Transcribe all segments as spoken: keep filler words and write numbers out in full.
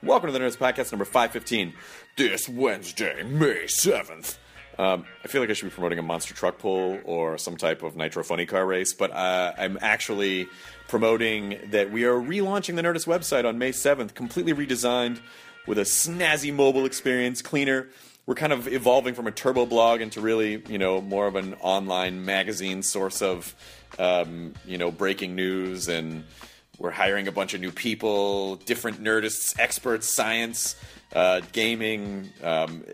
Welcome to the Nerds Podcast number five fifteen. This Wednesday, May seventh. Um, I feel like I should be promoting a monster truck pull or some type of nitro funny car race, but uh, I'm actually promoting that we are relaunching the Nerdist website on May seventh, completely redesigned with a snazzy mobile experience, cleaner. We're kind of evolving from a turbo blog into really, you know, more of an online magazine source of, um, you know, breaking news, and we're hiring a bunch of new people, different nerdists, experts, science, uh, gaming, um,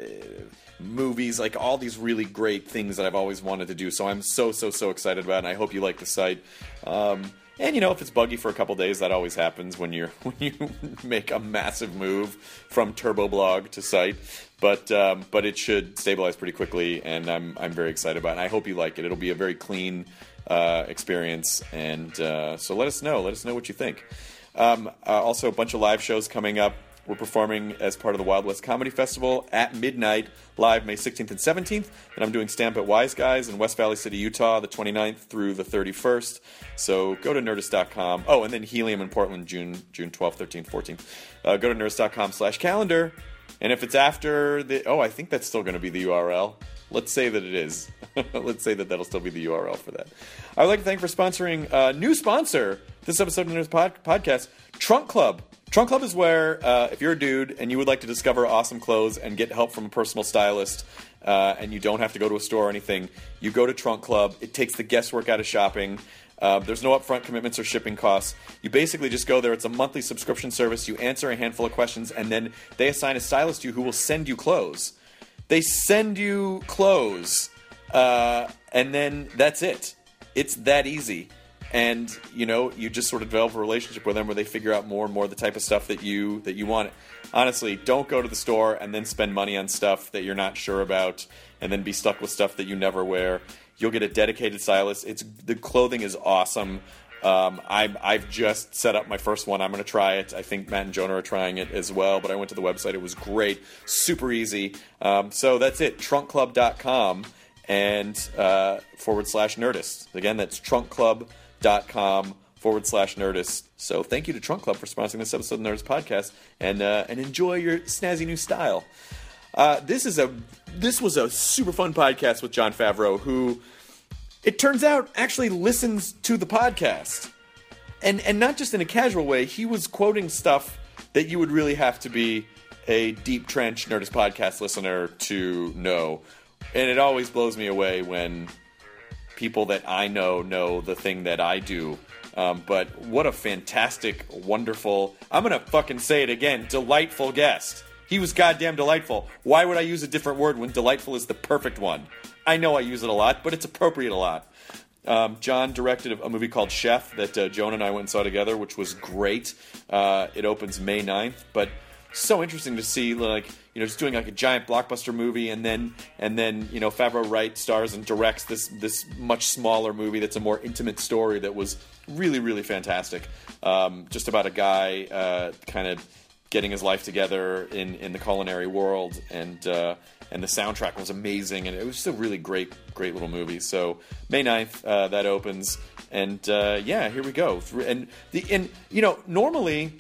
movies, like all these really great things that I've always wanted to do. So I'm so, so, so excited about it, and I hope you like the site. Um, and, you know, if it's buggy for a couple days, that always happens when you're when you make a massive move from turbo blog to site. But um, but it should stabilize pretty quickly, and I'm I'm very excited about it. And I hope you like it. It'll be a very clean uh, experience, and uh, so let us know. Let us know what you think. Um, uh, also, a bunch of live shows coming up. We're performing as part of the Wild West Comedy Festival at midnight, live May sixteenth and seventeenth. And I'm doing stand-up at Wise Guys in West Valley City, Utah, the twenty-ninth through the thirty-first. So go to nerdist dot com. Oh, and then Helium in Portland, June June twelfth, thirteenth, fourteenth. Uh, go to nerdist dot com slash calendar. And if it's after the... Oh, I think that's still going to be the U R L. Let's say that it is. Let's say that that'll still be the U R L for that. I would like to thank for sponsoring a new sponsor this episode of the Nerds Pod- Podcast, Trunk Club. Trunk Club is where, uh, if you're a dude and you would like to discover awesome clothes and get help from a personal stylist, uh, and you don't have to go to a store or anything, you go to Trunk Club. It takes the guesswork out of shopping. Uh, there's no upfront commitments or shipping costs. You basically just go there. It's a monthly subscription service. You answer a handful of questions, and then they assign a stylist to you who will send you clothes. They send you clothes, uh, and then that's it. It's that easy. And, you know, you just sort of develop a relationship with them where they figure out more and more the type of stuff that you that you want. Honestly, don't go to the store and then spend money on stuff that you're not sure about and then be stuck with stuff that you never wear. You'll get a dedicated stylist. It's the clothing is awesome. Um, I'm, I've just set up my first one. I'm going to try it. I think Matt and Jonah are trying it as well, but I went to the website. It was great. Super easy. Um, so that's it. trunk club dot com and uh, forward slash Nerdist. Again, that's trunk club dot com forward slash Nerdist. So thank you to Trunk Club for sponsoring this episode of the Nerdist Podcast, and uh, and enjoy your snazzy new style. Uh, this is a this was a super fun podcast with Jon Favreau, who it turns out actually listens to the podcast, and and not just in a casual way. He was quoting stuff that you would really have to be a deep trench Nerdist Podcast listener to know, and it always blows me away when people that I know know the thing that I do. Um, but what a fantastic, wonderful, I'm going to fucking say it again, delightful guest. He was goddamn delightful. Why would I use a different word when delightful is the perfect one? I know I use it a lot, but it's appropriate a lot. Um, John directed a movie called Chef that uh, Jonah and I went and saw together, which was great. Uh, it opens May ninth, but so interesting to see, like, you know, just doing like a giant blockbuster movie, and then and then you know Favreau writes, stars, and directs this this much smaller movie that's a more intimate story that was really really fantastic. Um, just about a guy uh, kind of getting his life together in, in the culinary world, and uh, and the soundtrack was amazing, and it was just a really great great little movie. So May ninth, uh, that opens, and uh, yeah, here we go. And the and you know normally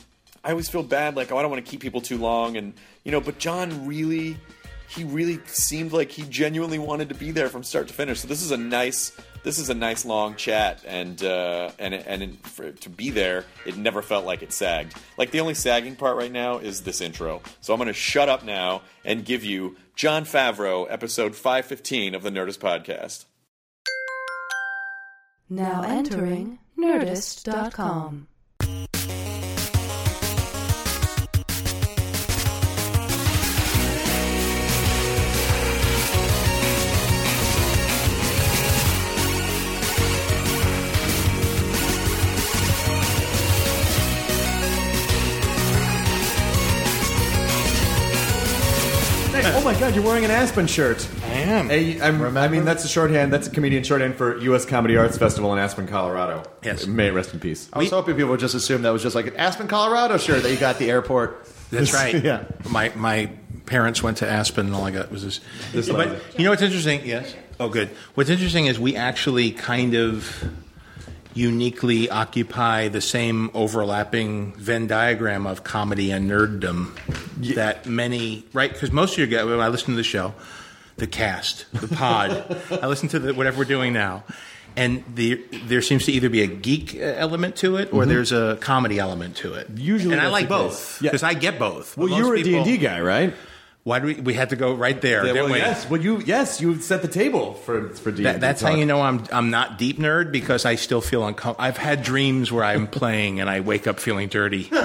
I always feel bad, like, oh, I don't want to keep people too long, and you know, but John really, he really seemed like he genuinely wanted to be there from start to finish. So this is a nice, this is a nice long chat, and uh, and and for, to be there, it never felt like it sagged. Like the only sagging part right now is this intro. So I'm going to shut up now and give you Jon Favreau, episode five fifteen of the Nerdist Podcast. Now entering nerdist dot com. Oh my God, you're wearing an Aspen shirt. I am. Hey, I'm, I mean, that's a shorthand. That's a comedian shorthand for U S Comedy Arts Festival in Aspen, Colorado. Yes. May it rest in peace. I was we, hoping people would just assume that was just like an Aspen, Colorado shirt that you got at the airport. That's right. Yeah. My my parents went to Aspen, and all I got was this. this yeah, but you know what's interesting? Yes. Oh, good. What's interesting is we actually kind of uniquely occupy the same overlapping Venn diagram of comedy and nerddom that many, right? Because most of your guys, when I listen to the show, the cast, the pod, I listen to the, whatever we're doing now, and the, there seems to either be a geek element to it or mm-hmm. there's a comedy element to it. Usually, and I that's like the both because yeah. I get both. Well, Most you were a D and D people- guy, right? Why do we? We had to go right there, Yeah, didn't well, we? yes. Well, you yes, you set the table for for D and D. That, that's talk. how you know I'm I'm not deep nerd because I still feel uncomfortable. I've had dreams where I'm playing and I wake up feeling dirty. Did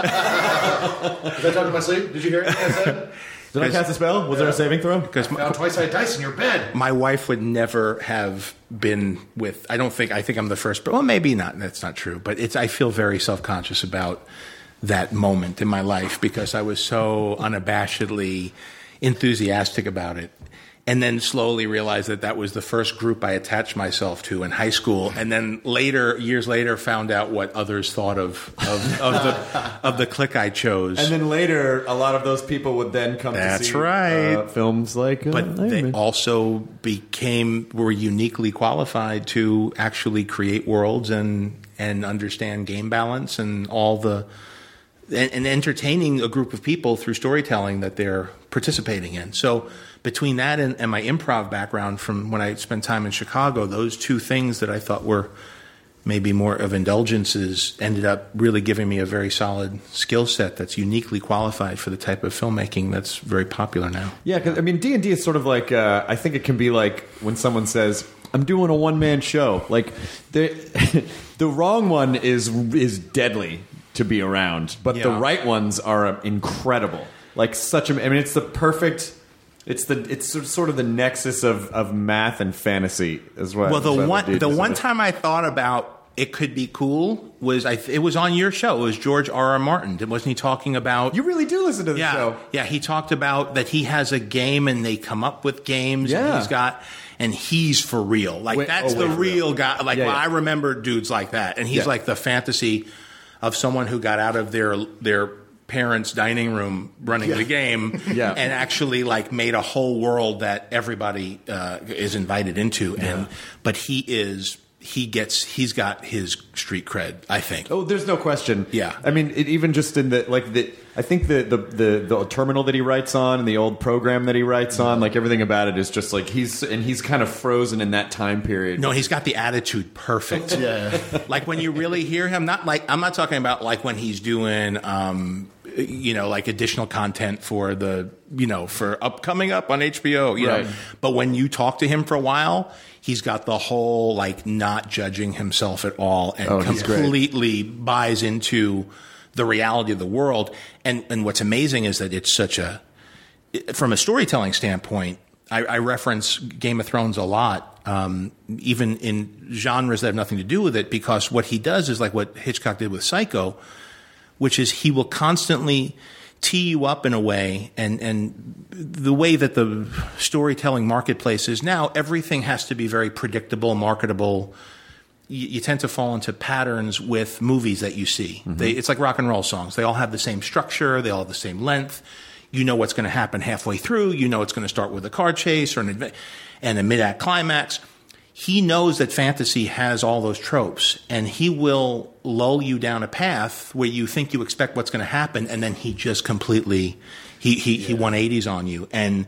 I talk in my sleep? Did you hear anything I said? Did I cast a spell? Was there a saving throw? Because Found twice-sided dice in your bed. my wife would never have been with. I don't think. I think I'm the first. Well, maybe not. That's not true. But it's. I feel very self-conscious about that moment in my life because I was so unabashedly enthusiastic about it, and then slowly realized that that was the first group I attached myself to in high school, and then later, years later, found out what others thought of of, of the of the clique I chose. And then later, a lot of those people would then come That's to see right. uh, films like. Uh, but Iron they Man. also became were uniquely qualified to actually create worlds and and understand game balance and all the and, and entertaining a group of people through storytelling that they're participating in. So between that and, and my improv background from when I spent time in Chicago, those two things that I thought were maybe more of indulgences ended up really giving me a very solid skill set that's uniquely qualified for the type of filmmaking that's very popular now. Yeah, because I mean, D and D is sort of like uh, I think it can be like when someone says, "I'm doing a one man show." Like the the wrong one is is deadly to be around, but the Yeah. right ones are incredible. Like such a, I mean, it's the perfect. It's the it's sort of the nexus of, of math and fantasy as well. Well, the as well one did, the isn't one it? time I thought about it could be cool was I it was on your show. It was George R. R. Martin. Wasn't he talking about? You really do listen to the yeah, show. yeah. He talked about that he has a game and they come up with games. Yeah. and he's got and he's for real. Like Wait- that's oh, the wait, for real real. guy. Like Yeah, well, yeah. I remember dudes like that, and he's Yeah. like the fantasy of someone who got out of their their parents' dining room running the game Yeah. and actually like made a whole world that everybody uh, is invited into. And but he is he gets he's got his street cred, I think. Oh, there's no question. Yeah. I mean, it, even just in the like the, I think the, the the the terminal that he writes on and the old program that he writes on, like everything about it is just like he's and he's kind of frozen in that time period. No, he's got the attitude perfect. Yeah. Like when you really hear him, not like I'm not talking about like when he's doing, um, you know, like additional content for the, you know, for up coming up on H B O, you Right. know. But when you talk to him for a while, he's got the whole like not judging himself at all and Oh, he's great. completely buys into the reality of the world. And and what's amazing is that it's such a from a storytelling standpoint. I, I reference Game of Thrones a lot, um, even in genres that have nothing to do with it, because what he does is like what Hitchcock did with Psycho, which is he will constantly tee you up in a way, and, and the way that the storytelling marketplace is now, everything has to be very predictable, marketable. You, you tend to fall into patterns with movies that you see. Mm-hmm. They, it's like rock and roll songs. They all have the same structure. They all have the same length. You know what's going to happen halfway through. You know it's going to start with a car chase or an adve- and a mid-act climax. He knows that fantasy has all those tropes, and he will lull you down a path where you think you expect what's going to happen, and then he just completely he he, yeah. he one eighties on you. And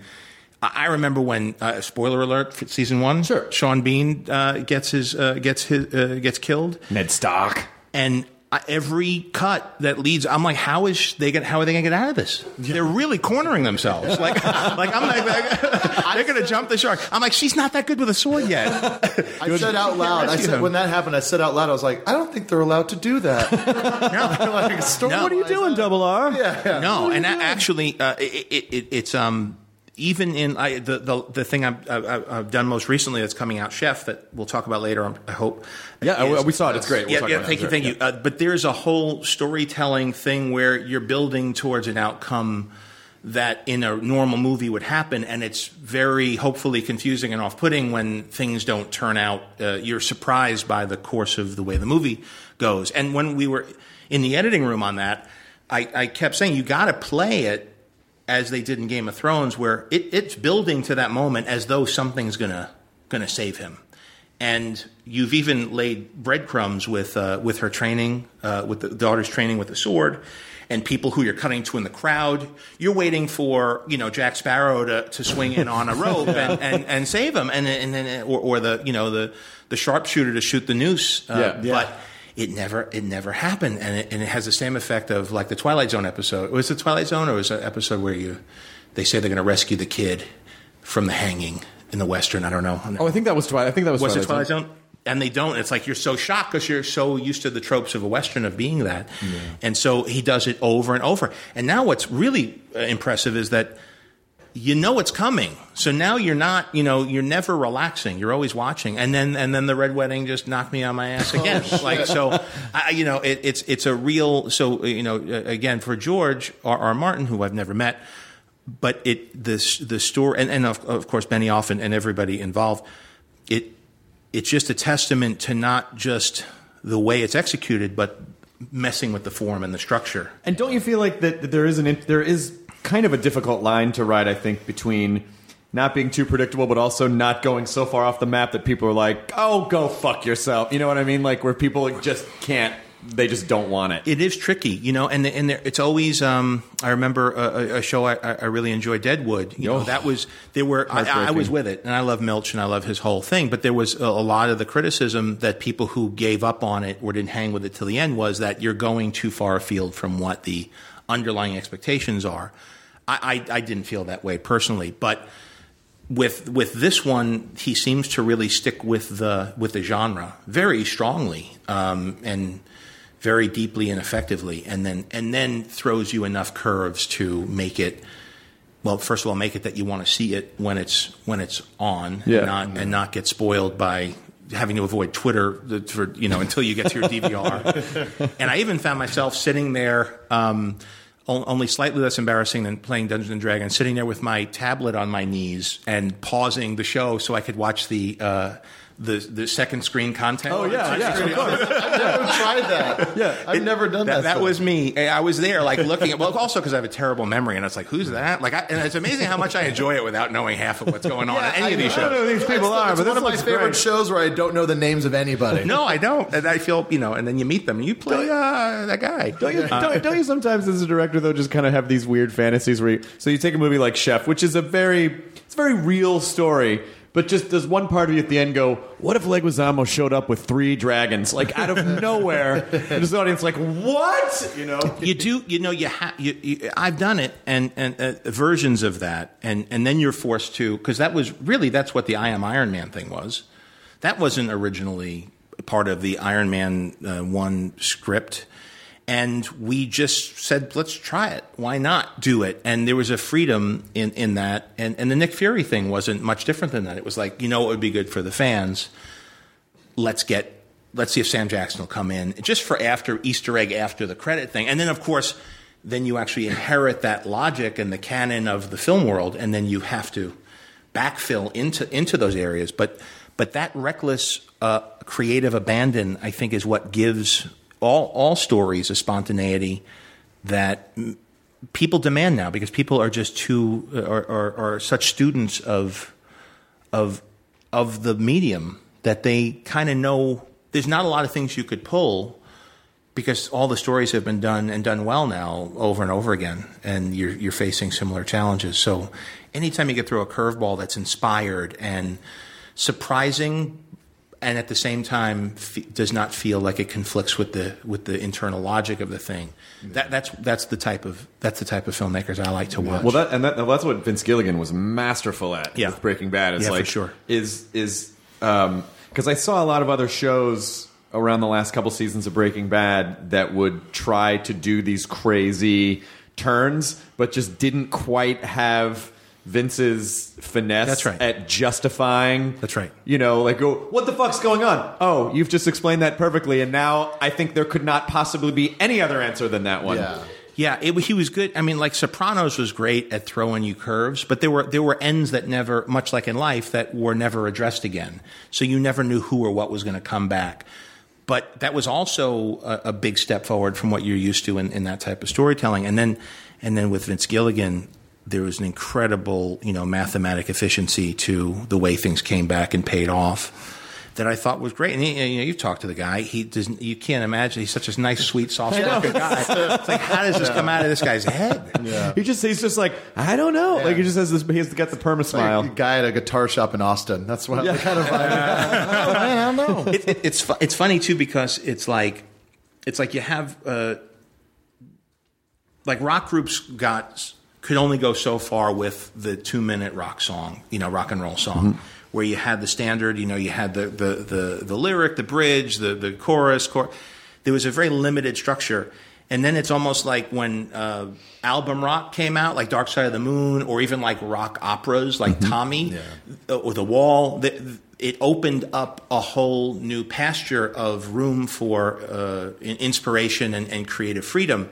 I remember when uh, spoiler alert for season one, sure. Sean Bean uh, gets his uh, gets his uh, gets killed. Ned Stark. And every cut that leads, I'm like, how is they get? How are they going to get out of this? They're really cornering themselves. Like, like I'm like, they're going to jump the shark. I'm like, she's not that good with a sword yet. I said out loud. I said when that happened, I said out loud. I was like, I don't think they're allowed to do that. No, like, story no. What are you doing, Double R? Yeah, yeah. No, and actually, uh, it, it, it, it's um. Even in I, the, the the thing I've, I've, I've done most recently that's coming out, Chef, that we'll talk about later, I hope. Yeah, is, we saw it. It's great. We'll yeah, talk yeah about thank that. you, thank you. Uh, but there's a whole storytelling thing where you're building towards an outcome that in a normal movie would happen, and it's very hopefully confusing and off-putting when things don't turn out. Uh, you're surprised by the course of the way the movie goes. And when we were in the editing room on that, I, I kept saying, you got to play it as they did in Game of Thrones, where it, it's building to that moment as though something's gonna gonna save him, And you've even laid breadcrumbs with uh, with her training, uh, with the daughter's training with the sword, and people who you're cutting to in the crowd. You're waiting for, you know, Jack Sparrow to, to swing in on a rope and, and, and save him, and and then or, or the you know the the sharpshooter to shoot the noose. Uh, Yeah, yeah. But it never it never happened, and it, and it has the same effect of like the Twilight Zone episode. Was it the Twilight Zone, or was it an episode where you they say they're going to rescue the kid from the hanging in the Western? I don't know. Oh, I think that was Twilight. I think that was, Was Twilight it Twilight Zone? And they don't. It's like you're so shocked because you're so used to the tropes of a Western of being that. Yeah. And so he does it over and over. And now what's really uh, impressive is that you know it's coming. So now you're not, you know, you're never relaxing. You're always watching. And then and then the Red Wedding just knocked me on my ass again. Oh, like so, I, you know, it, it's it's a real. So you know, again for George R. R. Martin, who I've never met, but it this the story and, and of, of course Benioff and, and everybody involved. It it's just a testament to not just the way it's executed, but messing with the form and the structure. And don't you feel like that, that there is an there is kind of a difficult line to ride, I think, between not being too predictable, but also not going so far off the map that people are like, "Oh, go fuck yourself." You know what I mean? Like where people just can't, they just don't want it. It is tricky, you know, and and there, it's always. Um, I remember a, a show I, I really enjoyed, Deadwood. You Oh. know, that was there were. I, I was with it, and I love Milch, and I love his whole thing. But there was a, a lot of the criticism that people who gave up on it or didn't hang with it till the end was that you're going too far afield from what the underlying expectations are. I, I, I didn't feel that way personally, but with with this one, he seems to really stick with the with the genre very strongly um, and very deeply and effectively, and then and then throws you enough curves to make it. Well, first of all, make it that you want to see it when it's when it's on, Yeah. and not and not get spoiled by having to avoid Twitter for you know until you get to your D V R. And I even found myself sitting there. Um, Only slightly less embarrassing than playing Dungeons and Dragons, sitting there with my tablet on my knees and pausing the show so I could watch the uh, the the second screen content. Oh yeah, yeah. Of course. I've never tried that. Yeah. I've never done that. That, that stuff. was me. I was there, like looking at. Well, also because I have a terrible memory, and it's like, who's that? Like, I, and it's amazing how much I enjoy it without knowing half of what's going on in any I of these know. I don't know shows. who these people are, It's but one this of my looks favorite great. shows where I don't know the names of anybody. No, I don't. And I feel, you know, and then you meet them, and you play uh, that guy. Don't you, don't, don't you sometimes, as a director, though, just kind of have these weird fantasies where you, so you take a movie like Chef, which is a very, it's a very real story, but just there's one part of you at the end go, what if Leguizamo showed up with three dragons, like out of nowhere, and just the audience like, what? You know? You do, you know, you have. You, you, I've done it, and and uh, versions of that, and and then you're forced to, because that was really that's what the I Am Iron Man thing was. That wasn't originally part of the Iron Man uh, one script, and we just said, let's try it. Why not do it? And there was a freedom in in that, and and the Nick Fury thing wasn't much different than that. It was like, you know, it would be good for the fans. Let's get. Let's see if Sam Jackson will come in just for after Easter egg after the credit thing. And then, of course, then you actually inherit that logic and the canon of the film world, and then you have to backfill into into those areas. But but that reckless uh, creative abandon, I think, is what gives all all stories a spontaneity that m- people demand now, because people are just too are, are, are such students of of of the medium that they kind of know. There's not a lot of things you could pull because all the stories have been done and done well now over and over again, and you're you're facing similar challenges. So anytime you get through a curveball that's inspired and surprising, and at the same time f- does not feel like it conflicts with the with the internal logic of the thing, that that's that's the type of that's the type of filmmakers I like to watch. Well, that and that, that's what Vince Gilligan was masterful at Yeah. with Breaking Bad. Is Yeah, for like, sure. Is is um because I saw a lot of other shows around the last couple seasons of Breaking Bad that would try to do these crazy turns, but just didn't quite have Vince's finesse That's right. at justifying. That's right. You know, like, go, what the fuck's going on? Oh, you've just explained that perfectly, and now I think there could not possibly be any other answer than that one. Yeah. Yeah, it, he was good. I mean, like Sopranos was great at throwing you curves, but there were there were ends that never, much like in life, that were never addressed again. So you never knew who or what was going to come back. But that was also a, a big step forward from what you're used to in, in that type of storytelling. And then, and then with Vince Gilligan, there was an incredible, you know, mathematic efficiency to the way things came back and paid off. that I thought was great. And he, you know, you've talked to the guy. He doesn't. You can't imagine. He's such a nice, sweet, soft-spoken guy. It's like, how does this come out of this guy's head? Yeah. He just he's just like, I don't know. Yeah. Like he just has this. He has got the perma smile. Like a guy at a guitar shop in Austin. That's what yeah. the kind of vibe. oh, man, I don't know. It, it, it's fu- it's funny too because it's like it's like you have uh, like rock groups got could only go so far with the two minute rock song, you know, rock and roll song. Mm-hmm. Where you had the standard, you know, you had the the the, the lyric, the bridge, the the chorus. Cor- there was a very limited structure, and then it's almost like when uh, album rock came out, like Dark Side of the Moon, or even like rock operas, like mm-hmm. Tommy yeah. or The Wall. The, it opened up a whole new pasture of room for uh, inspiration and, and creative freedom.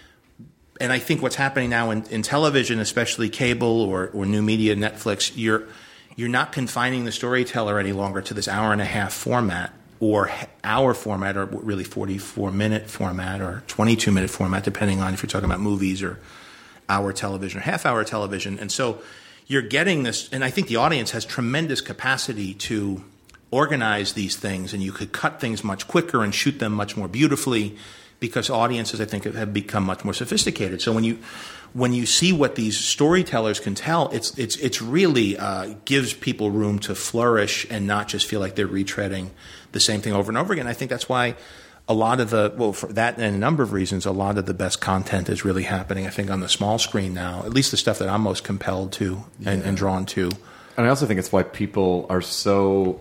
And I think what's happening now in, in television, especially cable or or new media, Netflix, you're You're not confining the storyteller any longer to this hour and a half format or hour format or really forty-four minute format or twenty-two minute format, depending on if you're talking about movies or hour television or half hour television. And so you're getting this, and I think the audience has tremendous capacity to organize these things, and you could cut things much quicker and shoot them much more beautifully because audiences, I think, have become much more sophisticated. So when you When you see what these storytellers can tell, it's it's it's really uh, gives people room to flourish and not just feel like they're retreading the same thing over and over again. I think that's why a lot of the well, for that and a number of reasons, a lot of the best content is really happening. I think on the small screen now, at least the stuff that I'm most compelled to and, yeah. and drawn to. And I also think it's why people are so.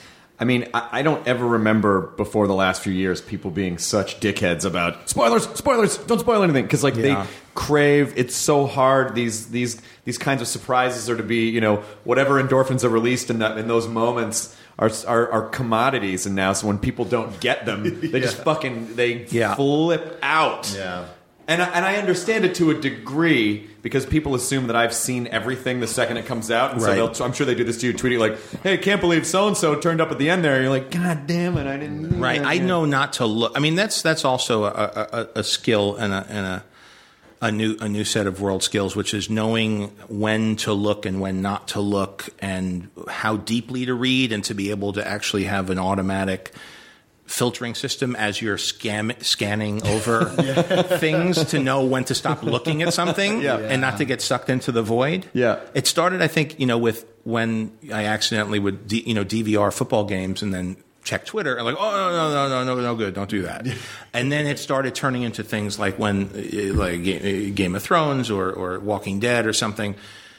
I mean, I, I don't ever remember before the last few years people being such dickheads about spoilers, spoilers, don't spoil anything, because like yeah. they crave. It's so hard. These these these kinds of surprises are to be, you know, whatever endorphins are released in that in those moments are are, are commodities. And now, so when people don't get them, they yeah. just fucking they yeah. flip out. Yeah. And I, and I understand it to a degree because people assume that I've seen everything the second it comes out. And right. so they'll, I'm sure they do this to you, tweeting like, hey, can't believe so-and-so turned up at the end there. And you're like, God damn it, I didn't know Right. that I yet. know not to look. I mean, that's that's also a, a, a skill and a, and a a new a new set of world skills, which is knowing when to look and when not to look and how deeply to read and to be able to actually have an automatic filtering system as you're scam- scanning over yeah. things to know when to stop looking at something yeah. and not to get sucked into the void. Yeah. It started, I think, you know, with when I accidentally would, D, you know, D V R football games and then check Twitter and like, oh, no, no, no, no, no, no good. Don't do that. And then it started turning into things like when, like Game of Thrones or, or Walking Dead or something.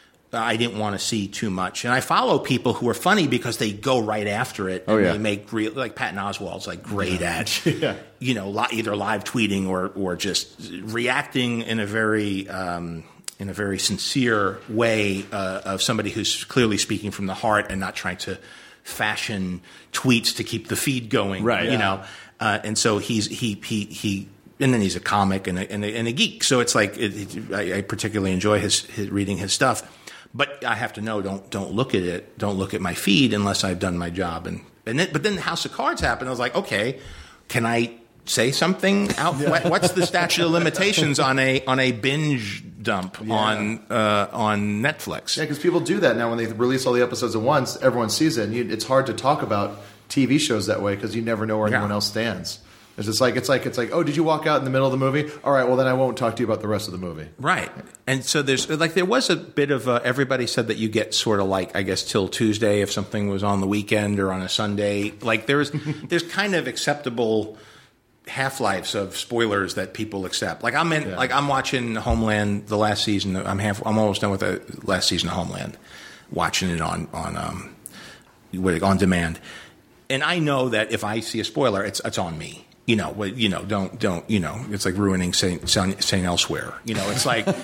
I didn't want to see too much. And I follow people who are funny because they go right after it. And oh, yeah. they make real, like Patton Oswalt's like great yeah. at, yeah. you know, li- either live tweeting or, or just reacting in a very, um, in a very sincere way uh, of somebody who's clearly speaking from the heart and not trying to fashion tweets to keep the feed going. Right. You Yeah. know, uh, and so he's, he, he, he, and then he's a comic and a, and a, and a geek. So it's like, it, it, I, I particularly enjoy his, his reading his stuff. But I have to know, don't don't look at it, don't look at my feed unless I've done my job. And and then, but then House of Cards happened. I was like, okay, can I say something out? Yeah. What's the statute of limitations on a on a binge dump yeah. on uh, on Netflix? Yeah, because people do that now when they release all the episodes at once. Everyone sees it, and you, it's hard to talk about T V shows that way because you never know where yeah. anyone else stands. It's just like it's like it's like oh, did you walk out in the middle of the movie? All right, well then I won't talk to you about the rest of the movie. Right, and so there's like there was a bit of a, everybody said that you get sort of like I guess till Tuesday if something was on the weekend or on a Sunday. Like there's there's kind of acceptable half-lives of spoilers that people accept. Like I'm in yeah. like I'm watching Homeland the last season. I'm half I'm almost done with the last season of Homeland, watching it on on um what on demand, and I know that if I see a spoiler, it's it's on me. You know, you know, don't, don't, you know, it's like ruining Saint, Saint Elsewhere. You know, it's like,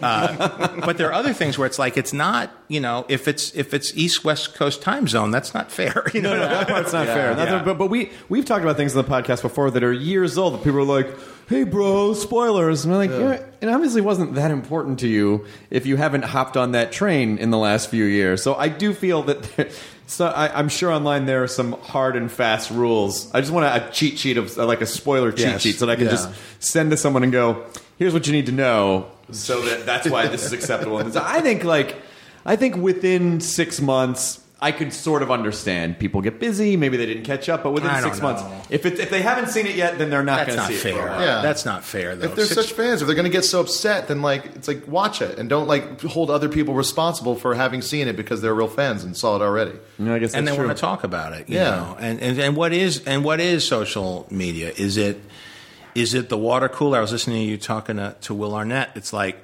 uh, but there are other things where it's like, it's not, you know, if it's, if it's East West Coast time zone, that's not fair. You know, no, no, that part's not yeah, fair. yeah. Not, but, but we, we've talked about things on the podcast before that are years old that people are like, hey, bro, spoilers. And I'm like, yeah. It obviously wasn't that important to you if you haven't hopped on that train in the last few years. So I do feel that there, so I, I'm sure online there are some hard and fast rules. I just want a, a cheat sheet of like a spoiler cheat yes. sheet so that I can yeah. just send to someone and go, here's what you need to know so that that's why this is acceptable. And so I think like I think within six months I could sort of understand. People get busy, maybe they didn't catch up, but within I six don't months, know. if it, if they haven't seen it yet, then they're not That's going to not see it. For a fair. while. Yeah. That's not fair, though. If they're Six- such fans, if they're going to get so upset, then like it's like watch it and don't like hold other people responsible for having seen it because they're real fans and saw it already. Yeah, I guess and that's they true. want to talk about it. You Yeah. know? And, and and what is and what is social media? Is it is it the water cooler? I was listening to you talking to, to Will Arnett. It's like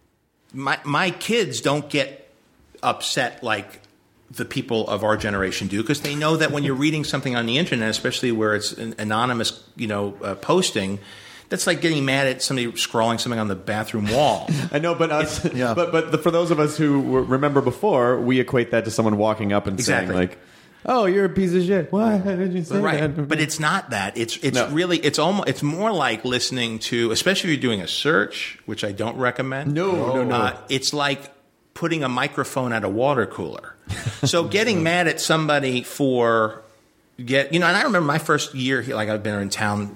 my my kids don't get upset like the people of our generation do, because they know that when you're reading something on the internet, especially where it's an anonymous, you know, uh, posting, that's like getting mad at somebody scrawling something on the bathroom wall. I know, but us, Yeah. but but the, for those of us who were, remember before, we equate that to someone walking up and Exactly. saying like, "Oh, you're a piece of shit. Why did you say Right, that?" but it's not that. It's it's No. really it's almost it's more like listening to, especially if you're doing a search, which I don't recommend. No, no, no. Uh, it's like putting a microphone at a water cooler. So getting mad at somebody for get you know, and I remember my first year here, like I've been in town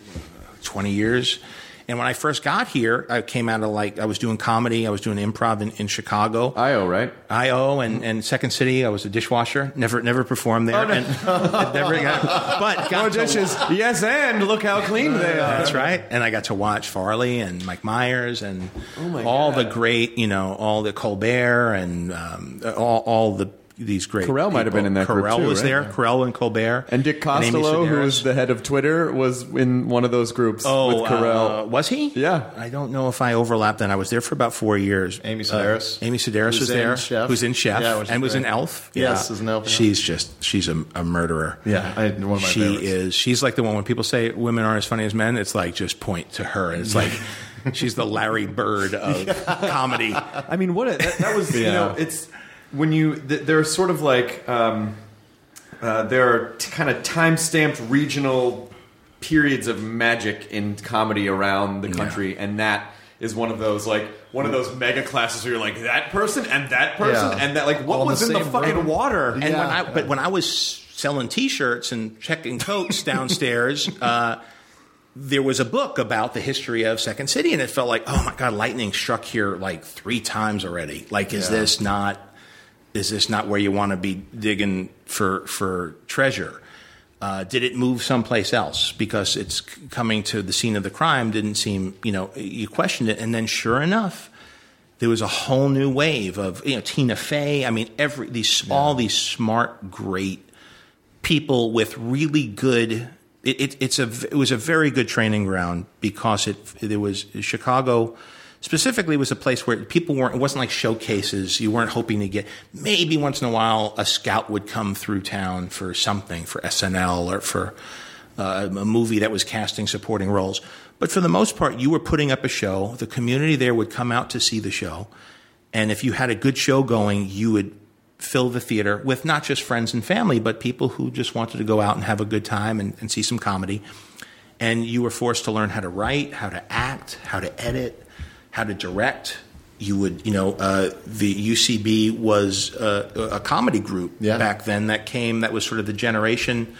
twenty years. And when I first got here, I came out of like, I was doing comedy, I was doing improv in, in Chicago. I O, right? I O and, and Second City, I was a dishwasher. Never never performed there. Oh, no. and, and never got, but got More to- dishes. Yes, and look how clean they are. That's right. And I got to watch Farley and Mike Myers and my all God. the great, you know, all the Colbert and um, all, all the these great Carell might have people. been in that group Carell too, was right? there. Carell and Colbert. And Dick Amy Costello, who Sedaris. was the head of Twitter, was in one of those groups Oh, with Carell. uh, was he? Yeah. I don't know if I overlapped then. I was there for about four years. Amy Sedaris. Uh, Amy Sedaris Who's was in there. Chef. Who's in Chef. Yeah, which is and was great. in Elf. Yes, is in Elf, yeah. She's just, she's a, a murderer. Yeah, I, one of my she favorites. is. She's like the one when people say women aren't as funny as men. It's like just point to her, and it's like she's the Larry Bird of comedy. I mean, what a, that, that was, you Yeah. know, it's when you, th- there are sort of like, um, uh, there are t- kind of time-stamped regional periods of magic in comedy around the country, and that is one of those, like, one of those mega classes where you're like, that person and that person Yeah. and that, like, what All in was the in the same fucking room. water? And Yeah. when I, but when I was selling T-shirts and checking coats downstairs, uh, there was a book about the history of Second City, and it felt like, oh my God, lightning struck here like three times already. Like, is Yeah. this not? Is this not where you want to be digging for for treasure? Uh, did it move someplace else because it's c- coming to the scene of the crime? Didn't seem, you know, you questioned it, and then sure enough, there was a whole new wave of, you know, Tina Fey. I mean, every these all these smart, great people with really good. It, it, it's a it was a very good training ground because it there was Chicago. Specifically, was a place where people weren't. It wasn't like showcases. You weren't hoping to get. Maybe once in a while, a scout would come through town for something, for S N L or for uh, a movie that was casting supporting roles. But for the most part, you were putting up a show. The community there would come out to see the show, and if you had a good show going, you would fill the theater with not just friends and family, but people who just wanted to go out and have a good time and, and see some comedy. And you were forced to learn how to write, how to act, how to edit, how to direct. You would, you know, uh, the U C B was uh, a comedy group Yeah. back then that came, that was sort of the generation,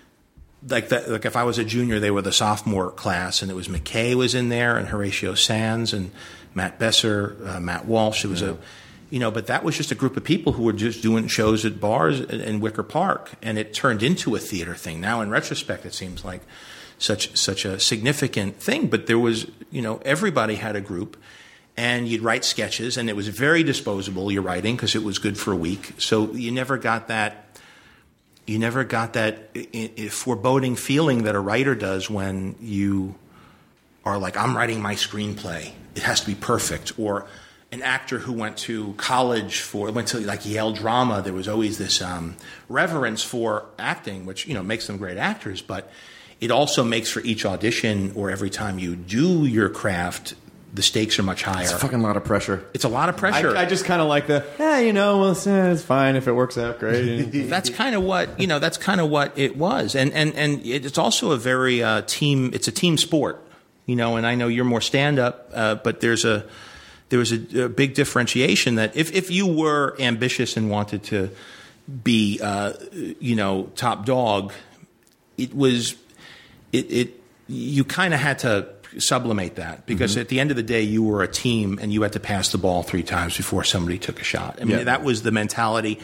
like that, like if I was a junior, they were the sophomore class, and it was McKay was in there, and Horatio Sands, and Matt Besser, uh, Matt Walsh. It was a, you know, but that was just a group of people who were just doing shows at bars in, in Wicker Park, and it turned into a theater thing. Now, in retrospect, it seems like such such a significant thing, but there was, you know, everybody had a group, and you'd write sketches, and it was very disposable, your writing, because it was good for a week. So you never got that, you never got that I- I foreboding feeling that a writer does when you are like, I'm writing my screenplay. It has to be perfect. Or an actor who went to college for, went to like Yale drama, there was always this um, reverence for acting, which, you know, makes them great actors, but it also makes for each audition or every time you do your craft, the stakes are much higher. It's a fucking lot of pressure. It's a lot of pressure. I, I just kind of like the, yeah, you know, well, it's, eh, it's fine if it works out great. That's kind of what, you know, that's kind of what it was. And and and it's also a very uh, team, it's a team sport, you know, and I know you're more stand up, uh, but there's a there was a, a big differentiation that if if you were ambitious and wanted to be uh, you know, top dog, it was it it you kind of had to sublimate that because Mm-hmm. at the end of the day you were a team and you had to pass the ball three times before somebody took a shot. I mean, Yeah. that was the mentality.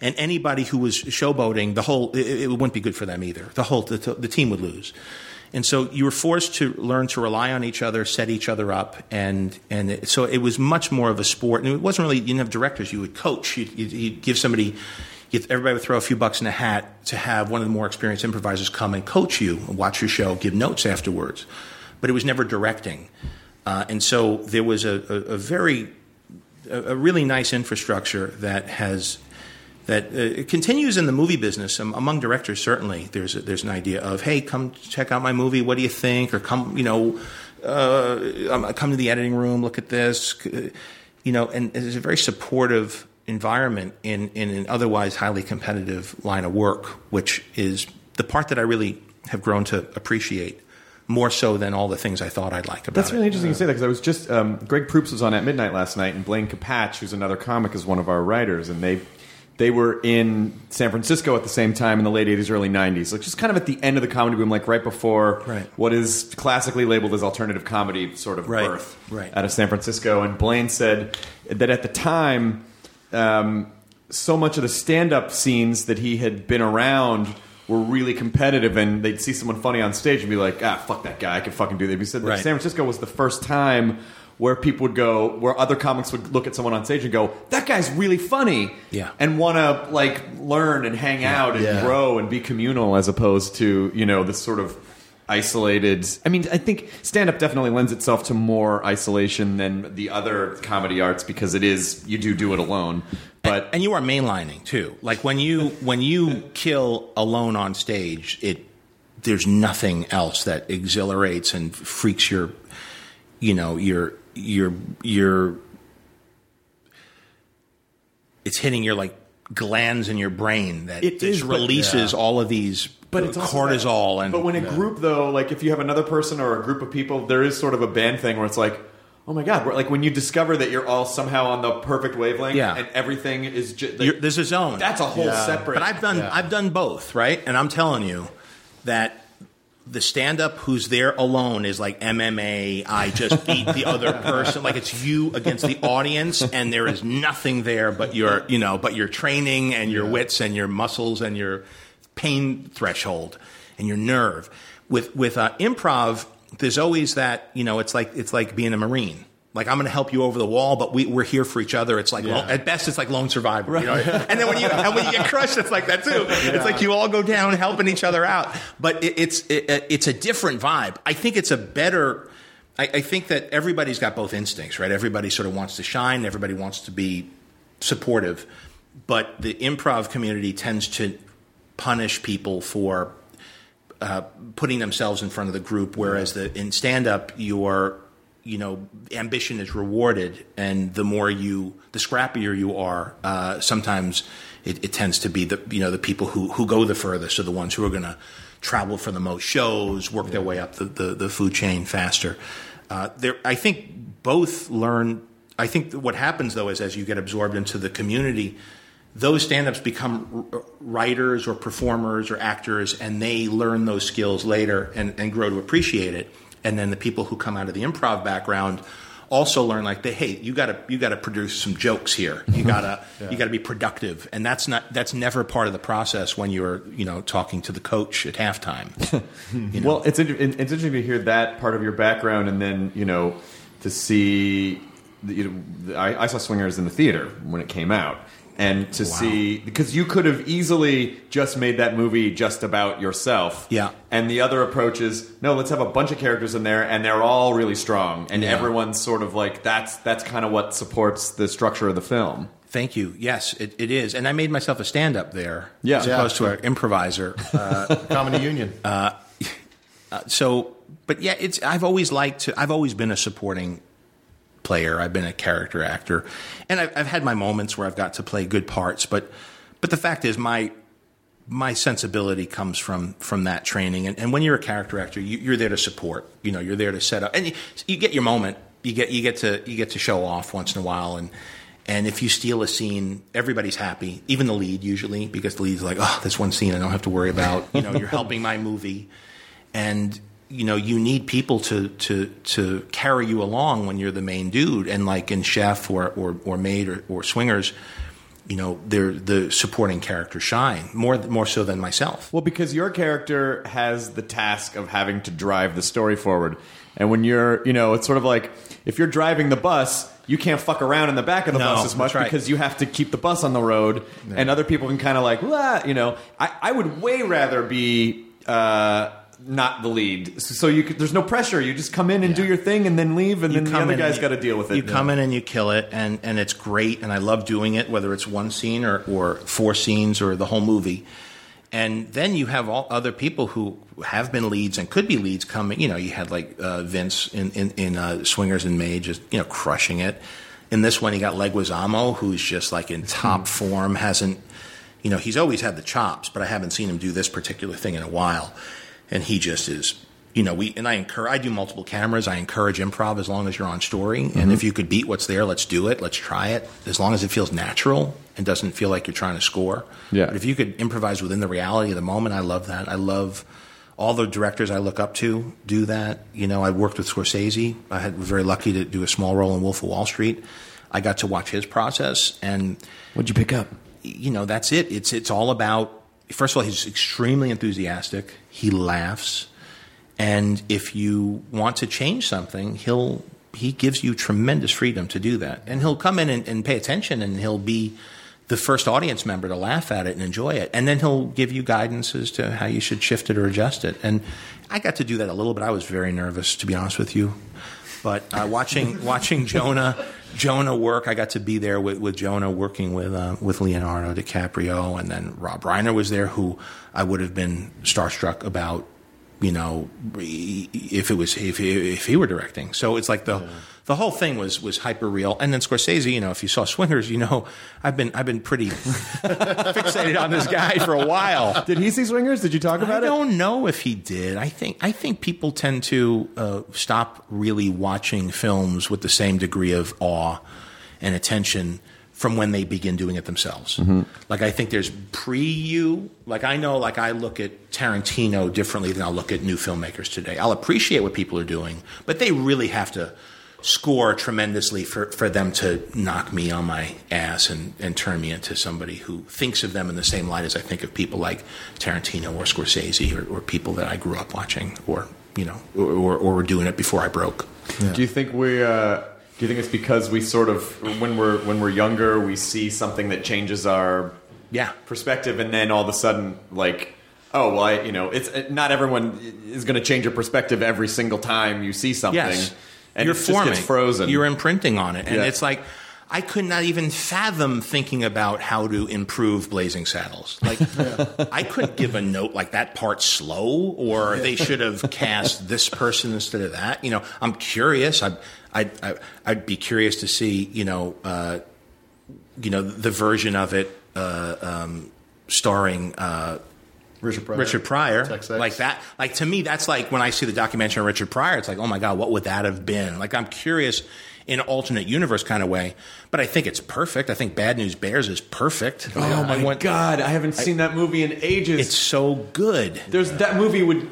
And anybody who was showboating, the whole it, it wouldn't be good for them either. The whole the, the team would lose. And so you were forced to learn to rely on each other, set each other up, and and it, so it was much more of a sport. And it wasn't really, you didn't have directors. You would coach. You'd, you'd, you'd give somebody, you'd, everybody would throw a few bucks in a hat to have one of the more experienced improvisers come and coach you, and watch your show, give notes afterwards. But it was never directing. Uh, and so there was a, a, a very, a, a really nice infrastructure that has that uh, it continues in the movie business um, among directors. Certainly, there's a, there's an idea of, hey, come check out my movie. What do you think? Or come, you know, uh, come to the editing room. Look at this. You know, and there's a very supportive environment in in an otherwise highly competitive line of work, which is the part that I really have grown to appreciate more so than all the things I thought I'd like about it. That's really interesting you say that, because I was just um, Greg Proops was on At Midnight last night, and Blaine Capatch, who's another comic, is one of our writers, and they. They were in San Francisco at the same time in the late eighties, early nineties. Like just kind of at the end of the comedy boom, like right before right. what is classically labeled as alternative comedy sort of right. birth right. out of San Francisco. And Blaine said that at the time, um, so much of the stand-up scenes that he had been around were really competitive, and they'd see someone funny on stage and be like, ah, fuck that guy, I can fucking do that. He said that right. San Francisco was the first time where people would go, where other comics would look at someone on stage and go, that guy's really funny, yeah. and want to like learn and hang yeah. out and yeah. grow and be communal, as opposed to, you know, this sort of isolated. I mean, I think stand-up definitely lends itself to more isolation than the other comedy arts, because it is, you do do it alone. But and, and you are mainlining too. Like when you when you kill alone on stage, it there's nothing else that exhilarates and freaks your, you know, your your your. It's hitting your like glands in your brain that It just is, but- releases yeah. all of these But it's also cortisol that- and. But when a group, though, like if you have another person or a group of people, there is sort of a band thing where it's like, oh my god, we're, like when you discover that you're all somehow on the perfect wavelength, Yeah. and everything is just You're, there's a zone. that's a whole Yeah. separate. But I've done Yeah. I've done both, right? And I'm telling you that the stand-up who's there alone is like M M A. I just beat the other person. Like it's you against the audience, and there is nothing there but your, you know, but your training and your wits and your muscles and your pain threshold and your nerve. With with uh, improv, there's always that, you know, it's like it's like being a Marine. Like, I'm going to help you over the wall, but we, we're here for each other. It's like, Yeah. lo- at best, it's like Lone Survivor. Right. You know? And then when you and when you get crushed, it's like that too. Yeah. It's like you all go down helping each other out. But it, it's it, it's a different vibe. I think it's a better. I, I think that everybody's got both instincts, right? Everybody sort of wants to shine. Everybody wants to be supportive. But the improv community tends to punish people for uh, putting themselves in front of the group, whereas the in stand-up, you're you know, ambition is rewarded, and the more you, the scrappier you are, uh, sometimes it, it tends to be the, you know, the people who, who go the furthest are the ones who are going to travel for the most shows, work their way up the, the, the food chain faster. Uh, there, I think both learn, I think what happens though is as you get absorbed into the community, those stand-ups become r- writers or performers or actors, and they learn those skills later and, and grow to appreciate it. And then the people who come out of the improv background also learn, like, they, hey, you gotta you gotta produce some jokes here. You gotta yeah. you gotta be productive, and that's not that's never part of the process when you're you know talking to the coach at halftime. You know? Well, it's inter- it's interesting to hear that part of your background, and then you know to see. The, you know, I, I saw Swingers in the theater when it came out. And to wow. see, because you could have easily just made that movie just about yourself. Yeah. And the other approach is, no, let's have a bunch of characters in there, and they're all really strong. And yeah. everyone's sort of like, that's that's kind of what supports the structure of the film. Thank you. Yes, it, it is. And I made myself a stand-up there, yeah. as yeah. opposed to an improviser. Uh, Comedy Union. Uh, uh, so, but yeah, it's. I've always liked to. I've always been a supporting player. I've been a character actor, and I've, I've had my moments where I've got to play good parts. But, but the fact is, my my sensibility comes from from that training. And, and when you're a character actor, you, you're there to support. You know, you're there to set up, and you, you get your moment. You get you get to you get to show off once in a while, and and if you steal a scene, everybody's happy, even the lead usually, because the lead's like, oh, this one scene I don't have to worry about. You know, you're helping my movie, and you know, you need people to, to, to carry you along when you're the main dude. And like in Chef or, or, or Maid or, or Swingers, you know, they're the supporting characters shine more more so than myself. Well, because your character has the task of having to drive the story forward. And when you're, you know, it's sort of like if you're driving the bus, you can't fuck around in the back of the No, bus as much that's right. because you have to keep the bus on the road, Yeah. and other people can kind of like, "Wah," you know. I, I would way rather be uh, not the lead, so you could, there's no pressure. You just come in and Yeah. do your thing, and then leave, and You then the come other in guy's and got to deal with it. You come in and you kill it, and, and it's great, and I love doing it, whether it's one scene or, or four scenes or the whole movie. And then you have all other people who have been leads and could be leads coming. You know, you had like uh, Vince in in, in uh, Swingers and May, just you know, crushing it. In this one, you got Leguizamo, who's just like in top form. Hasn't, you know, he's always had the chops, but I haven't seen him do this particular thing in a while. And he just is, you know, we and I encourage. I do multiple cameras. I encourage improv as long as you're on story. And if you could beat what's there, let's do it. Let's try it. As long as it feels natural and doesn't feel like you're trying to score. Yeah. But if you could improvise within the reality of the moment, I love that. I love all the directors I look up to do that. You know, I worked with Scorsese. I had was very lucky to do a small role in Wolf of Wall Street. I got to watch his process, and What'd you pick up? you know, that's it. It's it's all about. First of all, he's extremely enthusiastic. He laughs, and if you want to change something, he'll he gives you tremendous freedom to do that. And he'll come in and, and pay attention, and he'll be the first audience member to laugh at it and enjoy it. And then he'll give you guidance as to how you should shift it or adjust it. And I got to do that a little bit. I was very nervous, to be honest with you. But uh, watching watching Jonah Jonah work, I got to be there with, with Jonah working with uh, with Leonardo DiCaprio, and then Rob Reiner was there, who I would have been starstruck about, you know, if it was if he, if he were directing. So it's like the yeah. the whole thing was was hyper real. And then Scorsese, you know, if you saw Swingers, you know, I've been I've been pretty fixated on this guy for a while. Did he see Swingers? Did you talk about I it? I don't know if he did. I think I think people tend to uh, stop really watching films with the same degree of awe and attention from when they begin doing it themselves. Mm-hmm. Like, I think there's pre-you. Like, I know, like, I look at Tarantino differently than I'll look at new filmmakers today. I'll appreciate what people are doing, but they really have to score tremendously for, for them to knock me on my ass and, and turn me into somebody who thinks of them in the same light as I think of people like Tarantino or Scorsese or, or people that I grew up watching or, you know, or, or, or were doing it before I broke. Yeah. Do you think we... Uh Do you think it's because we sort of, when we're when we're younger, we see something that changes our yeah. perspective, and then all of a sudden, like, oh, well, I, you know, it's not everyone is going to change your perspective every single time you see something, yes. and You're it forming. just gets frozen. You're imprinting on it, and yeah. it's like I could not even fathom thinking about how to improve Blazing Saddles. Like, yeah. I couldn't give a note like that part's slow, or they should have cast this person instead of that. You know, I'm curious. I. I'd, I, I'd be curious to see, you know, uh, you know, the version of it uh, um, starring uh, Richard Pryor, Richard Pryor, Tex-Ex. like that. Like, to me, that's like when I see the documentary on Richard Pryor, it's like, oh my God, what would that have been? Like, I'm curious in an alternate universe kind of way, but I think it's perfect. I think Bad News Bears is perfect. Oh I my went, God, I haven't seen I, that movie in ages. It's so good. There's that movie would.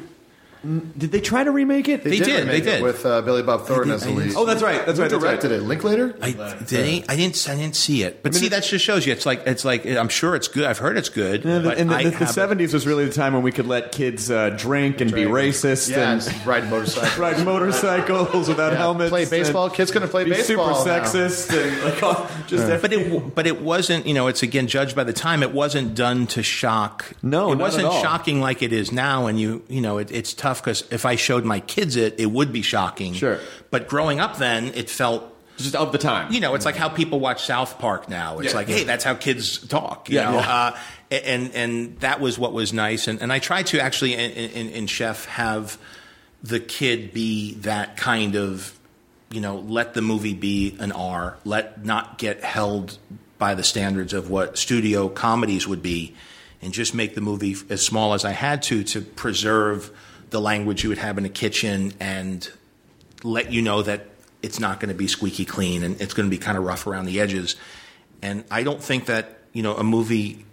Did they try to remake it? They, They did. did, remake they it did. with uh, Billy Bob Thornton as the lead. Oh, that's right. That's Who right. That's directed right. it? Linklater. I, did I didn't. I didn't see it. But see, that just shows you. It's like. It's like. I'm sure it's good. I've heard it's good. Yeah, the, but and the, I the, the haven't- seventies was really the time when we could let kids uh, drink and be racist Yeah, and and ride motorcycles. ride motorcycles without Yeah, helmets. play baseball. and Kids gonna play be baseball super now. sexist and like all, just. But it, but it wasn't. You know, it's again judged by the time. It wasn't done to shock. No, it not wasn't at all. shocking like it is now. And you, you know, it, it's tough because if I showed my kids it, it would be shocking. Sure. But growing up, then it felt. just of the time. You know, it's like how people watch South Park now. It's Yeah. like, hey, that's how kids talk. You Yeah, know? yeah. Uh, and and that was what was nice. And, and I tried to actually in, in, in Chef have the kid be that kind of, you know, let the movie be an R. Let not get held by the standards of what studio comedies would be, and just make the movie as small as I had to to preserve the language you would have in a kitchen and let you know that it's not going to be squeaky clean and it's going to be kind of rough around the edges. And I don't think that, you know, a movie,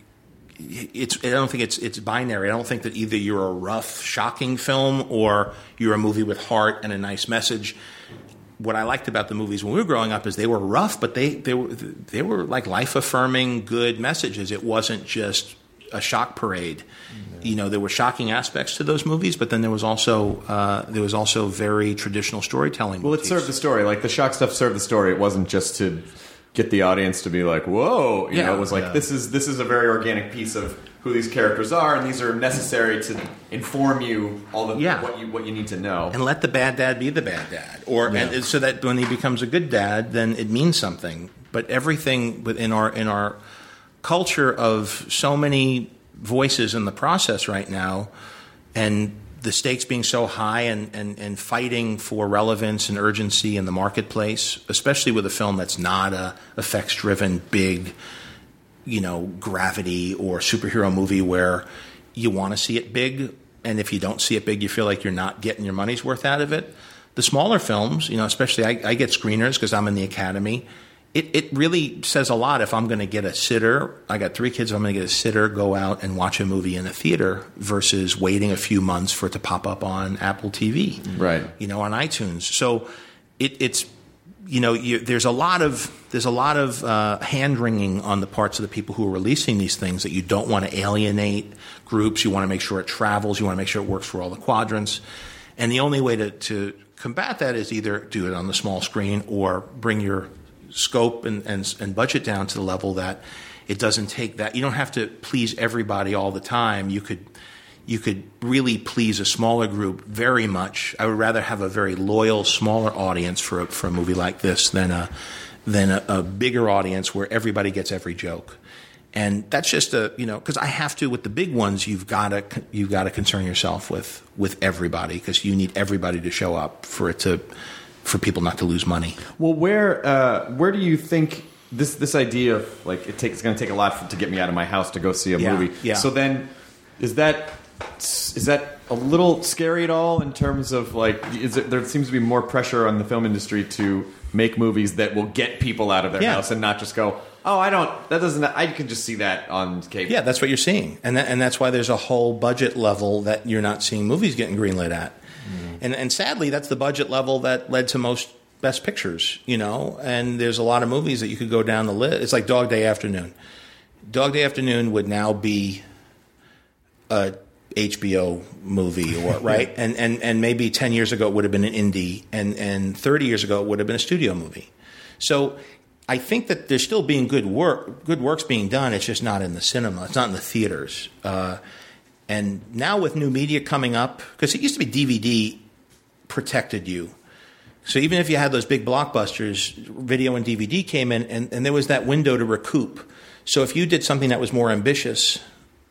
it's, I don't think it's, it's binary. I don't think that either you're a rough, shocking film or you're a movie with heart and a nice message. what I liked about the movies when we were growing up is they were rough, but they they were they were like life affirming, good messages. It wasn't just a shock parade. Mm-hmm. You know, there were shocking aspects to those movies, but then there was also uh, there was also very traditional storytelling. Well, motifs. it served the story. Like the shock stuff served the story. It wasn't just to get the audience to be like, "Whoa!" You Yeah. know, it was like Yeah. this is this is a very organic piece of who these characters are, and these are necessary to inform you all the Yeah. what you what you need to know. And let the bad dad be the bad dad, or and so that when he becomes a good dad, then it means something. But everything within our in our culture of so many voices in the process right now, and the stakes being so high, and, and, and fighting for relevance and urgency in the marketplace, especially with a film that's not a effects driven big, you know, Gravity or superhero movie where you want to see it big, and if you don't see it big, you feel like you're not getting your money's worth out of it. The smaller films, you know, especially I, I get screeners because I'm in the Academy. It, it really says a lot if I'm going to get a sitter. I got three kids. If I'm going to get a sitter, go out and watch a movie in a theater versus waiting a few months for it to pop up on Apple T V, Right. You know, on iTunes. So it, it's you know, you, there's a lot of there's a lot of uh, hand wringing on the parts of the people who are releasing these things that you don't want to alienate groups. You want to make sure it travels. You want to make sure it works for all the quadrants. And the only way to, to combat that is either do it on the small screen or bring your scope and, and, and budget down to the level that it doesn't take that. You don't have to please everybody all the time. You could you could really please a smaller group very much. I would rather have a very loyal, smaller audience for a, for a movie like this than a than a, a bigger audience where everybody gets every joke. And that's just a you know because I have to with the big ones. You've got to you've got to concern yourself with with everybody because you need everybody to show up for it to. For people not to lose money. Well, where uh, where do you think this this idea of like it takes it's going to take a lot for, to get me out of my house to go see a Yeah, movie? yeah. So then, is that is that a little scary at all in terms of like is it, there seems to be more pressure on the film industry to make movies that will get people out of their Yeah. house and not just go, oh, I don't that doesn't I can just see that on cable. Yeah, that's what you're seeing, and that, and that's why there's a whole budget level that you're not seeing movies getting greenlit at. And, and sadly, that's the budget level that led to most Best Pictures, you know. And there's a lot of movies that you could go down the list. It's like Dog Day Afternoon. Dog Day Afternoon would now be a H B O movie, or right? and, and and maybe ten years ago it would have been an indie, and, and thirty years ago it would have been a studio movie. So I think that there's still being good work, good work's being done. It's just not in the cinema. It's not in the theaters. Uh, and now with new media coming up, because it used to be D V D protected you. So even if you had those big blockbusters, video and D V D came in, and, and there was that window to recoup. So if you did something that was more ambitious,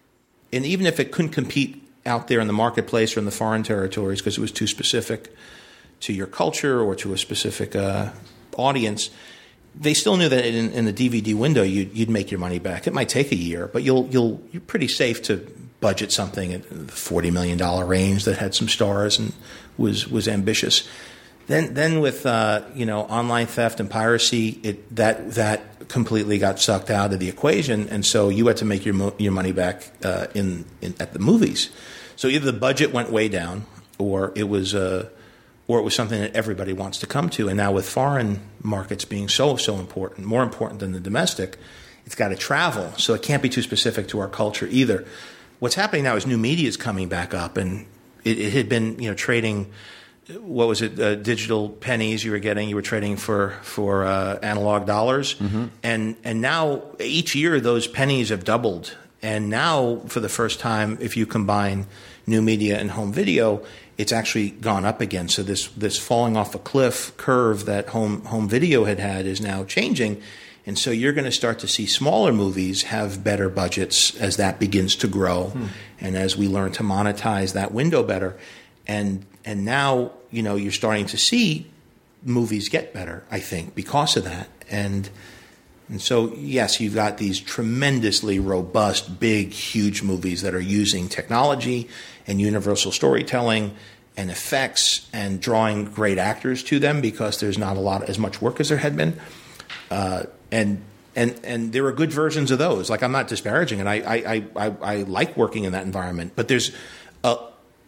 and even if it couldn't compete out there in the marketplace or in the foreign territories because it was too specific to your culture or to a specific uh, audience, they still knew that in, in the D V D window you'd, you'd make your money back. It might take a year, but you'll you'll you're pretty safe to budget something at the forty million dollars range that had some stars and was was ambitious. Then then with uh, you know online theft and piracy, it that that completely got sucked out of the equation, and so you had to make your mo- your money back uh, in, in at the movies. So either the budget went way down, or it was uh, or it was something that everybody wants to come to. And now with foreign markets being so so important, more important than the domestic, it's got to travel. So it can't be too specific to our culture either. What's happening now is new media is coming back up, and it, it had been you know trading. What was it? Uh, digital pennies you were getting. You were trading for for uh, analog dollars, mm-hmm. and and now each year those pennies have doubled. And now, for the first time, if you combine new media and home video, it's actually gone up again. So this this falling off a cliff curve that home home video had had is now changing. And so you're going to start to see smaller movies have better budgets as that begins to grow, hmm. and as we learn to monetize that window better. And and now, you know, you're starting to see movies get better, I think, because of that. And and so, yes, you've got these tremendously robust, big, huge movies that are using technology and universal storytelling and effects and drawing great actors to them because there's not a lot as much work as there had been. Uh, and and and there are good versions of those. Like, I'm not disparaging it. I I I, I like working in that environment, but there's a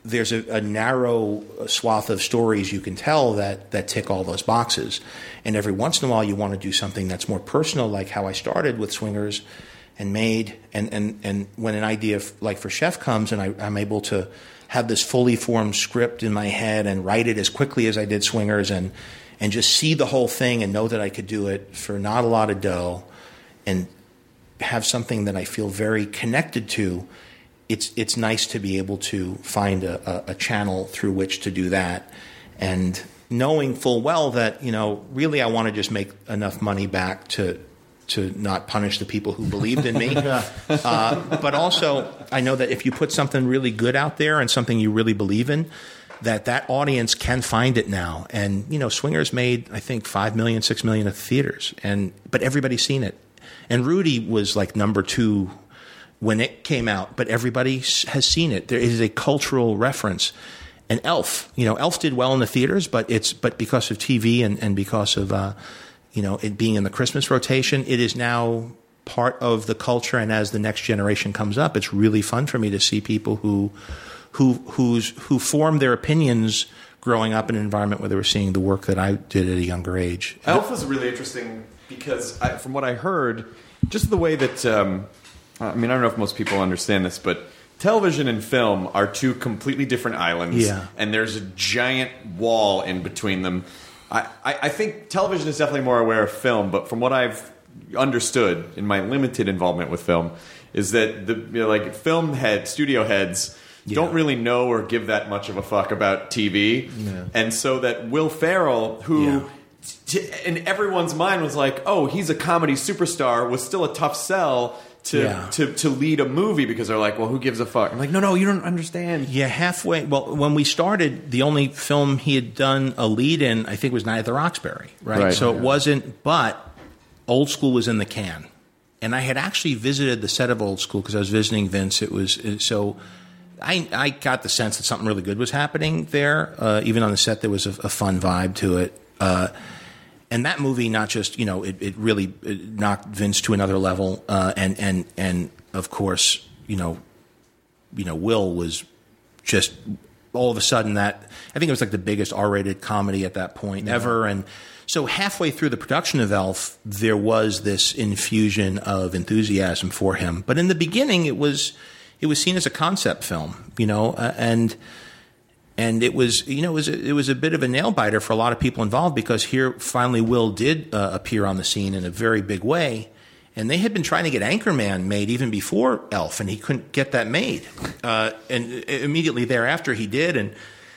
there's a, a narrow swath of stories you can tell that, that tick all those boxes. And every once in a while you want to do something that's more personal, like how I started with Swingers and Made. And, and, and when an idea f- like for Chef comes and I, I'm able to have this fully formed script in my head and write it as quickly as I did Swingers and, and just see the whole thing and know that I could do it for not a lot of dough and have something that I feel very connected to, it's it's nice to be able to find a, a, a channel through which to do that, and knowing full well that, you know, really I want to just make enough money back to to not punish the people who believed in me. uh, but also I know that if you put something really good out there and something you really believe in, that that audience can find it now. And, you know, Swingers made, I think, five million, six million at the theaters, and but everybody's seen it. And Rudy was like number two when it came out, but everybody has seen it. There is a cultural reference. And Elf, you know, Elf did well in the theaters, but it's but because of T V and, and because of uh, you know, it being in the Christmas rotation, it is now part of the culture. And as the next generation comes up, it's really fun for me to see people who who who's who formed their opinions growing up in an environment where they were seeing the work that I did at a younger age. Elf was really interesting because I, from what I heard, just the way that um, I mean, I don't know if most people understand this, but television and film are two completely different islands, yeah. and there's a giant wall in between them. I, I, I think television is definitely more aware of film, but from what I've understood in my limited involvement with film, is that the you know, like film head studio heads yeah. don't really know or give that much of a fuck about T V, yeah. and so that Will Ferrell, who. Yeah. in everyone's mind was like, oh, he's a comedy superstar, was still a tough sell to, yeah. to to lead a movie because they're like, well, who gives a fuck? I'm like, no, no, you don't understand. Yeah, halfway. Well, when we started, the only film he had done a lead in, I think, was Night at the Roxbury, right? Right. So Yeah. it wasn't, but Old School was in the can. And I had actually visited the set of Old School because I was visiting Vince. It was, so I, I got the sense that something really good was happening there. Uh, even on the set, there was a, a fun vibe to it. Uh, and that movie, not just, you know, it, it really it knocked Vince to another level. Uh, and, and, and of course, you know, you know, Will was just all of a sudden that, I think it was like the biggest R-rated comedy at that point yeah. ever. And so halfway through the production of Elf, there was this infusion of enthusiasm for him. But in the beginning, it was, it was seen as a concept film, you know, uh, and, And it was, you know, it was a, it was a bit of a nail biter for a lot of people involved because here finally Will did uh, appear on the scene in a very big way, and they had been trying to get Anchorman made even before Elf, and he couldn't get that made. Uh, and immediately thereafter, he did, and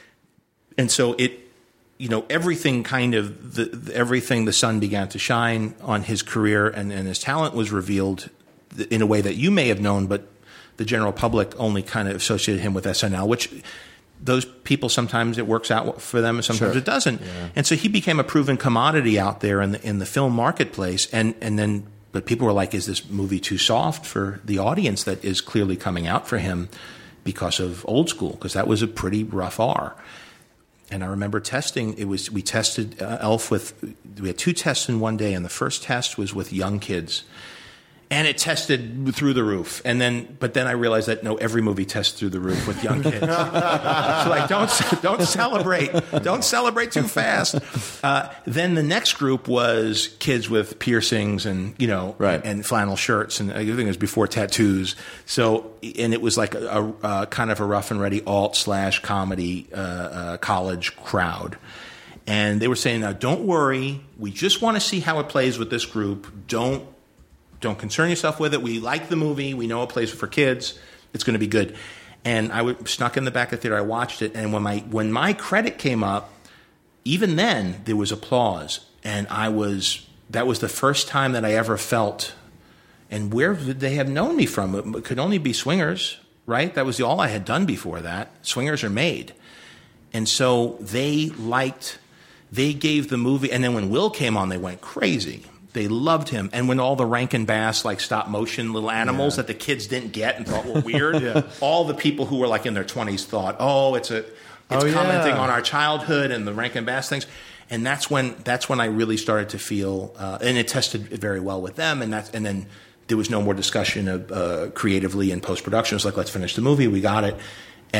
and so it, you know, everything kind of the, the everything the sun began to shine on his career, and, and his talent was revealed in a way that you may have known, but the general public only kind of associated him with S N L, which. Those people, sometimes it works out for them, and sometimes sure. it doesn't. Yeah. And so he became a proven commodity out there in the in the film marketplace. And and then, but people were like, "Is this movie too soft for the audience that is clearly coming out for him because of Old School?" Because that was a pretty rough R. And I remember testing. It was we tested uh, Elf with we had two tests in one day, and the first test was with young kids. And it tested through the roof, and then, but then I realized that no, every movie tests through the roof with young kids. So like, don't don't celebrate, don't celebrate too fast. Uh, then the next group was kids with piercings and you know, right. and flannel shirts, and I think it was before tattoos. So, and it was like a, a, a kind of a rough and ready alt slash comedy uh, uh, college crowd. And they were saying, "Now, don't worry, we just want to see how it plays with this group. Don't." Don't concern yourself with it. We like the movie. We know it plays for kids. It's going to be good. And I was snuck in the back of the theater. I watched it. And when my when my credit came up, even then there was applause. And I was that was the first time that I ever felt. And where would they have known me from? It could only be Swingers, right? That was all I had done before that. Swingers are made. And so they liked. They gave the movie. And then when Will came on, they went crazy. They loved him. And when all the Rankin Bass, like stop motion little animals yeah. that the kids didn't get and thought were weird, yeah. all the people who were like in their twenties thought, oh, it's a, it's oh, commenting yeah. on our childhood and the Rankin Bass things. And that's when, that's when I really started to feel, uh, and it tested very well with them. And that's, and then there was no more discussion of, uh, creatively in post-production. It was like, let's finish the movie. We got it. And,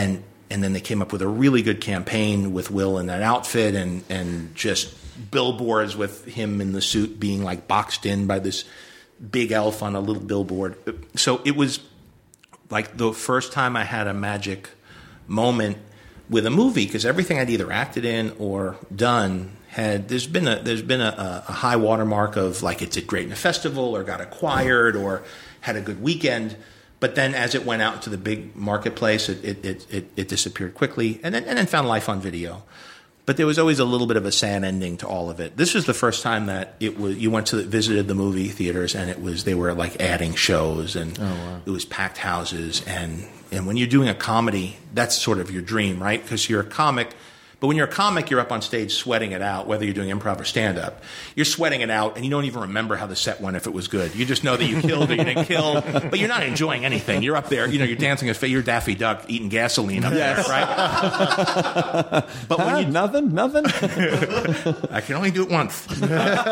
and then they came up with a really good campaign with Will in that outfit, and and just billboards with him in the suit being like boxed in by this big elf on a little billboard. So it was like the first time I had a magic moment with a movie, because everything I'd either acted in or done had there's been a there's been a, a high watermark of like it did great in a festival or got acquired or had a good weekend. But then as it went out into the big marketplace, it it it, it, it disappeared quickly, and then and then found life on video. But there was always a little bit of a sad ending to all of it. This was the first time that it was you went to visited the movie theaters, and it was they were like adding shows, and oh, wow. It was packed houses, and and when you're doing a comedy, that's sort of your dream, right? Because you're a comic. But when you're a comic, you're up on stage sweating it out, whether you're doing improv or stand-up. You're sweating it out, and you don't even remember how the set went if it was good. You just know that you killed or you didn't kill, but you're not enjoying anything. You're up there, you know, you're dancing as you're Daffy Duck eating gasoline up yes. there, right? But when you, nothing, nothing. I can only do it once. uh,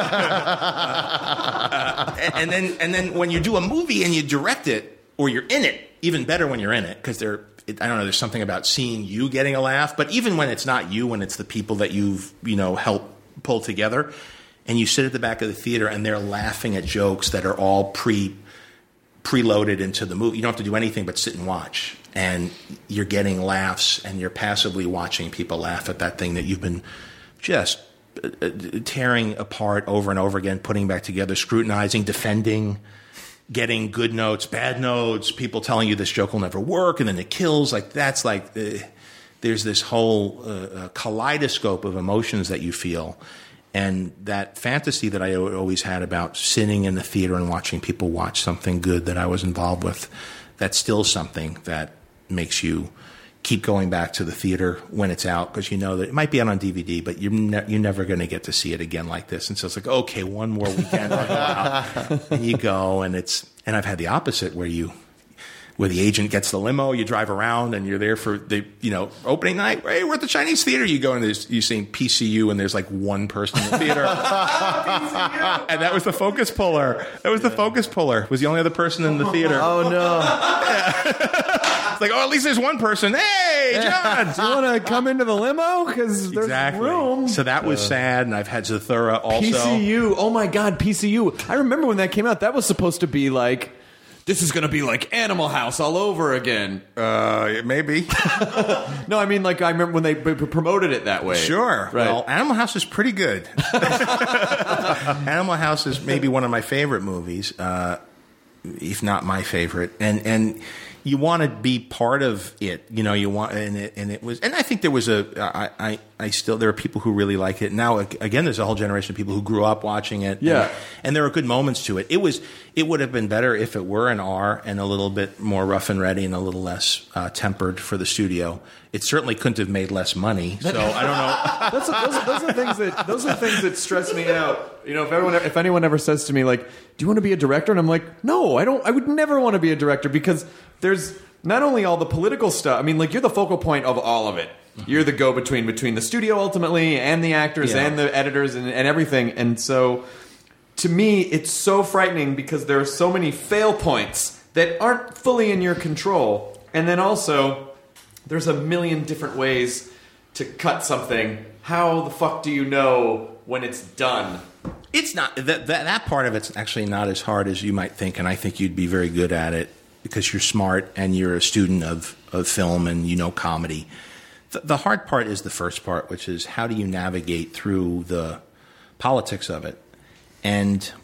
and then, and then when you do a movie and you direct it, or you're in it, even better when you're in it, because they're. It, I don't know, there's something about seeing you getting a laugh, but even when it's not you, when it's the people that you've, you know, helped pull together, and you sit at the back of the theater and they're laughing at jokes that are all pre preloaded into the movie. You don't have to do anything but sit and watch, and you're getting laughs, and you're passively watching people laugh at that thing that you've been just uh, tearing apart over and over again, putting back together, scrutinizing, defending, getting good notes, bad notes, people telling you this joke will never work, and then it kills. Like that's like uh, there's this whole uh, uh, kaleidoscope of emotions that you feel, and that fantasy that I always had about sitting in the theater and watching people watch something good that I was involved with. That's still something that makes you keep going back to the theater when it's out, because you know that it might be out on D V D, but you're, ne- you're never going to get to see it again like this. And so it's like, okay, one more weekend, I'll go out. And you go, and it's and I've had the opposite where you, where the agent gets the limo, you drive around, and you're there for the you know opening night. Hey, we're at the Chinese theater. You go and there's you see P C U, and there's like one person in the theater, and that was the focus puller. That was the focus puller. Was the only other person in the theater. Oh no. Yeah. It's like, oh, at least there's one person. Hey, John, do you want to come into the limo? Because there's exactly. room. So that was uh, sad, and I've had Zathura also. P C U. Oh my God, P C U. I remember when that came out. That was supposed to be like, this is going to be like Animal House all over again. Uh, maybe. No, I mean, like, I remember when they b- promoted it that way. Sure. Right. Well, Animal House is pretty good. Animal House is maybe one of my favorite movies, uh, if not my favorite. And, and, you want to be part of it, you know. You want, and it, and it was, and I think there was a. I, I, I still there are people who really like it now. Again, there's a whole generation of people who grew up watching it. Yeah, and, and there are good moments to it. It was, it would have been better if it were an R and a little bit more rough and ready and a little less uh, tempered for the studio. It certainly couldn't have made less money. So I don't know. That's, those, those are things that those are things that stress me out. You know, if everyone, if anyone ever says to me like, "Do you want to be a director?" and I'm like, "No, I don't. I would never want to be a director," because there's not only all the political stuff. I mean, like, you're the focal point of all of it. You're the go-between between the studio ultimately and the actors yeah. and the editors and, and everything. And so, to me, it's so frightening because there are so many fail points that aren't fully in your control. And then also, there's a million different ways to cut something. How the fuck do you know when it's done? It's not that, that that part of it's actually not as hard as you might think, and I think you'd be very good at it because you're smart and you're a student of, of film and you know comedy. The, the hard part is the first part, which is how do you navigate through the politics of it, and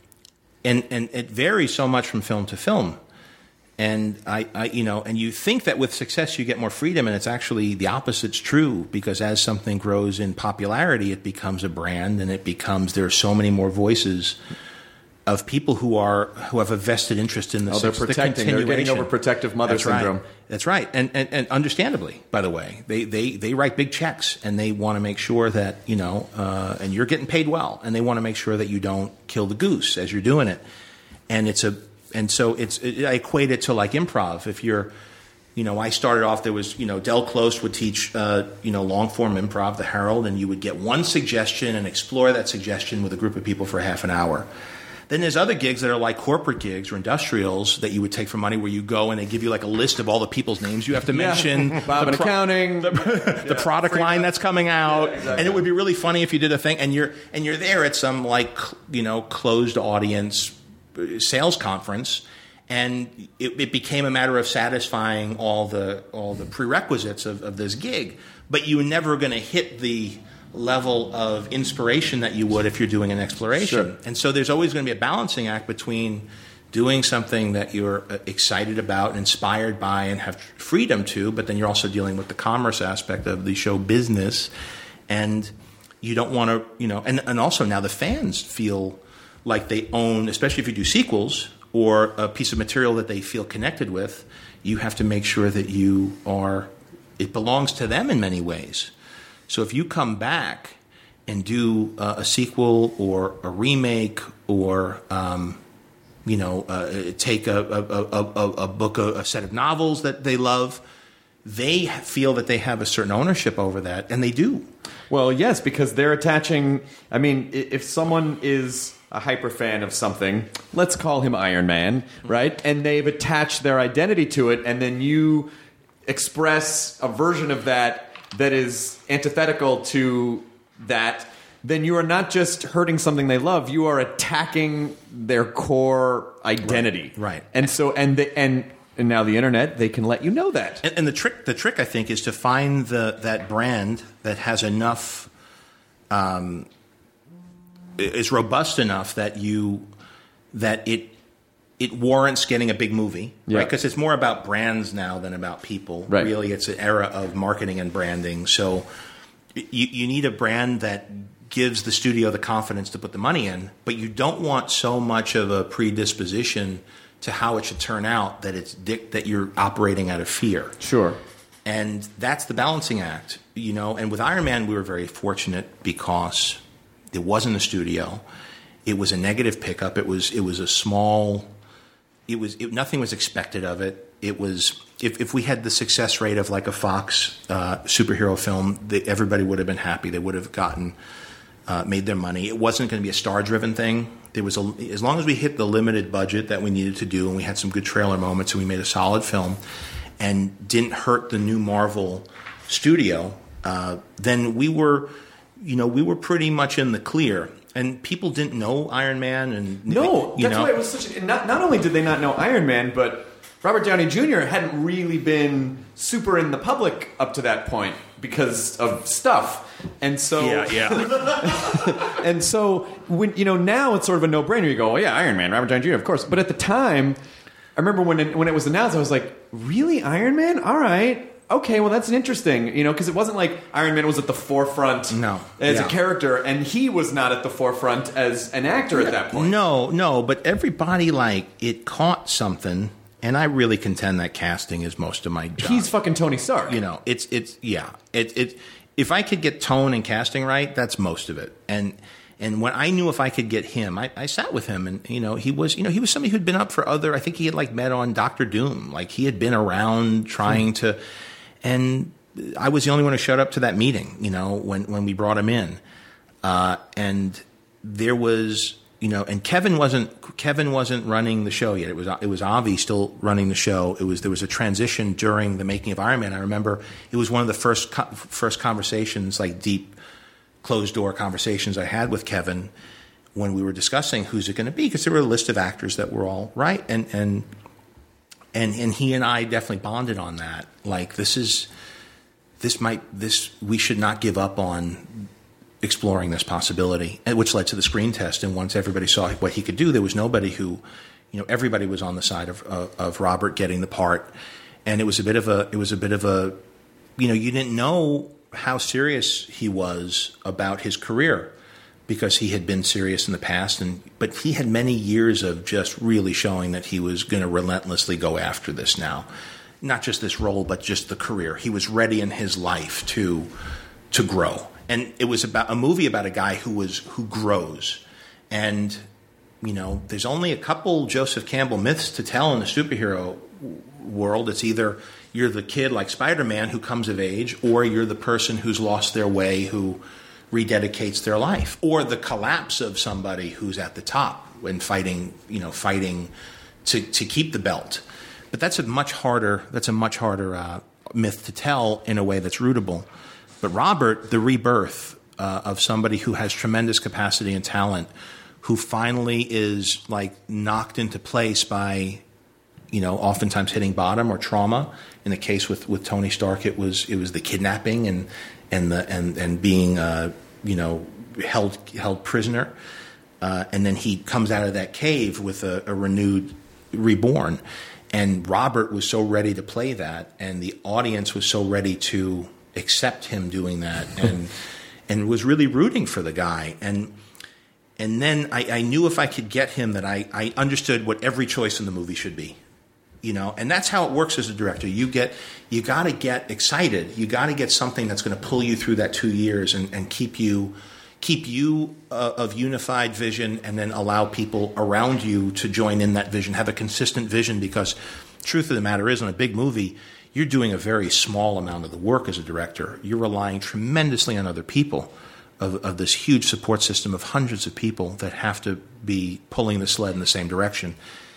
and and it varies so much from film to film. And I, I, you know, and you think that with success you get more freedom, and it's actually the opposite's true, because as something grows in popularity, it becomes a brand, and it becomes there are so many more voices of people who are who have a vested interest in the. Oh, they're the protecting. They're getting over protective mother That's syndrome. Right. That's right, and, and and understandably, by the way, they they they write big checks, and they want to make sure that you know, uh, and you're getting paid well, and they want to make sure that you don't kill the goose as you're doing it, and it's a. And so it's it, I equate it to like improv. If you're, you know, I started off, there was, you know, Del Close would teach, uh, you know, long form improv, the Herald, and you would get one suggestion and explore that suggestion with a group of people for half an hour. Then there's other gigs that are like corporate gigs or industrials that you would take for money, where you go and they give you like a list of all the people's names you have to mention. Bob in pro- accounting. The, the yeah, product line that's coming out. Yeah, exactly. And it would be really funny if you did a thing and you're and you're there at some like, you know, closed audience sales conference, and it, it became a matter of satisfying all the all the prerequisites of, of this gig. But you were never going to hit the level of inspiration that you would if you're doing an exploration. Sure. And so there's always going to be a balancing act between doing something that you're excited about and inspired by and have freedom to, but then you're also dealing with the commerce aspect of the show business. And you don't want to, you know, and, and also now the fans feel like they own, especially if you do sequels or a piece of material that they feel connected with, you have to make sure that you are, it belongs to them in many ways. So if you come back and do uh, a sequel or a remake or, um, you know, uh, take a, a, a, a, a book, a, a set of novels that they love, they feel that they have a certain ownership over that, and they do. Well, yes, because they're attaching, I mean, if someone is a hyper fan of something, let's call him Iron Man, right? And they've attached their identity to it, and then you express a version of that that is antithetical to that, then you are not just hurting something they love, you are attacking their core identity. Right. right. And so, and the, and and now the internet, they can let you know that. And, and the trick, the trick, I think, is to find the that brand that has enough, um, is robust enough that you that it it warrants getting a big movie, yeah. right? Because it's more about brands now than about people. Right. Really, it's an era of marketing and branding. So you you need a brand that gives the studio the confidence to put the money in, but you don't want so much of a predisposition to how it should turn out that it's dic- that you're operating out of fear. Sure. And that's the balancing act, you know. And with Iron Man, we were very fortunate because it wasn't a studio. It was a negative pickup. It was it was a small. It was it, nothing was expected of it. It was if if we had the success rate of like a Fox uh, superhero film, they, everybody would have been happy. They would have gotten uh, made their money. It wasn't going to be a star driven thing. There was a, as long as we hit the limited budget that we needed to do, and we had some good trailer moments, and we made a solid film, and didn't hurt the new Marvel studio. Uh, then we were, you know, we were pretty much in the clear. And people didn't know Iron Man, and no, you that's know. why it was such. A, not not only did they not know Iron Man, but Robert Downey Junior hadn't really been super in the public up to that point because of stuff, and so yeah, yeah. and so when you know now it's sort of a no brainer. You go, oh yeah, Iron Man, Robert Downey Junior, of course. But at the time, I remember when it, when it was announced, I was like, really, Iron Man? All right. Okay, well, that's interesting, you know, because it wasn't like Iron Man was at the forefront no. as yeah. a character, and he was not at the forefront as an actor at that point. No, no, but everybody, like, it caught something, and I really contend that casting is most of my job. He's fucking Tony Stark. You know, it's, it's yeah. It, it, if I could get tone and casting right, that's most of it. And and when I knew if I could get him, I, I sat with him, and, you know, he was, you know, he was somebody who'd been up for other, I think he had, like, met on Doctor Doom. Like, he had been around trying to... And I was the only one who showed up to that meeting, you know, when, when we brought him in. Uh, and there was, you know, and Kevin wasn't Kevin wasn't running the show yet. It was it was Avi still running the show. It was there was a transition during the making of Iron Man. I remember it was one of the first first conversations, like deep closed door conversations I had with Kevin when we were discussing who's it going to be, because there were a list of actors that were all right, and and. And and he and I definitely bonded on that. Like, this is, this might, this, we should not give up on exploring this possibility, which led to the screen test. And once everybody saw what he could do, there was nobody who, you know, everybody was on the side of, of, of Robert getting the part. And it was a bit of a, it was a bit of a, you know, you didn't know how serious he was about his career, because he had been serious in the past, and but he had many years of just really showing that he was going to relentlessly go after this now. Not just this role, but just the career. He was ready in his life to to grow. And it was about a movie about a guy who was who grows. And, you know, there's only a couple Joseph Campbell myths to tell in the superhero world. It's either you're the kid like Spider-Man who comes of age, or you're the person who's lost their way, who rededicates their life, or the collapse of somebody who's at the top, and fighting, you know, fighting to to keep the belt. But that's a much harder that's a much harder uh, myth to tell in a way that's rootable. But Robert, the rebirth uh, of somebody who has tremendous capacity and talent, who finally is like knocked into place by, you know, oftentimes hitting bottom or trauma. In the case with, with Tony Stark, it was it was the kidnapping and and the and and being uh, you know held held prisoner, uh, and then he comes out of that cave with a, a renewed reborn. And Robert was so ready to play that, and the audience was so ready to accept him doing that, and and was really rooting for the guy. And and then I, I knew if I could get him that I, I understood what every choice in the movie should be. You know, and that's how it works as a director. You get, you got to get excited. You got to get something that's going to pull you through that two years and, and keep you, keep you uh, of unified vision, and then allow people around you to join in that vision. Have a consistent vision, because truth of the matter is, in a big movie, you're doing a very small amount of the work as a director. You're relying tremendously on other people, of, of this huge support system of hundreds of people that have to be pulling the sled in the same direction.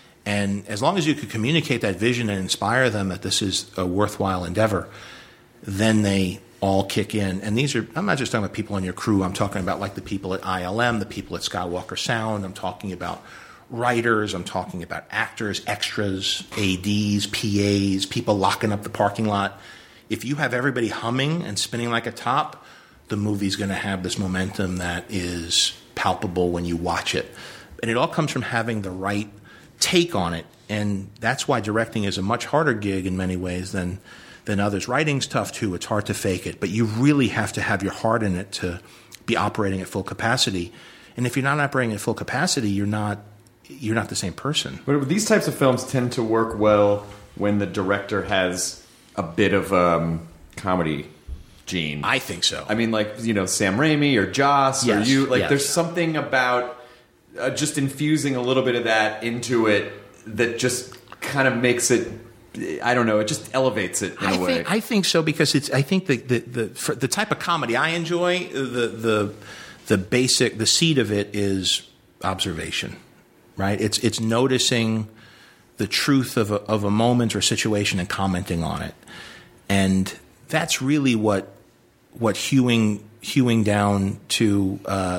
And as long as you could communicate that vision and inspire them that this is a worthwhile endeavor, then they all kick in. And these are, I'm not just talking about people on your crew. I'm talking about like the people at I L M, the people at Skywalker Sound. I'm talking about writers. I'm talking about actors, extras, A Ds, P As, people locking up the parking lot. If you have everybody humming and spinning like a top, the movie's going to have this momentum that is palpable when you watch it. And it all comes from having the right take on it, and that's why directing is a much harder gig in many ways than than others. Writing's tough too. It's hard to fake it, but you really have to have your heart in it to be operating at full capacity. And if you're not operating at full capacity, you're not you're not the same person. But these types of films tend to work well when the director has a bit of um, comedy gene. I think so. I mean, like, you know, Sam Raimi or Joss Yes, or you. Like, yes. there's something about uh, just infusing a little bit of that into it that just kind of makes it. I don't know. It just elevates it in I a way. think, I think so, because it's. I think the the the, for the type of comedy I enjoy, the the the basic the seed of it is observation, right? It's it's noticing the truth of a, of a moment or situation and commenting on it, and that's really what what hewing hewing down to uh,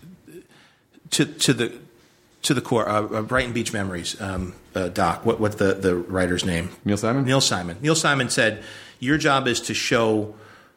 to to the to the core. Uh, Brighton Beach Memories, um, uh, Doc. What what the the writer's name? Neil Simon. Neil Simon. Neil Simon said, "Your job is to show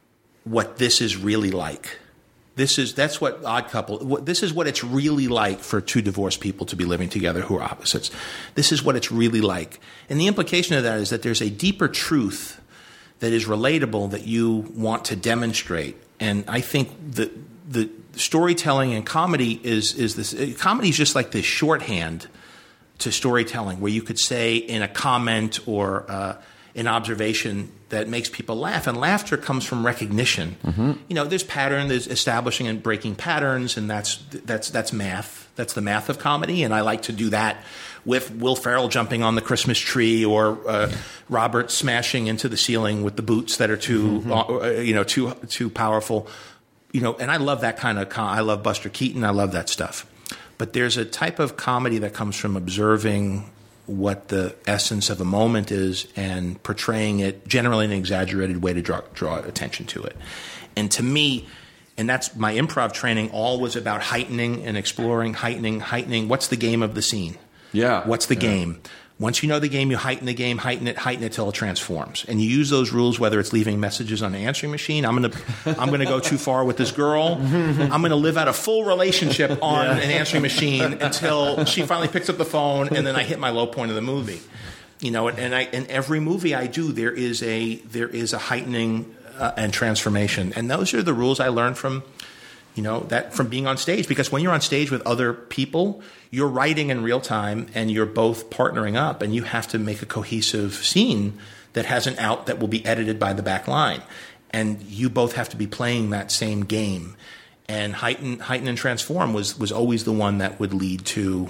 what this is really like. This is that's what Odd Couple. What, this is what it's really like for two divorced people to be living together who are opposites. This is what it's really like." And the implication of that is that there's a deeper truth that is relatable that you want to demonstrate. And I think the the storytelling and comedy is is this. Comedy is just like this shorthand to storytelling, where you could say in a comment or uh, an observation that makes people laugh. And laughter comes from recognition. Mm-hmm. You know, there's pattern, there's establishing and breaking patterns, and that's that's that's math. That's the math of comedy, and I like to do that with Will Ferrell jumping on the Christmas tree, or uh, Robert smashing into the ceiling with the boots that are too, mm-hmm. uh, you know, too too powerful. You know, and I love that kind of. Com- I love Buster Keaton. I love that stuff. But there's a type of comedy that comes from observing what the essence of a moment is and portraying it generally in an exaggerated way to draw, draw attention to it. And to me, and that's my improv training, all was about heightening and exploring, heightening, heightening. What's the game of the scene? Yeah. What's the yeah. game? Once you know the game, you heighten the game, heighten it, heighten it till it transforms. And you use those rules, whether it's leaving messages on the answering machine. I'm going to I'm going to go too far with this girl. I'm going to live out a full relationship on yeah. an answering machine until she finally picks up the phone, and then I hit my low point of the movie. You know, and I in every movie I do, there is a there is a heightening uh, and transformation. And those are the rules I learned from, you know, that from being on stage. Because when you're on stage with other people, you're writing in real time, and you're both partnering up, and you have to make a cohesive scene that has an out that will be edited by the back line. And you both have to be playing that same game. And heighten, heighten and transform was, was always the one that would lead to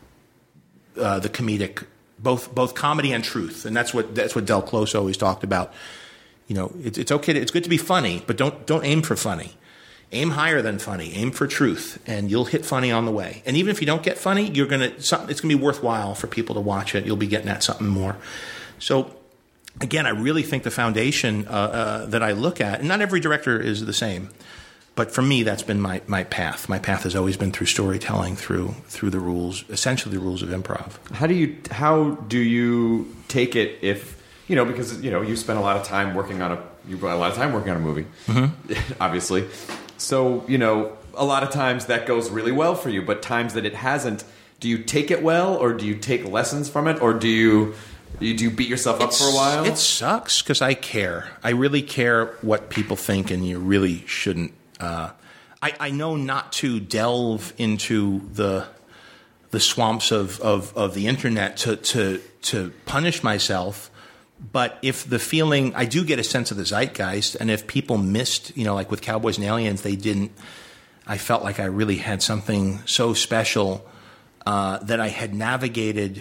uh, the comedic, both both comedy and truth. And that's what that's what Del Close always talked about. You know, it's, it's okay to, it's good to be funny, but don't don't aim for funny. Aim higher than funny. Aim for truth, and you'll hit funny on the way. And even if you don't get funny, you're gonna something. It's gonna be worthwhile for people to watch it. You'll be getting at something more. So, again, I really think the foundation uh, uh, that I look at, and not every director is the same, but for me, that's been my, my path. My path has always been through storytelling, through through the rules, essentially the rules of improv. How do you how do you take it if you know because you know you spend a lot of time working on a you spent a lot of time working on a movie, mm-hmm. obviously. So, you know, a lot of times that goes really well for you, but times that it hasn't, do you take it well, or do you take lessons from it, or do you do you beat yourself up It's, for a while? It sucks because I care. I really care what people think, and you really shouldn't. Uh, I, I know not to delve into the the swamps of, of, of the internet to, to to punish myself. But if the feeling, I do get a sense of the zeitgeist, and if people missed, you know, like with Cowboys and Aliens, they didn't, I felt like I really had something so special uh, that I had navigated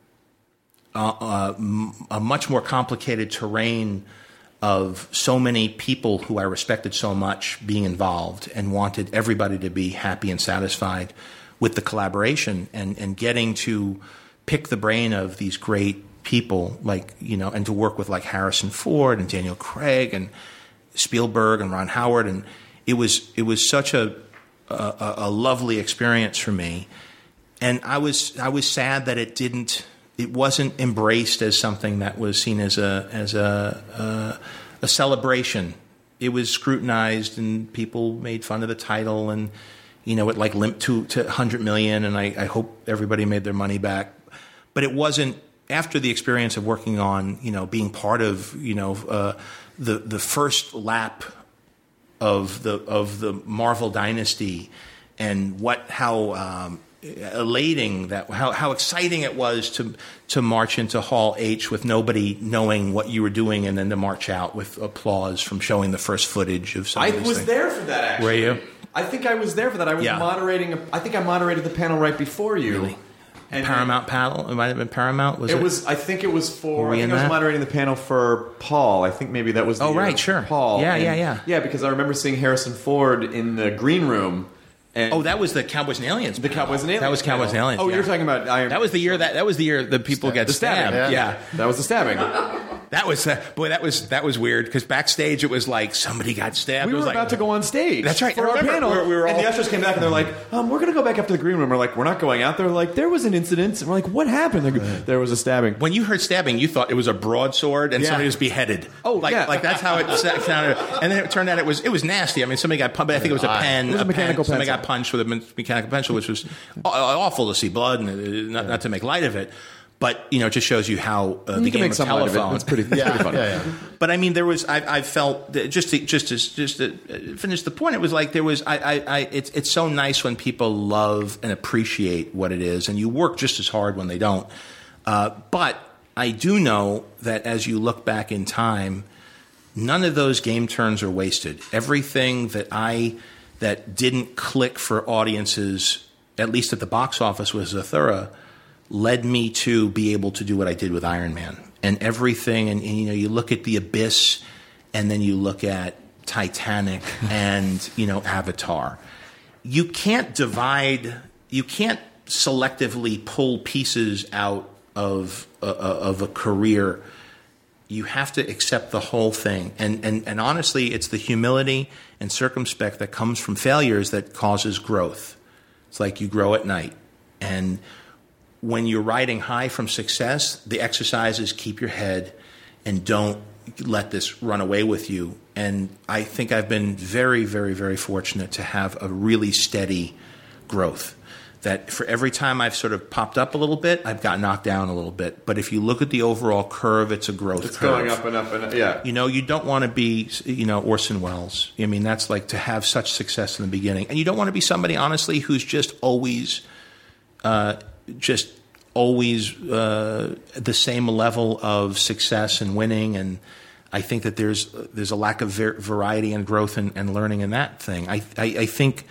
uh, uh, m- a much more complicated terrain of so many people who I respected so much being involved and wanted everybody to be happy and satisfied with the collaboration and, and getting to pick the brain of these great people, like, you know, and to work with like Harrison Ford and Daniel Craig and Spielberg and Ron Howard, and it was it was such a a, a lovely experience for me, and I was I was sad that it didn't it wasn't embraced as something that was seen as a as a a, a celebration. It was scrutinized, and people made fun of the title, and you know, it like limped to to one hundred million, and I, I hope everybody made their money back, but it wasn't. After the experience of working on, you know, being part of, you know, uh, the the first lap of the of the Marvel dynasty, and what how um, elating that how how exciting it was to to march into Hall H with nobody knowing what you were doing, and then to march out with applause from showing the first footage of some I of these was things. there for that. Actually, Were you? I think I was there for that. I was Yeah. moderating. A, I think I moderated the panel right before you. Really? And Paramount panel? It might have been Paramount. Was it? It was. I think it was for. Were we I think in I was that? moderating the panel for Paul. I think maybe that was. The Oh, year right, of sure. Paul. Yeah, And- yeah, yeah. Yeah, because I remember seeing Harrison Ford in the green room. And Oh, that was the Cowboys and Aliens. the panel. Cowboys and Aliens. That was Cowboys and panel. Aliens. Oh, yeah. you're talking about Iron. That was the year that that was the year that people get the stabbing. stabbed. Yeah. that was the stabbing. that was uh, boy. That was that was weird because backstage it was like somebody got stabbed. We it were was like, about to go on stage. That's right. For I our remember. panel. We were- we were and all- the ushers came back and they're like, um, "We're going to go back up to the green room." We're like, "We're not going out there." They're like, "There was an incident." And we're like, "What happened?" They're like, there was a stabbing. When you heard stabbing, you thought it was a broadsword and Yeah. somebody was beheaded. Oh, like, yeah. like that's how it sa- sounded. And then it turned out it was it was nasty. I mean, somebody got punched. I think it was a pen. It was a mechanical pen. Somebody pencil. got punched with a me- mechanical pencil, which was aw- awful to see blood, and uh, not, not to make light of it. But you know, it just shows you how uh, the You can game make of some light of it. telephone. It's pretty, it's Yeah, pretty funny. yeah, yeah. But I mean, there was I, I felt that just to, just to, just to finish the point. It was like there was I, I, I it's it's so nice when people love and appreciate what it is, and you work just as hard when they don't. Uh, but I do know that as you look back in time, none of those game turns are wasted. Everything that I that didn't click for audiences, at least at the box office, with Zathura, led me to be able to do what I did with Iron Man. And everything, and, and you know, you look at The Abyss, and then you look at Titanic, and you know, Avatar. You can't divide. You can't selectively pull pieces out of uh, of a career. You have to accept the whole thing. And, and and honestly, it's the humility and circumspect that comes from failures that causes growth. It's like you grow at night. And when you're riding high from success, the exercise is keep your head and don't let this run away with you. And I think I've been very, very, very fortunate to have a really steady growth. That for every time I've sort of popped up a little bit, I've got knocked down a little bit. But if you look at the overall curve, it's a growth It's curve. going up and up and up. Yeah. You know, you don't want to be, you know, Orson Welles. I mean, that's like to have such success in the beginning. And you don't want to be somebody, honestly, who's just always, uh, just always uh, the same level of success and winning. And I think that there's there's a lack of ver- variety and growth and, and learning in that thing. I, I, I think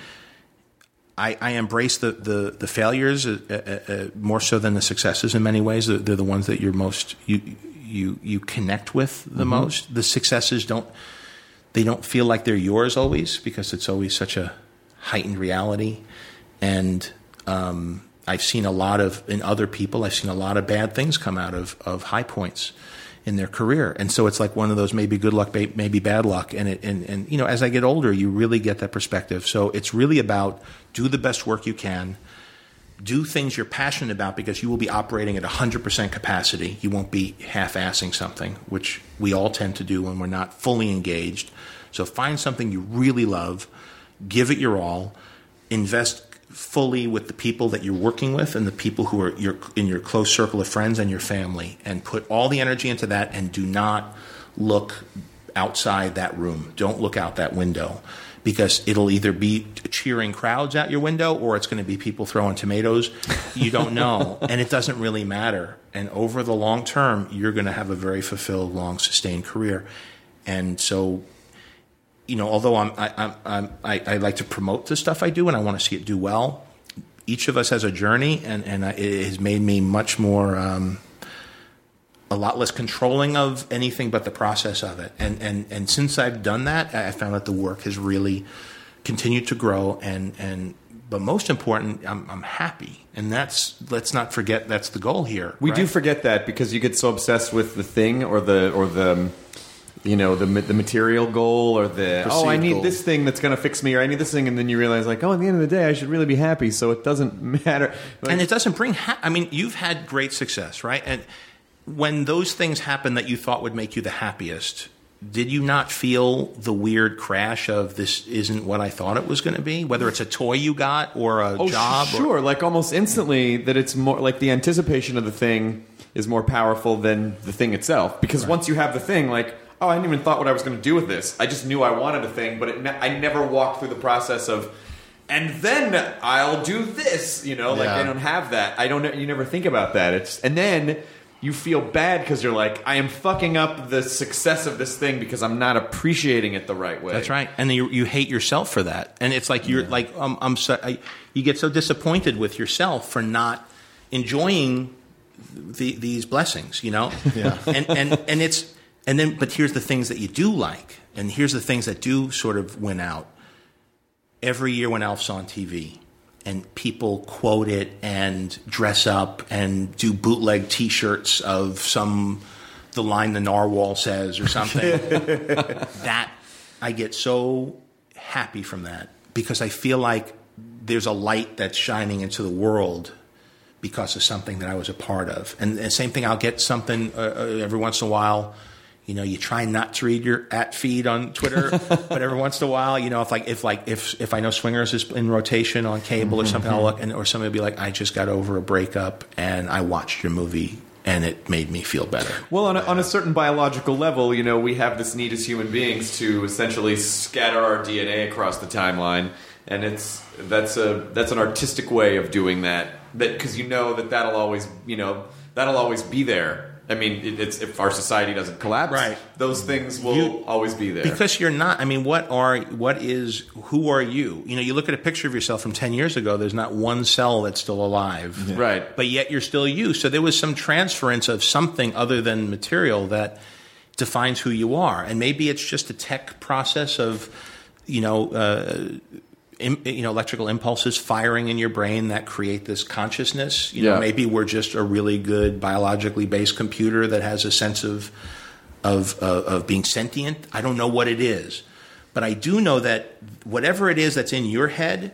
I, I embrace the, the, the failures uh, uh, uh, more so than the successes in many ways. They're, they're the ones that you're most you you you connect with the mm-hmm. most. The successes don't they don't feel like they're yours always because it's always such a heightened reality. And um, I've seen a lot of, in other people, I've seen a lot of bad things come out of, of high points in their career. And so it's like one of those maybe good luck, maybe bad luck. And, it, and, and, you know, as I get older, you really get that perspective. So it's really about do the best work you can, do things you're passionate about because you will be operating at one hundred percent capacity. You won't be half-assing something, which we all tend to do when we're not fully engaged. So find something you really love, give it your all, invest fully with the people that you're working with and the people who are your, in your close circle of friends and your family, and put all the energy into that, and do not look outside that room. Don't look out that window, because it'll either be cheering crowds out your window or it's going to be people throwing tomatoes. You don't know, and it doesn't really matter. And over the long term, you're going to have a very fulfilled, long, sustained career. And so, you know, although I'm, I, I'm, I'm, I, I like to promote the stuff I do and I want to see it do well, each of us has a journey, and, and I, it has made me much more, um, a lot less controlling of anything but the process of it. And, and, and since I've done that, I found that the work has really continued to grow. And, and but most important, I'm, I'm happy. And that's, let's not forget, that's the goal here. We right? do forget that because you get so obsessed with the thing or the, or the, you know, the the material goal or the, Perceived oh, I need goal. this thing that's going to fix me, or I need this thing. And then you realize, like, oh, at the end of the day, I should really be happy. So it doesn't matter. Like, And it doesn't bring, ha- I mean, you've had great success, right? And when those things happen that you thought would make you the happiest, did you not feel the weird crash of this isn't what I thought it was going to be? Whether it's a toy you got or a oh, job? sure. Or, Like almost instantly that it's more like the anticipation of the thing is more powerful than the thing itself. Because Right. once you have the thing, like, oh, I hadn't even thought what I was going to do with this. I just knew I wanted a thing, but it ne- I never walked through the process of, and then I'll do this. You know, like Yeah. I don't have that. I don't. You never think about that. It's and then you feel bad because you're like, I am fucking up the success of this thing because I'm not appreciating it the right way. That's right. And then you, you hate yourself for that. And it's like you're yeah. like, um, I'm so, I, you get so disappointed with yourself for not enjoying the, these blessings, you know? Yeah. And, and, and it's, and then, but here's the things that you do like. And here's the things that do sort of win out. Every year when Alf's on T V, and people quote it and dress up and do bootleg T-shirts of some, the line the narwhal says or something. That, I get so happy from that because I feel like there's a light that's shining into the world because of something that I was a part of. And the same thing, I'll get something uh, every once in a while. You know, you try not to read your at feed on Twitter, but every once in a while, you know, if like if like if if I know Swingers is in rotation on cable or something, I'll look, and or somebody will be like, I just got over a breakup and I watched your movie and it made me feel better. Well, on a, on a certain biological level, you know, we have this need as human beings to essentially scatter our D N A across the timeline, and it's that's a that's an artistic way of doing that. That because you know that that'll always you know that'll always be there. I mean, it, it's if our society doesn't collapse, Right. those things will You- always be there. Because you're not. I mean, what are what is who are you? You know, you look at a picture of yourself from ten years ago. There's not one cell that's still alive, Right. But yet you're still you. So there was some transference of something other than material that defines who you are, and maybe it's just a tech process of, you know. Uh, im- you know, electrical impulses firing in your brain that create this consciousness. You know, Yeah. maybe we're just a really good biologically based computer that has a sense of of uh, of being sentient. I don't know what it is, but I do know that whatever it is that's in your head,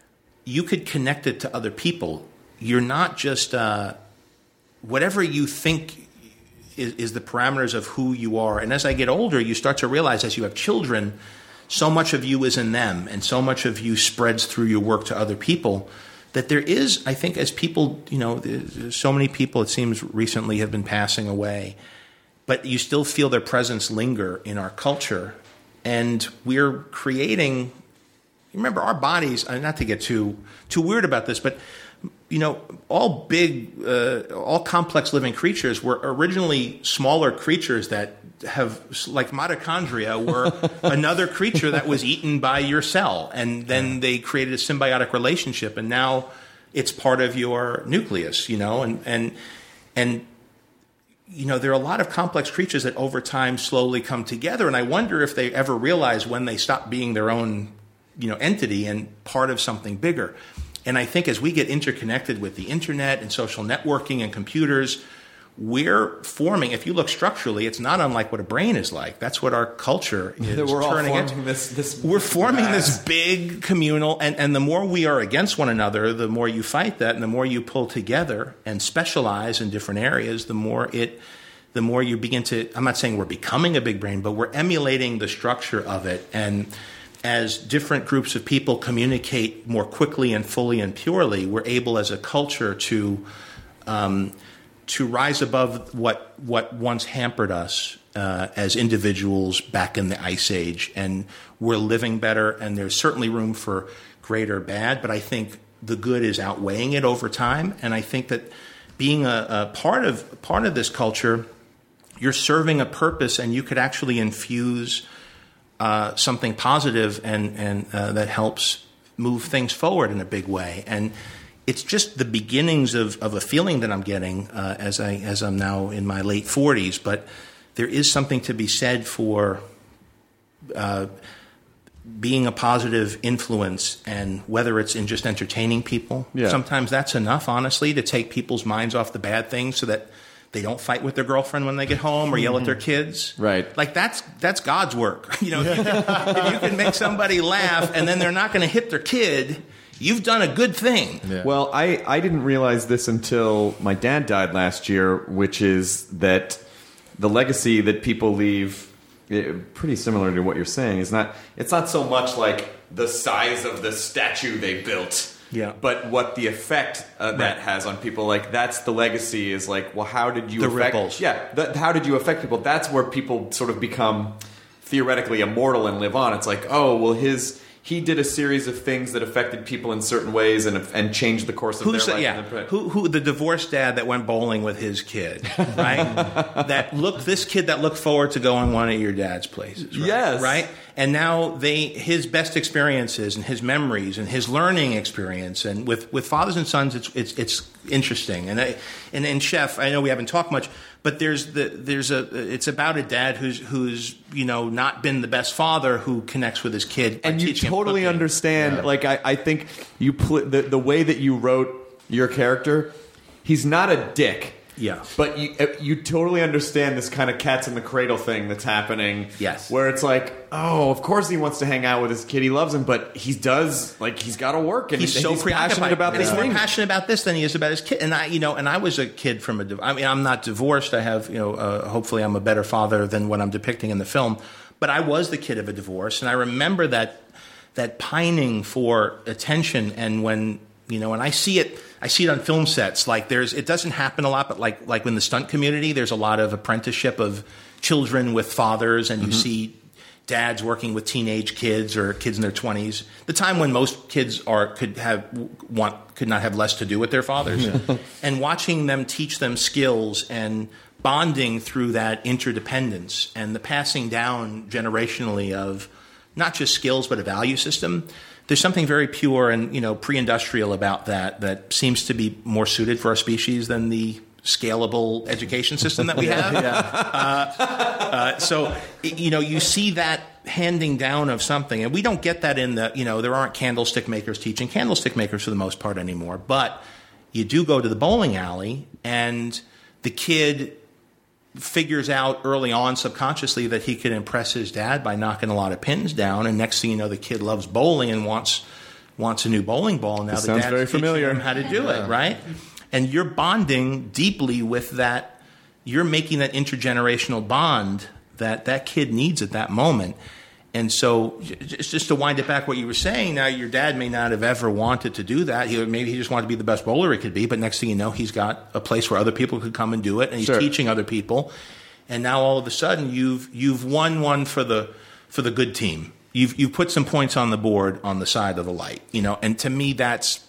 you could connect it to other people. You're not just uh, whatever you think is, is the parameters of who you are. And as I get older, you start to realize as you have children, so much of you is in them, and so much of you spreads through your work to other people, that there is, I think, as people, you know, there's so many people, it seems, recently have been passing away, but you still feel their presence linger in our culture. And we're creating, remember, our bodies, uh, not to get too too weird about this, but, you know, all big, uh, all complex living creatures were originally smaller creatures that have, like mitochondria, were another creature that was eaten by your cell. And then they created a symbiotic relationship, and now it's part of your nucleus, you know, and, and, and, you know, there are a lot of complex creatures that over time slowly come together. And I wonder if they ever realize when they stop being their own, you know, entity and part of something bigger. And I think as we get interconnected with the internet and social networking and computers, we're forming, if you look structurally, it's not unlike what a brain is like. That's what our culture is We're all turning forming into. this, this We're forming mass. this big communal, and, and the more we are against one another, the more you fight that, and the more you pull together and specialize in different areas, the more it, the more you begin to, I'm not saying we're becoming a big brain, but we're emulating the structure of it. And as different groups of people communicate more quickly and fully and purely, we're able as a culture to um, to rise above what what once hampered us uh, as individuals back in the Ice Age. And we're living better, and there's certainly room for greater bad, but I think the good is outweighing it over time. And I think that being a, a part of part of this culture, you're serving a purpose, and you could actually infuse uh, something positive and, and uh, that helps move things forward in a big way. And it's just the beginnings of, of a feeling that I'm getting uh, as I as I'm now in my late forties. But there is something to be said for uh, being a positive influence, and whether it's in just entertaining people. Yeah. Sometimes that's enough, honestly, to take people's minds off the bad things so that they don't fight with their girlfriend when they get home or yell at their kids. Right. Like that's that's God's work. You know, if you, can, if you can make somebody laugh and then they're not going to hit their kid, you've done a good thing. Yeah. Well, I, I didn't realize this until my dad died last year, which is that the legacy that people leave, eh, pretty similar to what you're saying, is not, it's not so much like the size of the statue they built, Yeah. but what the effect uh, that Right. has on people. Like, that's the legacy, is like, well, how did you The affect... ripples. Yeah, the, how did you affect people? That's where people sort of become theoretically immortal and live on. It's like, oh, well, his... He did a series of things that affected people in certain ways and and changed the course of Who's their the, life. yeah? And the- Who who the divorced dad that went bowling with his kid, right? that look this kid that looked forward to going one of your dad's places, right? Yes. right? And now they his best experiences and his memories and his learning experience, and with, with fathers and sons, it's it's it's interesting. And I, and and Chef, I know we haven't talked much, but there's the there's a it's about a dad who's who's you know not been the best father, who connects with his kid, by and you teaching him totally cooking. understand. Yeah. Like, I, I think you pl- the the way that you wrote your character, he's not a dick. Yeah. But you uh, you totally understand this kind of cats in the cradle thing that's happening. Yes. Where it's like, oh, of course he wants to hang out with his kid. He loves him, but he does, like, he's got to work, and He's he's, so he's preoccupied passionate about and this he's more thing. passionate about this than he is about his kid. And I, you know, and I was a kid from a. div- I mean, I'm not divorced. I have, you know, uh, hopefully, I'm a better father than what I'm depicting in the film. But I was the kid of a divorce, and I remember that that pining for attention. And when you know, and I see it, I see it on film sets. Like there's, it doesn't happen a lot, but like like in the stunt community, there's a lot of apprenticeship of children with fathers, and you see dads working with teenage kids or kids in their twenties, the time when most kids are could have want could not have less to do with their fathers, and watching them teach them skills and bonding through that interdependence and the passing down generationally of not just skills but a value system. There's something very pure and you know pre-industrial about that that seems to be more suited for our species than the scalable education system that we have. uh, uh, so, you know, you see that handing down of something, and we don't get that in the, you know, there aren't candlestick makers teaching candlestick makers for the most part anymore, but you do go to the bowling alley, and the kid figures out early on subconsciously that he could impress his dad by knocking a lot of pins down, and next thing you know, the kid loves bowling and wants wants a new bowling ball. Now This the sounds dad's very teaching familiar. him how to do it, right? And you're bonding deeply with that. You're making that intergenerational bond that that kid needs at that moment. And so, just, just to wind it back, what you were saying, now your dad may not have ever wanted to do that. He, maybe he just wanted to be the best bowler he could be, but next thing you know, he's got a place where other people could come and do it, and he's Sure. teaching other people. And now all of a sudden, you've you've won one for the for the good team. You've you've put some points on the board on the side of the light, you know. And to me, that's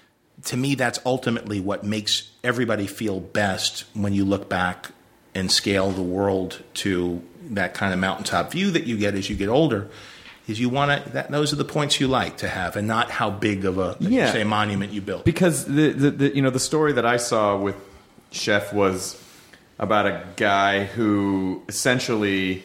to me that's ultimately what makes everybody feel best when you look back and scale the world to that kind of mountaintop view that you get as you get older. Is you want to that those are the points you like to have, and not how big of a Yeah. say monument you built. Because the, the, the you know the story that I saw with Chef was about a guy who essentially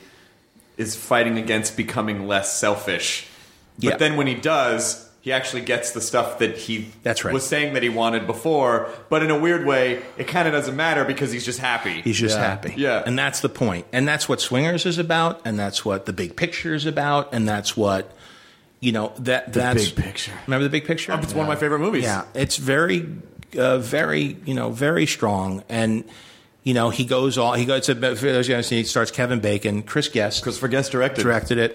is fighting against becoming less selfish. But Yeah. then when he does, he actually gets the stuff that he That's right. was saying that he wanted before. But in a weird way, it kind of doesn't matter because he's just happy. He's just Yeah. happy. Yeah. And that's the point. And that's what Swingers is about, and that's what The Big Picture is about, and that's what, you know, that that's Big Picture. Remember The Big Picture? Oh, it's one of my favorite movies. Yeah. It's very uh, very, you know, very strong, and you know, he goes all he goes to for those guys, he starts Kevin Bacon, Chris Guest Christopher Guest directed. directed it.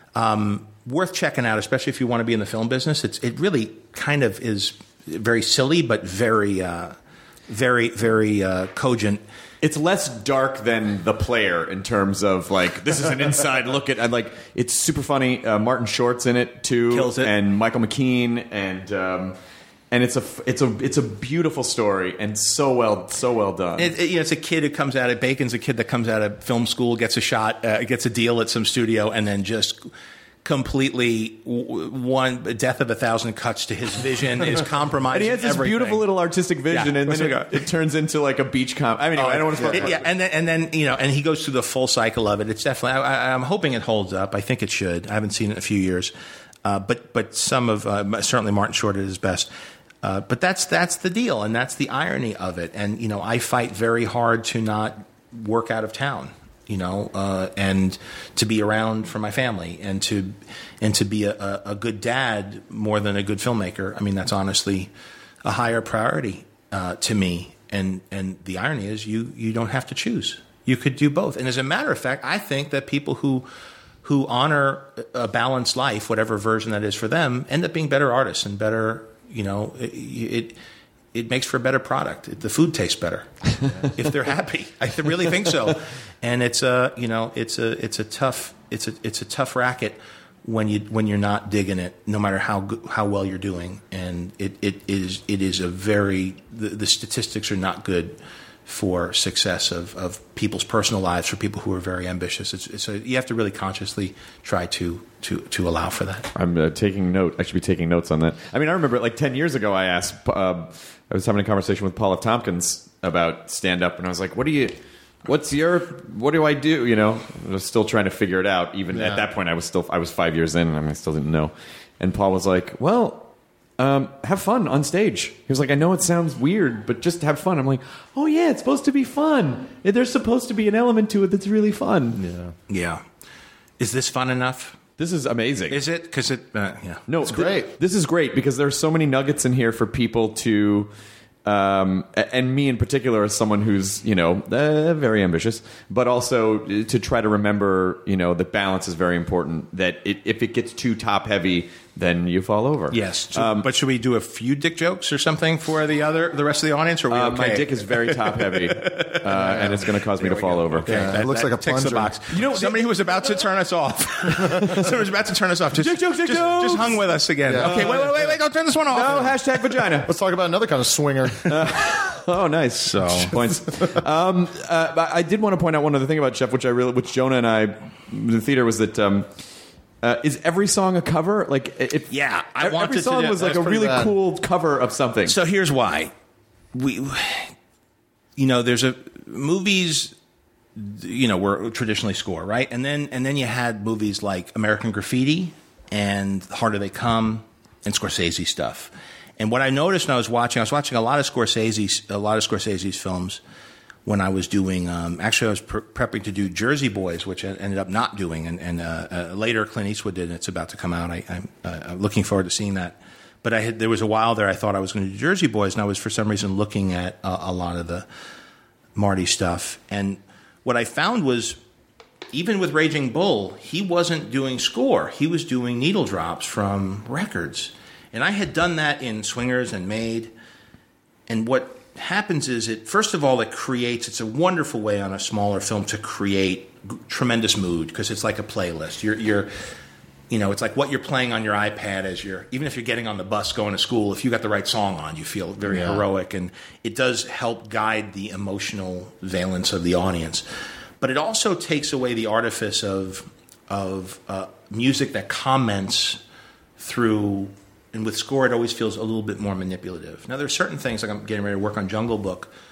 Um, worth checking out, especially if you want to be in the film business. It's it really kind of is very silly, but very, uh, very, very uh, cogent. It's less dark than The Player in terms of like this is an inside look at and like it's super funny. Uh, Martin Short's in it too, Kills it. and Michael McKean, and um, and it's a it's a it's a beautiful story and so well so well done. It, it, you know, it's a kid who comes out of Bacon's a kid that comes out of film school, gets a shot, uh, gets a deal at some studio, and then just completely w- one death of a thousand cuts to his vision is compromised. And he has this everything. beautiful little artistic vision, Yeah. and then it, it turns into like a beach comp. I mean, anyway, I don't want to. It- yeah, and then and then you know, and he goes through the full cycle of it. It's definitely. I, I- I'm hoping it holds up. I think it should. I haven't seen it in a few years, uh, but but some of uh, certainly Martin Short at his best. Uh, but that's that's the deal, and that's the irony of it. And you know, I fight very hard to not work out of town. You know, uh, and to be around for my family, and to and to be a, a, a good dad more than a good filmmaker. I mean, that's honestly a higher priority uh, to me. And and the irony is, you you don't have to choose. You could do both. And as a matter of fact, I think that people who who honor a balanced life, whatever version that is for them, end up being better artists and better. You know, it. it It makes for a better product. The food tastes better if they're happy. I really think so. And it's a, you know, it's a, it's a tough, it's a, it's a tough racket when you when you're not digging it, no matter how good, how well you're doing. And it, it is it is a very the, the statistics are not good for success of, of people's personal lives for people who are very ambitious. It's, it's a, you have to really consciously try to to to allow for that. I'm uh, taking note. I should be taking notes on that. I mean, I remember like ten years ago, I asked. Uh, I was having a conversation with Paul F. Tompkins about stand up, and I was like, "What do you? What's your? What do I do?" You know, I was still trying to figure it out. Even Yeah. at that point, I was still I was five years in, and I still didn't know. And Paul was like, "Well, um, have fun on stage." He was like, "I know it sounds weird, but just have fun." I'm like, "Oh yeah, it's supposed to be fun. There's supposed to be an element to it that's really fun." Yeah. Yeah, is this fun enough? This is amazing. Is it? Because it, uh, yeah. No, It's great. th- this is great because there's so many nuggets in here for people to, um, a- and me in particular, as someone who's you know uh, very ambitious, but also to try to remember, you know, that balance is very important. That it, if it gets too top heavy, then you fall over. Yes, so- Um, but should we do a few dick jokes or something for the other, the rest of the audience? Or are we uh, okay? my dick is very top heavy, uh, and it's going to cause me to fall over. Okay, Yeah, it that- looks that like a ticks the plunger. box. You know, somebody who was about to turn us off. Somebody was about to turn us off. Just, Dick jokes, dick just, jokes. just hung with us again. Yeah. Okay, wait, wait, wait, wait! Don't turn this one off. No, hashtag vagina. Let's talk about another kind of swinger. Oh, nice. So- points. um, uh, but I did want to point out one other thing about Chef, which I really, which Jonah and I, the theater, was that um, uh, is every song a cover? Like, it, Yeah, I every wanted to song do- was like that's a pretty really bad. cool cover of something. So here's why. We, you know, there's a movies, you know, were traditionally score, right? And then and then you had movies like American Graffiti and The Harder They Come and Scorsese stuff. And what I noticed when I was watching, I was watching a lot of Scorsese's, a lot of Scorsese's films when I was doing. Um, actually, I was pre- prepping to do Jersey Boys, which I ended up not doing, and, and uh, uh, later Clint Eastwood did. And it's about to come out. I, I'm, uh, I'm looking forward to seeing that. But I had, there was a while there I thought I was going to do Jersey Boys, and I was for some reason looking at uh, a lot of the Marty stuff. And what I found was, even with Raging Bull, he wasn't doing score. He was doing needle drops from records. And I had done that in Swingers and Made. And what happens is, it first of all, it creates, it's a wonderful way on a smaller film to create g- tremendous mood, because it's like a playlist. You're, you're, you know, it's like what you're playing on your iPad as you're, even if you're getting on the bus going to school, if you got the right song on, you feel very Yeah. heroic. And it does help guide the emotional valence of the audience. But it also takes away the artifice of of uh, music that comments through, and with score, it always feels a little bit more manipulative. Now, there are certain things, like I'm getting ready to work on Jungle Book,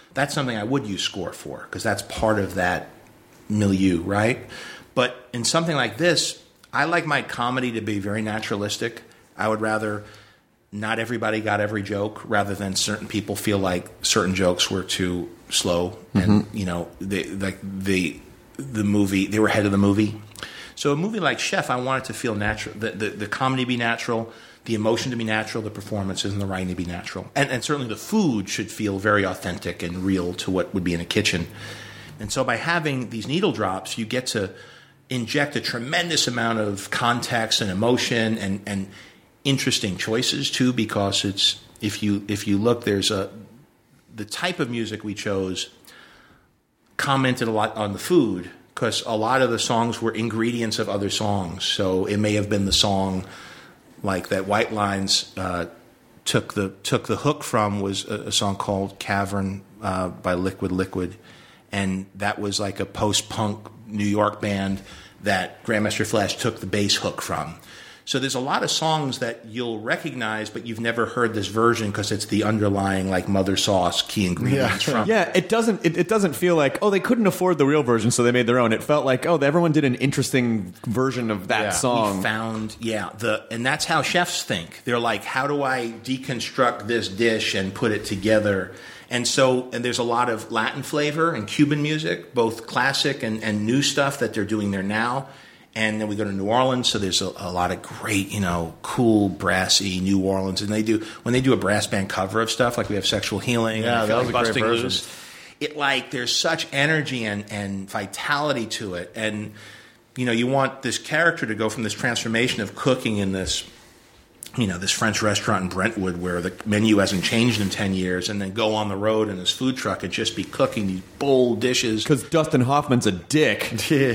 that's something I would use score for, because that's part of that milieu, right? But in something like this, I like my comedy to be very naturalistic. I would rather not everybody got every joke, rather than certain people feel like certain jokes were too slow, and you know, they, like the the movie, they were ahead of the movie. So a movie like Chef, I want it to feel natural, the, the, the comedy to be natural, the emotion to be natural, the performances and the writing to be natural. And, and certainly the food should feel very authentic and real to what would be in a kitchen. And so by having these needle drops, you get to inject a tremendous amount of context and emotion and, and interesting choices too, because it's, if you if you look, there's a, the type of music we chose commented a lot on the food, because a lot of the songs were ingredients of other songs. So it may have been the song like that White Lines uh, took the took the hook from was a, a song called Cavern uh, by Liquid Liquid. And that was like a post-punk New York band that Grandmaster Flash took the bass hook from. So there's a lot of songs that you'll recognize, but you've never heard this version because it's the underlying like mother sauce key ingredients Yeah. from. Yeah, it doesn't it, it doesn't feel like, oh, they couldn't afford the real version, so they made their own. It felt like, oh, everyone did an interesting version of that Yeah. song. We found, yeah, the and that's how chefs think. They're like, how do I deconstruct this dish and put it together? And so, and there's a lot of Latin flavor and Cuban music, both classic and, and new stuff that they're doing there now. And then we go to New Orleans, so there's a, a lot of great, you know, cool, brassy New Orleans. And they do, when they do a brass band cover of stuff, like we have Sexual Healing, Yeah, and that like was a great Busting version. Loose, it like, there's such energy and, and vitality to it. And, you know, you want this character to go from this transformation of cooking in this, you know, this French restaurant in Brentwood where the menu hasn't changed in ten years, and then go on the road in this food truck and just be cooking these bold dishes Because Dustin Hoffman's a dick.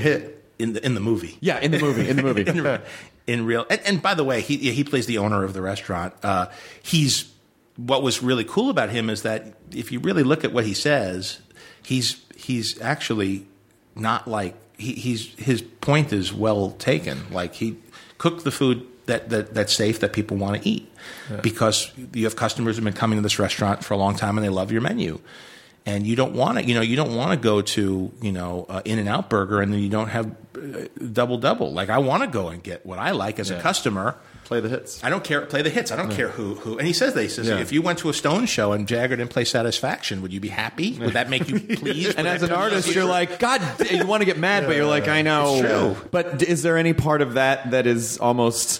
in the, in the movie. Yeah, in the movie. In the movie. in, in real, and, and by the way, he he plays the owner of the restaurant. Uh, he's what was really cool about him is that if you really look at what he says, he's he's actually not like he, he's his point is well taken. Like he cooked the food that, that that's safe that people want to eat, yeah. because you have customers who've been coming to this restaurant for a long time and they love your menu. And you don't want to, you know, you don't want to go to, you know, uh, In-N-Out Burger and then you don't have uh, double double. Like I want to go and get what I like as Yeah. a customer. Play the hits. I don't care. Play the hits. I don't care who who. And he says that. He says, Yeah. if you went to a Stone show and Jagger didn't play Satisfaction, would you be happy? Would that make you pleased? And Would as that an make you artist, feel- you're like, God, you want to get mad, but you're like, I know. It's true. But is there any part of that that is almost,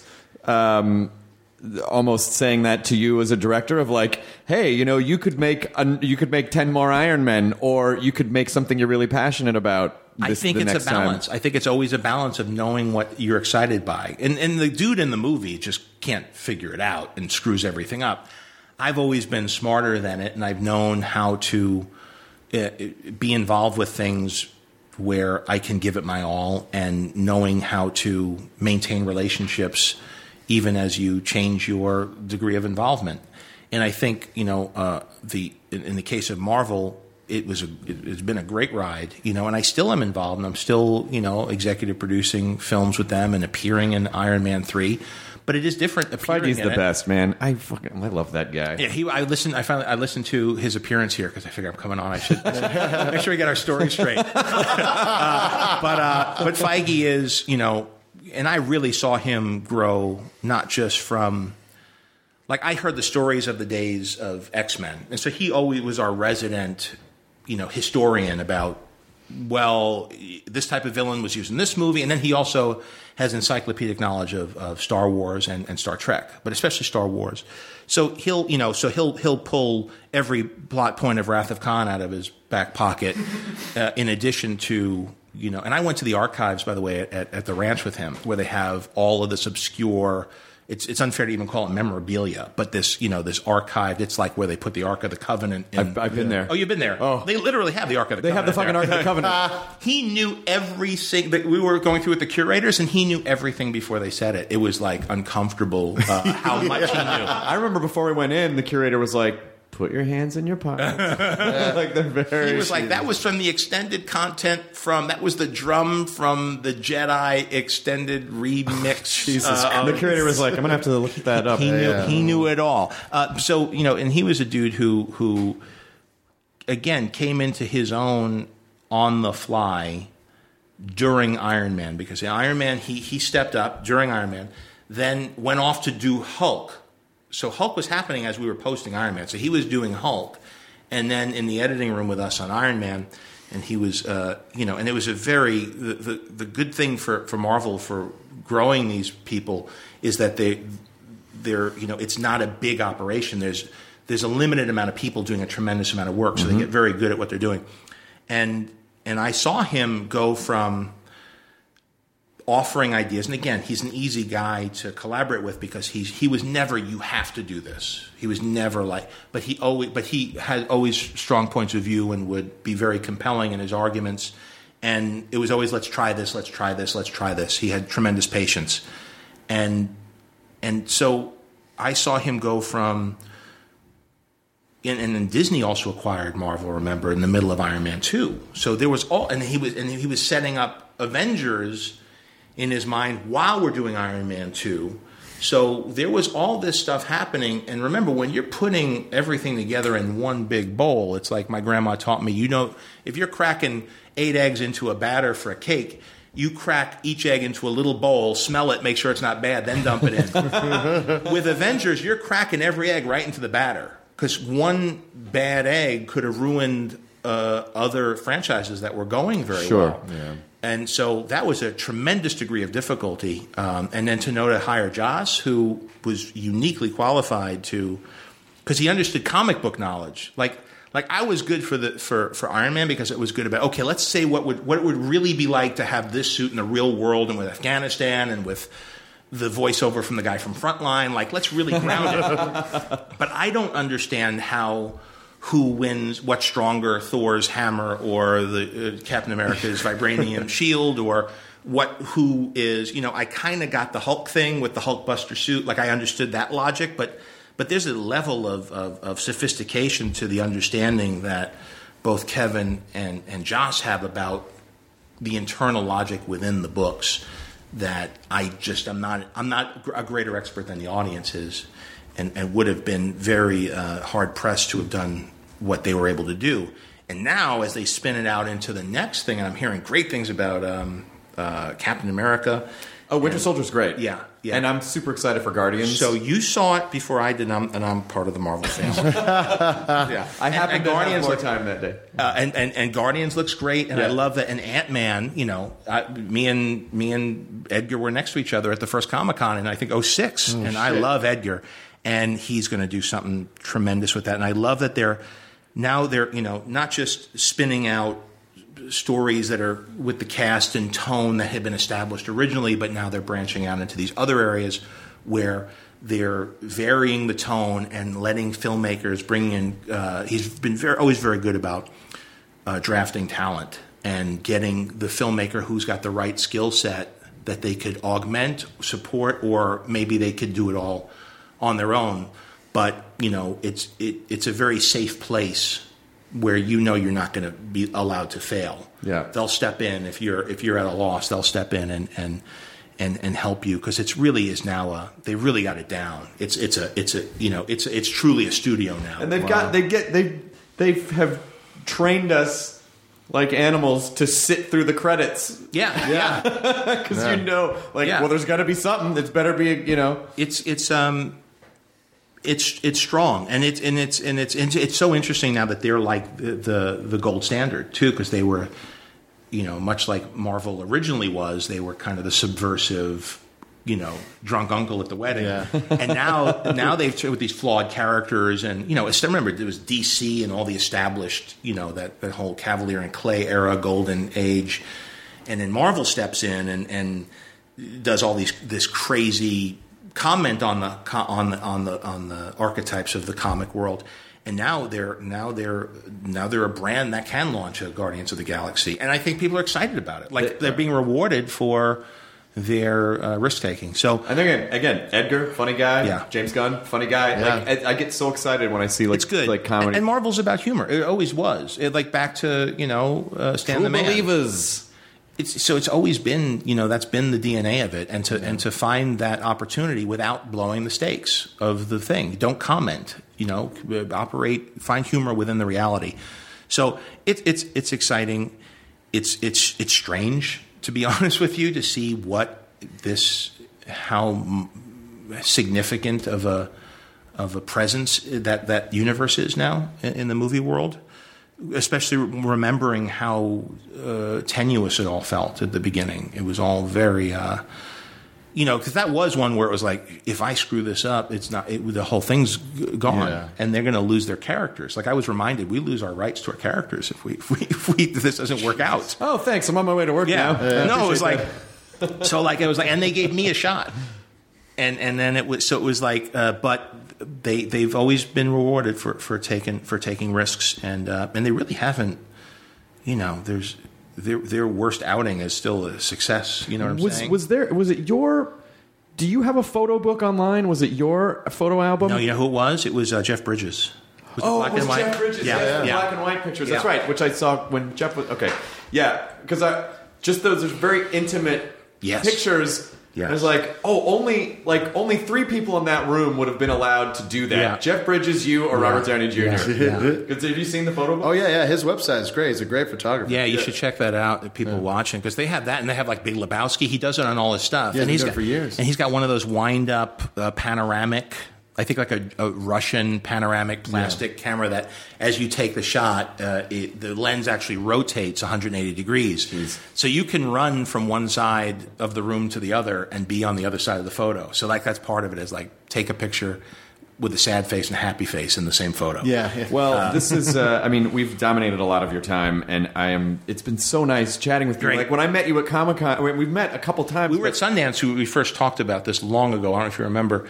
um, almost saying that to you as a director of like, hey, you know, you could make a, you could make ten more Iron Men, or you could make something you're really passionate about. This, I think the it's next a balance. Time. I think it's always a balance of knowing what you're excited by. And, and the dude in the movie just can't figure it out and screws everything up. I've always been smarter than it, and I've known how to uh, be involved with things where I can give it my all, and knowing how to maintain relationships even as you change your degree of involvement. And I think, you know, uh, the in, in the case of Marvel, it was a, it, it's been a great ride, you know, and I still am involved, and I'm still, you know, executive producing films with them and appearing in Iron Man three. But it is different. appearing Feige's in the it. best, man. I fucking I love that guy. Yeah, he. I listened. I finally. I listened to his appearance here because I figure I'm coming on. I should make sure we get our story straight. uh, but uh, but Feige is, you know, and I really saw him grow, not just from. Like I heard the stories of the days of X-Men, and so he always was our resident, you know, historian about. Well, this type of villain was used in this movie, and then he also has encyclopedic knowledge of, of Star Wars and, and Star Trek, but especially Star Wars. So he'll, you know, so he'll he'll pull every plot point of Wrath of Khan out of his back pocket, uh, in addition to, you know. And I went to the archives, by the way, at, at the ranch with him, where they have all of this obscure. It's it's unfair to even call it memorabilia, but this, you know, this archived. It's like where they put the Ark of the Covenant in. I've, I've been there. Oh, you've been there. Oh. They literally have the Ark of the They have Covenant. the fucking there. Ark of the Covenant. He knew every single. We were going through with the curators, and he knew everything before they said it. It was like uncomfortable uh, how much he knew. I remember before we went in, the curator was like, "Put your hands in your pockets." Like they're very. He was like, "That was from the extended content from that was the drum from the Jedi extended remix." Jesus uh, Christ. The curator was like, "I'm gonna have to look that up." He knew Yeah. he knew it all. Uh, so you know, and he was a dude who who again, came into his own on the fly during Iron Man, because in Iron Man, he, he stepped up during Iron Man, then went off to do Hulk. So Hulk was happening as we were posting Iron Man. So he was doing Hulk, and then in the editing room with us on Iron Man, and he was, uh, you know, and it was a very, the, the, the good thing for, for Marvel for growing these people is that they, they're, you know, it's not a big operation. There's, there's a limited amount of people doing a tremendous amount of work, so mm-hmm. they get very good at what they're doing. And, and I saw him go from offering ideas, and again, he's an easy guy to collaborate with because he's he was never, you have to do this. He was never like, but he always, but he had always strong points of view and would be very compelling in his arguments. And it was always, let's try this, let's try this, let's try this. He had tremendous patience, and and so I saw him go from. And, and then Disney also acquired Marvel, remember, in the middle of Iron Man two. So there was all, and he was and he was setting up Avengers in his mind while we're doing Iron Man two. So there was all this stuff happening. And remember, when you're putting everything together in one big bowl, it's like my grandma taught me, you know, if you're cracking eight eggs into a batter for a cake, you crack each egg into a little bowl, smell it, make sure it's not bad, then dump it in. With Avengers, you're cracking every egg right into the batter, because one bad egg could have ruined uh, other franchises that were going very sure. well. Yeah. And so that was a tremendous degree of difficulty. Um, and then to know to hire Joss, who was uniquely qualified to, because he understood comic book knowledge. Like, like I was good for the for, for Iron Man because it was good about, okay, let's say what would what it would really be like to have this suit in the real world and with Afghanistan and with the voiceover from the guy from Frontline. Like, let's really ground it. But I don't understand how. Who wins, what's stronger, Thor's hammer or the uh, Captain America's vibranium shield, or what? Who is, you know, I kind of got the Hulk thing with the Hulkbuster suit. Like, I understood that logic, but but there's a level of, of, of sophistication to the understanding that both Kevin and, and Joss have about the internal logic within the books that I just, I'm not, I'm not a greater expert than the audience is, and, and would have been very uh, hard-pressed to have done what they were able to do. And now, as they spin it out into the next thing, and I'm hearing great things about um, uh, Captain America. Oh, Winter and, Soldier's great. Yeah, yeah. And I'm super excited for Guardians. So you saw it before I did, and I'm, and I'm part of the Marvel family. yeah. I and, happened and to Guardians have more look, time that day. uh, and, and, and Guardians looks great, and Yeah. I love that. And Ant-Man, you know, I, me and me and Edgar were next to each other at the first Comic-Con in, I think, oh six, and shit. I love Edgar. And he's going to do something tremendous with that. And I love that they're now they're, you know, not just spinning out stories that are with the cast and tone that had been established originally, but now they're branching out into these other areas where they're varying the tone and letting filmmakers bring in. Uh, he's been very, always very good about uh, drafting talent and getting the filmmaker who's got the right skill set that they could augment, support, or maybe they could do it all on their own. But, you know, it's it, it's a very safe place where you know you're not going to be allowed to fail. Yeah. They'll step in if you're if you're at a loss. They'll step in and and and, and help you, because it's really is now a they really got it down. It's it's a it's a you know it's it's truly a studio now. And they've Wow. got they get they they have trained us like animals to sit through the credits. yeah yeah. Because you know, like, Yeah. well, there's got to be something. It's better be, you know. It's it's um. It's it's strong, and it's and it's and it's it's so interesting now that they're like the the, the gold standard too, because they were, you know, much like Marvel originally was. They were kind of the subversive, you know, drunk uncle at the wedding, Yeah. and now now they've with these flawed characters, and you know, I still remember there was D C and all the established, you know, that that whole Cavalier and Clay era, golden age, and then Marvel steps in and and does all these this crazy comment on the on the on the on the archetypes of the comic world, and now they're now they're now they're a brand that can launch a Guardians of the Galaxy, and I think people are excited about it. Like, they're being rewarded for their uh, risk taking. So And again, again, Edgar, funny guy. Yeah. James Gunn, funny guy. Yeah. Like, I, I get so excited when I see like it's good, like comedy. And, and Marvel's about humor. It always was. It, like back to you know uh, Stan True the Man. believers. It's, so it's always been, you know, that's been the D N A of it, and to and to find that opportunity without blowing the stakes of the thing. Don't comment, you know, operate, find humor within the reality. So it, it's it's exciting. It's it's it's strange, to be honest with you, to see what this how significant of a of a presence that that universe is now in, in the movie world. Especially remembering how uh, tenuous it all felt at the beginning. It was all very, uh, you know, because that was one where it was like, if I screw this up, it's not it, the whole thing's gone, Yeah. and they're going to lose their characters. Like I was reminded, we lose our rights to our characters if we if, we, if, we, if this doesn't work out. Oh, thanks. I'm on my way to work Yeah, now. I no, it was appreciate like so. Like it was like, and they gave me a shot, and and then it was so it was like, uh, but. They they've always been rewarded for, for taking for taking risks, and uh, and they really haven't. You know, there's their their worst outing is still a success. You know what I'm was saying? was there was it your? Do you have a photo book online? Was it your photo album? No, you know who it was? It was uh, Jeff Bridges. Was it Oh, black it was and white? Jeff Bridges. Yeah, Yeah, yeah. the yeah. black and white pictures. That's Yeah. right, which I saw when Jeff was okay. Yeah, because I just those are very intimate Yes. pictures. Yes. I was like, oh, only like only three people in that room would have been allowed to do that. Yeah. Jeff Bridges, you, or Robert Downey Junior Yeah. Yeah. Because have you seen the photo book? Oh yeah, yeah. His website is great. He's a great photographer. Yeah, you Yeah. should check that out. If people watching, because they have that, and they have like Big Lebowski. He does it on all his stuff, Yeah, and he's he's done got it for years. And he's got one of those wind up uh, panoramic. I think like a, a Russian panoramic plastic camera that, as you take the shot, uh, it, the lens actually rotates one hundred eighty degrees. So you can run from one side of the room to the other and be on the other side of the photo. So like that's part of it is like take a picture with a sad face and a happy face in the same photo. Yeah. yeah. Well, this is, uh, I mean, we've dominated a lot of your time, and I am, it's been so nice chatting with you. Great. Like, when I met you at Comic-Con, we- we've met a couple times. We were at but- Sundance. We we first talked about this long ago. I don't know if you remember.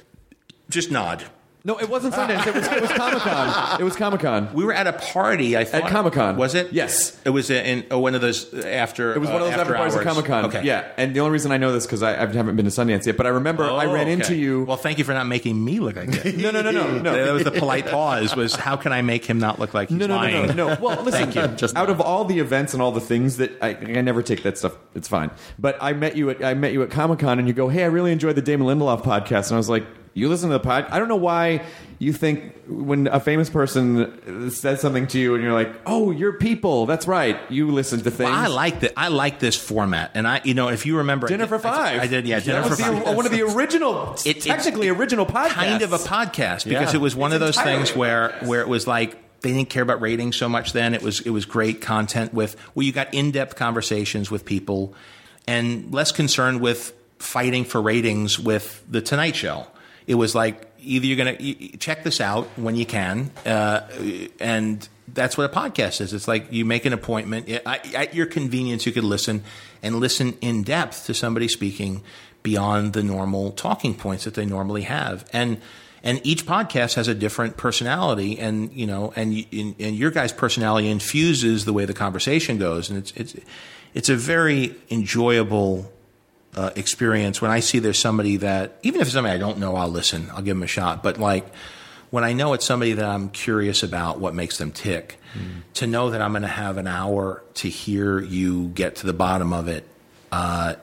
Just nod. No, it wasn't Sundance. It was, it was Comic-Con. It was Comic-Con. We were at a party. I thought At Comic-Con. Was it? Yes. It was in oh, one of those after. It was one of those uh, after parties at hours. Comic Con. Okay. Yeah, and the only reason I know this because I, I haven't been to Sundance yet, but I remember Oh, I ran okay. into you. Well, thank you for not making me look like that. no, no, no, no, no. That was the polite pause. Was how can I make him not look like he's No, no, no, lying? no, no. Well, listen. Thank you. Just out not. of all the events and all the things that I, I never take that stuff. It's fine. But I met you at I met you at Comic Con, and you go, "Hey, I really enjoyed the Damon Lindelof podcast," and I was like, "You listen to the pod?" I don't know why you think when a famous person says something to you, and you're like, "Oh, you're people." That's right. You listen to things. Well, I like that. I like this format, and I, you know, if you remember, Dinner I for did, I Five. did, I did, yeah, Dinner that for was the, Five. one of the original, It- it- technically original podcasts. Kind of a podcast because Yeah. it was one It's of those entirely things a where podcast. where it was like they didn't care about ratings so much. Then it was it was great content with where you got in depth conversations with people, and less concerned with fighting for ratings with the Tonight Show. It was like either you're going to check this out when you can, uh, and that's what a podcast is. It's like you make an appointment at your convenience. You could listen and listen in depth to somebody speaking beyond the normal talking points that they normally have, and and each podcast has a different personality, and you know, and and, and your guys' personality infuses the way the conversation goes, and it's it's it's a very enjoyable Uh, experience when I see there's somebody that, even if it's somebody I don't know, I'll listen, I'll give them a shot. But like when I know it's somebody that I'm curious about what makes them tick, mm. to know that I'm going to have an hour to hear you get to the bottom of it, uh,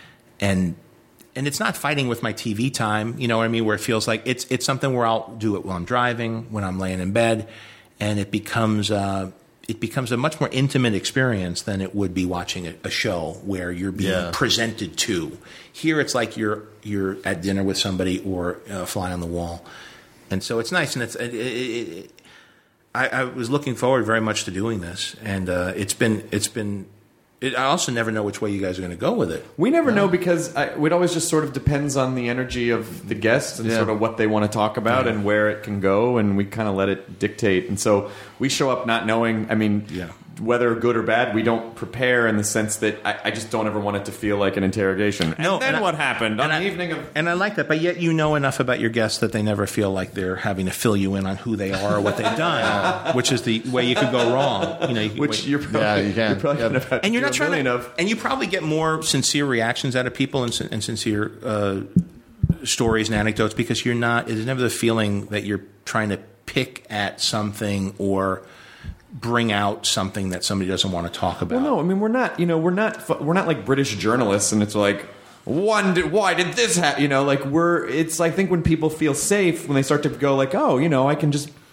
and and it's not fighting with my T V time, you know what I mean? Where it feels like it's it's something where I'll do it while I'm driving, when I'm laying in bed, and it becomes. Uh, It becomes a much more intimate experience than it would be watching a, a show where you're being Yeah. presented to. Here, it's like you're you're at dinner with somebody or a fly on the wall, and so it's nice. And it's it, it, it, I, I was looking forward very much to doing this, and uh, it's been it's been. It, I also never know which way you guys are going to go with it. We never know because I, it always just sort of depends on the energy of the guests and Yeah. sort of what they want to talk about Yeah. and where it can go, and we kind of let it dictate. And so we show up not knowing. I mean, Yeah. whether good or bad, we don't prepare in the sense that I, I just don't ever want it to feel like an interrogation. No, and then and I- what happened on and the I- evening of? And I like that, but yet you know enough about your guests that they never feel like they're having to fill you in on who they are or what they've done, which is the way you could go wrong. You know, you could- Which you're probably, Yeah, you can. You're probably Yeah. gonna have and you're to not do a trying to, million of. and you probably get more sincere reactions out of people and, sin- and sincere uh, stories and anecdotes because you're not. There's never the feeling that you're trying to pick at something or bring out something that somebody doesn't want to talk about. Well, no, I mean we're not. You know, we're not. fu- We're not like British journalists, and it's like, one, did, why did this happen? You know, like we're. It's I think when people feel safe when they start to go like, oh, you know, I can just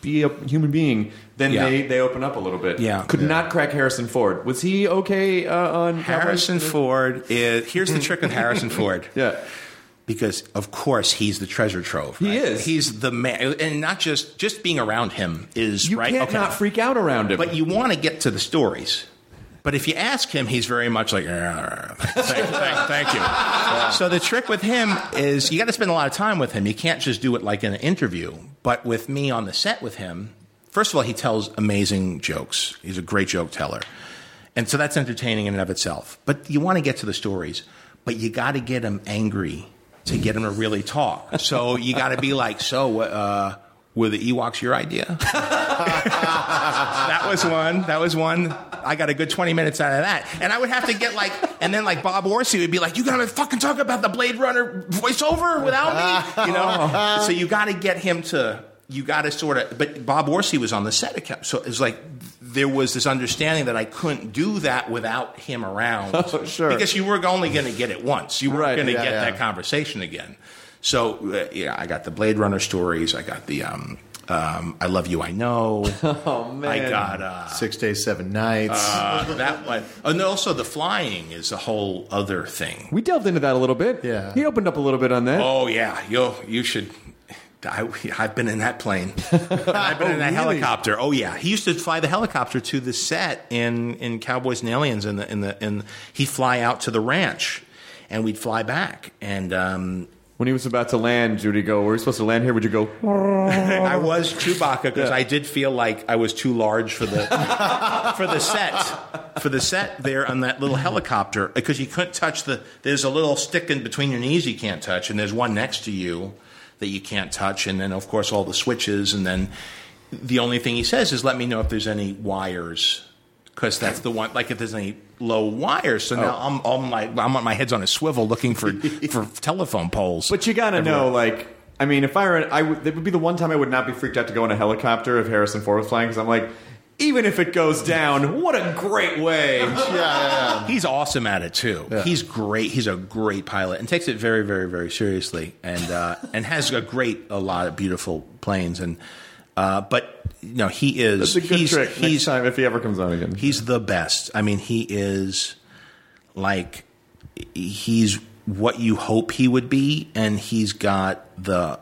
be a human being, then Yeah. they, they open up a little bit. Yeah. Could not crack Harrison Ford. Was he okay uh, on Harrison Cowboys? Ford is here's the trick with Harrison Ford. Yeah. Because of course he's the treasure trove. He right? is. He's the man, and not just just being around him is You right. can't okay. not freak out around him. But you want to get to the stories. But if you ask him, he's very much like, "Yeah, thank, thank, thank you. So the trick with him is you got to spend a lot of time with him. You can't just do it like in an interview. But with me on the set with him, first of all, he tells amazing jokes. He's a great joke teller. And so that's entertaining in and of itself. But you want to get to the stories. But you got to get him angry to get him to really talk. So you got to be like, so uh, were the Ewoks your idea? That was one. That was one. I got a good twenty minutes out of that. And I would have to get like, and then like Bob Orsi would be like, you got to fucking talk about the Blade Runner voiceover without me? You know? So you got to get him to, you got to sort of, but Bob Orsi was on the set. Of, so it's like, there was this understanding that I couldn't do that without him around. Oh, sure. Because you were only going to get it once. You weren't Right, going to yeah, get yeah. that conversation again. So, uh, yeah, I got the Blade Runner stories. I got the um, um, I Love You, I Know. oh, man. I got uh, Six Days, Seven Nights. uh, that one. And also the flying is a whole other thing. We delved into that a little bit. Yeah. He opened up a little bit on that. Oh, yeah. You, you should... I, I've been in that plane. And I've been in that really? helicopter. Oh yeah, he used to fly the helicopter to the set in, in Cowboys and Aliens. In the in the in he'd fly out to the ranch, and we'd fly back. And um, When he was about to land, would he go, were we supposed to land here? Would you go, I was Chewbacca because Yeah. I did feel like I was too large for the for the set for the set there on that little helicopter because you couldn't touch the. There's a little stick in between your knees you can't touch, and there's one next to you that you can't touch, and then of course all the switches, and then the only thing he says is let me know if there's any wires because that's the one. Like if there's any low wires, so now I'm I'm like I'm on my head's on a swivel looking for for telephone poles. but you gotta know, like, I mean, if I were, I would, that would be the one time I would not be freaked out to go in a helicopter if Harrison Ford was flying, because I'm like, even if it goes down, what a great way. yeah, yeah, He's awesome at it too. Yeah. He's great. He's a great pilot and takes it very, very, very seriously, and uh, and has a great, a lot of beautiful planes. And uh, but you know, he is. That's a good he's, trick He's next time if he ever comes on again. he's the best. I mean, he is like he's what you hope he would be, and he's got the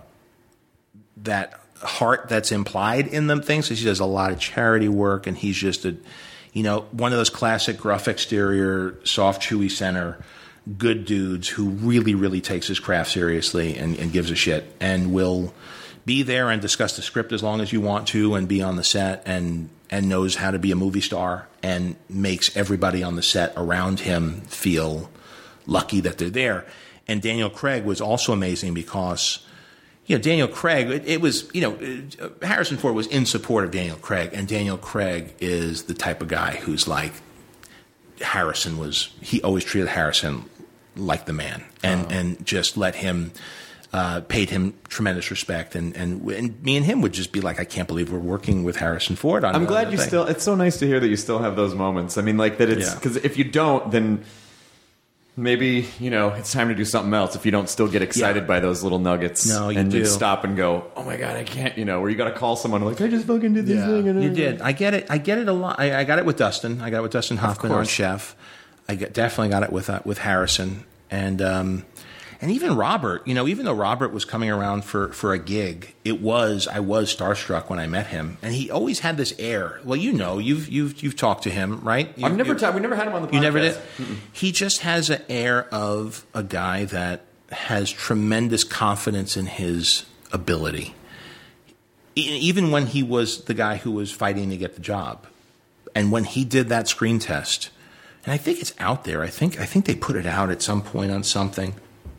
that heart that's implied in them things. He does a lot of charity work, and he's just a, you know, one of those classic gruff exterior, soft, chewy center, good dudes who really, really takes his craft seriously and, and gives a shit, and will be there and discuss the script as long as you want to, and be on the set, and and knows how to be a movie star, and makes everybody on the set around him feel lucky that they're there. And Daniel Craig was also amazing because, you know, Daniel Craig, it, it was, you know, uh, Harrison Ford was in support of Daniel Craig, and Daniel Craig is the type of guy who's like, Harrison was, he always treated Harrison like the man, and, and just let him, uh, paid him tremendous respect, and, and and me and him would just be like, I can't believe we're working with Harrison Ford on I'm on glad the you thing. still, it's so nice to hear that you still have those moments. I mean, like, that it's, Yeah. because if you don't, then maybe, you know, it's time to do something else if you don't still get excited Yeah. by those little nuggets. No, you and do. you stop and go, oh my God, I can't, you know, or you got to call someone like, I just fucking did this Yeah. thing. And You did. I get it. I get it a lot. I, I got it with Dustin. I got it with Dustin Hoffman on course. Chef. I get, definitely got it with uh, with Harrison, and um, and even Robert. You know, even though Robert was coming around for, for a gig, it was I was starstruck when I met him, and he always had this air. Well, you know, you've you've you've talked to him, right? You, I've never, you- ta- we never had him on the podcast. You never did. He just has an air of a guy that has tremendous confidence in his ability. E- Even when he was the guy who was fighting to get the job, and when he did that screen test, and I think it's out there. I think I think they put it out at some point on something.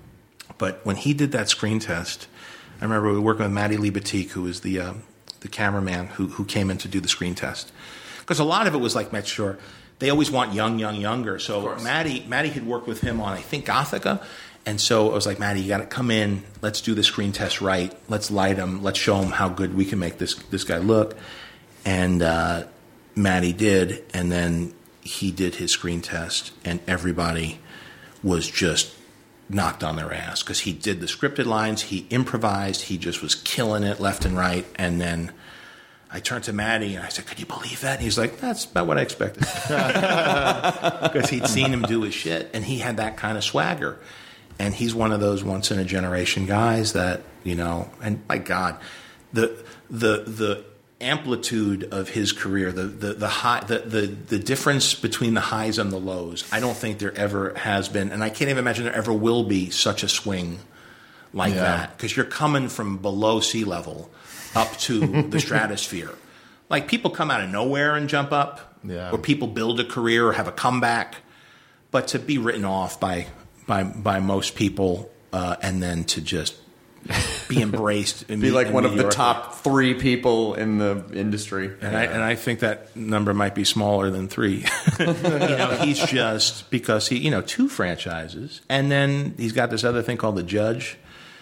But when he did that screen test, I remember we were working with Matty Lee Batik, who was the uh, the cameraman who who came in to do the screen test. Because a lot of it was like Met Sure. They always want young, young, younger. So Matty Matty had worked with him on, I think, Gothica. And so I was like, Matty, you got to come in. Let's do the screen test right. Let's light him. Let's show him how good we can make this this guy look. And uh, Matty did, and then he did his screen test, and everybody was just knocked on their ass because he did the scripted lines, he improvised, he just was killing it left and right. And then I turned to Maddie and I said, "Could you believe that?" And he's like, "That's about what I expected," because he'd seen him do his shit, and he had that kind of swagger. And he's one of those once in a generation guys that, you know. And my God, the the the amplitude of his career, the the the high, the, the the difference between the highs and the lows. I don't think there ever has been, and I can't even imagine there ever will be such a swing like Yeah. that, because you're coming from below sea level up to the stratosphere. Like, people come out of nowhere and jump up, Yeah. or people build a career or have a comeback, but to be written off by by by most people, uh, and then to just be embraced, Be like one of the top three people in the industry. And I and I think that number might be smaller than three. You know, he's just, because he, you know, two franchises, and then he's got this other thing called The Judge,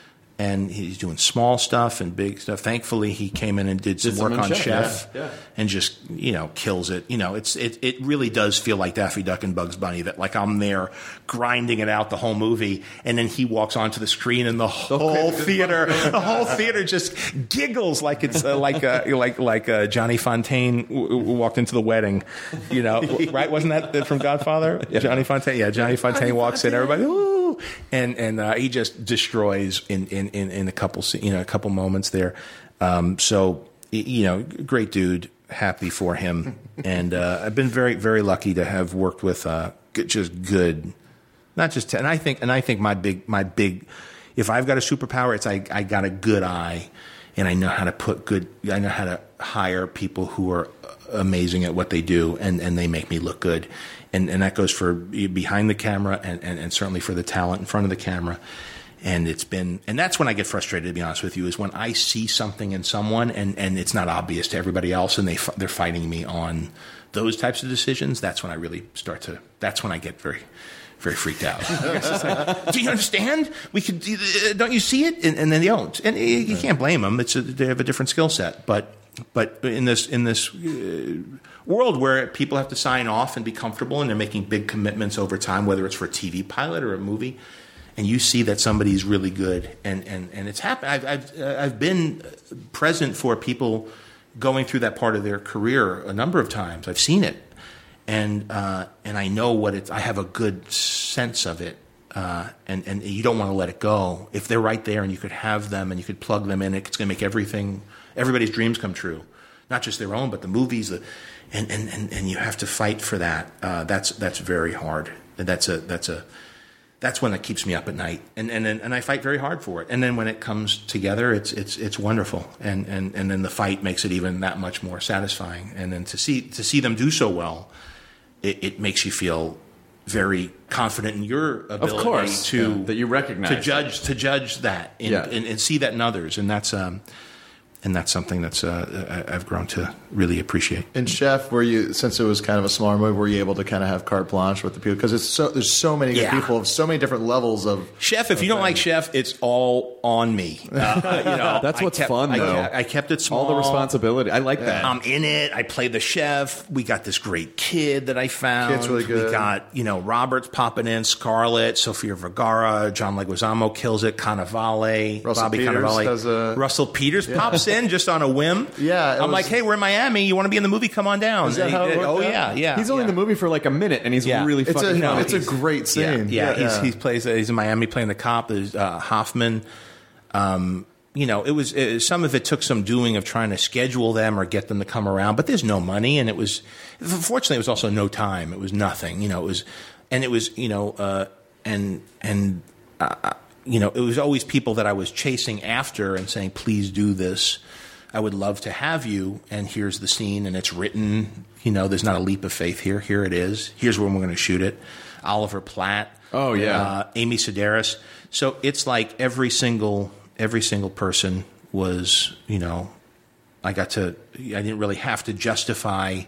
and he's doing small stuff and big stuff. Thankfully, he came in and did some Did work some on on Chef, Chef, yeah, yeah. and just, you know, kills it. You know, it's it it really does feel like Daffy Duck and Bugs Bunny, that like I'm there grinding it out the whole movie, and then he walks onto the screen and the whole theater, the whole theater just giggles like it's uh, like uh, like like uh, Johnny Fontaine w- w- walked into the wedding, you know, right? Wasn't that from Godfather? Johnny Fontaine, yeah, Johnny Fontaine walks in, everybody, ooh, and and uh, he just destroys in, in, in, in a couple se- you know a couple moments there. Um, so y- you know, great dude, happy for him, and uh, I've been very very lucky to have worked with uh, g- just good. Not just, and I think, and I think my big, my big, if I've got a superpower, it's I, I got a good eye, and I know how to put good, I know how to hire people who are amazing at what they do, and, and they make me look good, and and that goes for behind the camera, and, and, and certainly for the talent in front of the camera, and it's been, and that's when I get frustrated, to be honest with you, is when I see something in someone, and, and it's not obvious to everybody else, and they they're fighting me on those types of decisions. That's when I really start to, that's when I get very. Very freaked out. It's like, do you understand? We could. Uh, don't you see it? And, and then they don't. And you, you can't blame them. It's a, they have a different skill set. But but in this in this uh, world where people have to sign off and be comfortable, and they're making big commitments over time, whether it's for a T V pilot or a movie, and you see that somebody's really good, and and, and it's happened. I've I've, uh, I've been present for people going through that part of their career a number of times. I've seen it. And uh, and I know what it's. I have a good sense of it, uh, and and you don't want to let it go. If they're right there, and you could have them, and you could plug them in, it's going to make everything, everybody's dreams come true, not just their own, but the movies. The, and, and, and, and you have to fight for that. Uh, that's that's very hard. And that's a that's a that's one that keeps me up at night. And and and I fight very hard for it. And then when it comes together, it's it's it's wonderful. And and and then the fight makes it even that much more satisfying. And then to see to see them do so well. It, it makes you feel very confident in your ability Of course, to yeah, that you recognize to judge to judge that and, Yeah. and, and see that in others, and that's um, and that's something that's uh, I- I've grown to really appreciate. In Chef, were you, since it was kind of a smaller movie, were you able to kind of have carte blanche with the people? Because it's so there's so many Yeah. people of so many different levels of Chef, if you don't like Chef, it's all on me. Uh, you know, That's I what's kept- fun, I, though. kept- I kept it small. All the responsibility. I like that. I'm in it. I play the chef. We got this great kid that I found. Kid's really good. We got, you know, Robert's popping in, Scarlett, Sofia Vergara, John Leguizamo kills it, Cannavale, Russell Bobby Peters Cannavale. does a- Russell Peters pops in just on a whim. Yeah, it I'm was- like, hey, we're in Miami. You want to be in the movie? Come on down. Is that And he how it did- worked oh, out? yeah, yeah. He's only yeah. in the movie for like a minute, and he's Yeah. really It's fucking a No, funny. it's a he's- great scene. Yeah, yeah, Yeah, he's, yeah. he plays. He's in Miami playing the cop. There's uh, Hoffman. Um, you know, it was it, some of it took some doing of trying to schedule them or get them to come around, but there's no money, and it was fortunately it was also no time. It was nothing. You know, it was, and it was you know, uh, and and uh, you know, it was always people that I was chasing after and saying, please do this. I would love to have you, and here's the scene, and it's written. You know, there's not a leap of faith here. Here it is. Here's where we're going to shoot it. Oliver Platt. Oh, yeah. Uh, Amy Sedaris. So it's like every single every single person was, you know, I got to. I didn't really have to justify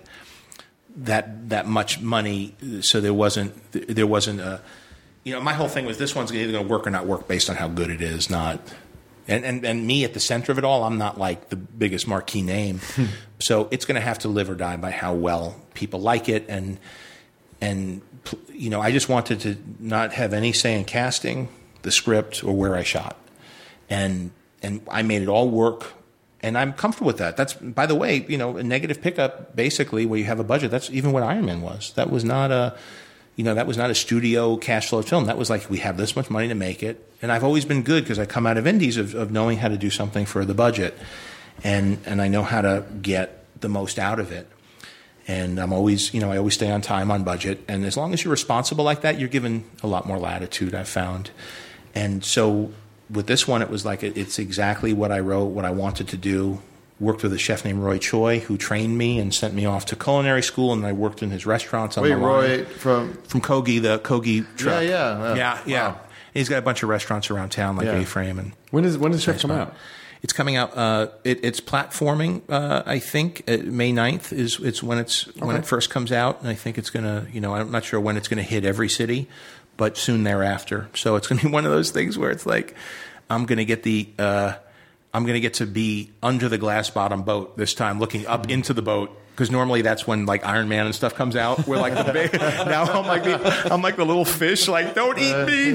that that much money, so there wasn't there wasn't a. You know, my whole thing was this one's either going to work or not work based on how good it is, not. And, and and me at the center of it all, I'm not like the biggest marquee name, so it's going to have to live or die by how well people like it, and and you know, I just wanted to not have any say in casting, the script, or where I shot, and and I made it all work, and I'm comfortable with that. That's, by the way, you know, a negative pickup, basically, where you have a budget. That's even what Iron Man was. That was not a, you know, that was not a studio cash flow film. That was like, we have this much money to make it. And I've always been good because I come out of indies of, of knowing how to do something for the budget, and and I know how to get the most out of it. And I'm always, you know, I always stay on time, on budget. And as long as you're responsible like that, you're given a lot more latitude, I've found. And so with this one, it was like, it's exactly what I wrote, what I wanted to do. Worked with a chef named Roy Choi, who trained me and sent me off to culinary school, and I worked in his restaurants on Wait, the line. Roy from From Kogi, the Kogi truck. Yeah, yeah, yeah. Yeah, yeah. Wow. He's got a bunch of restaurants around town, like Yeah. A-Frame. And When is when does Chef come Nice out? one. It's coming out. Uh, it, it's platforming. Uh, I think uh, May ninth is it's when it's when Okay. it first comes out, and I think it's gonna. You know, I'm not sure when it's gonna hit every city, but soon thereafter. So it's gonna be one of those things where it's like, I'm gonna get the. Uh, I'm gonna get to be under the glass bottom boat this time, looking up into the boat. Because normally that's when like Iron Man and stuff comes out. We're like the big, now I'm like the I'm like the little fish. Like, don't eat me.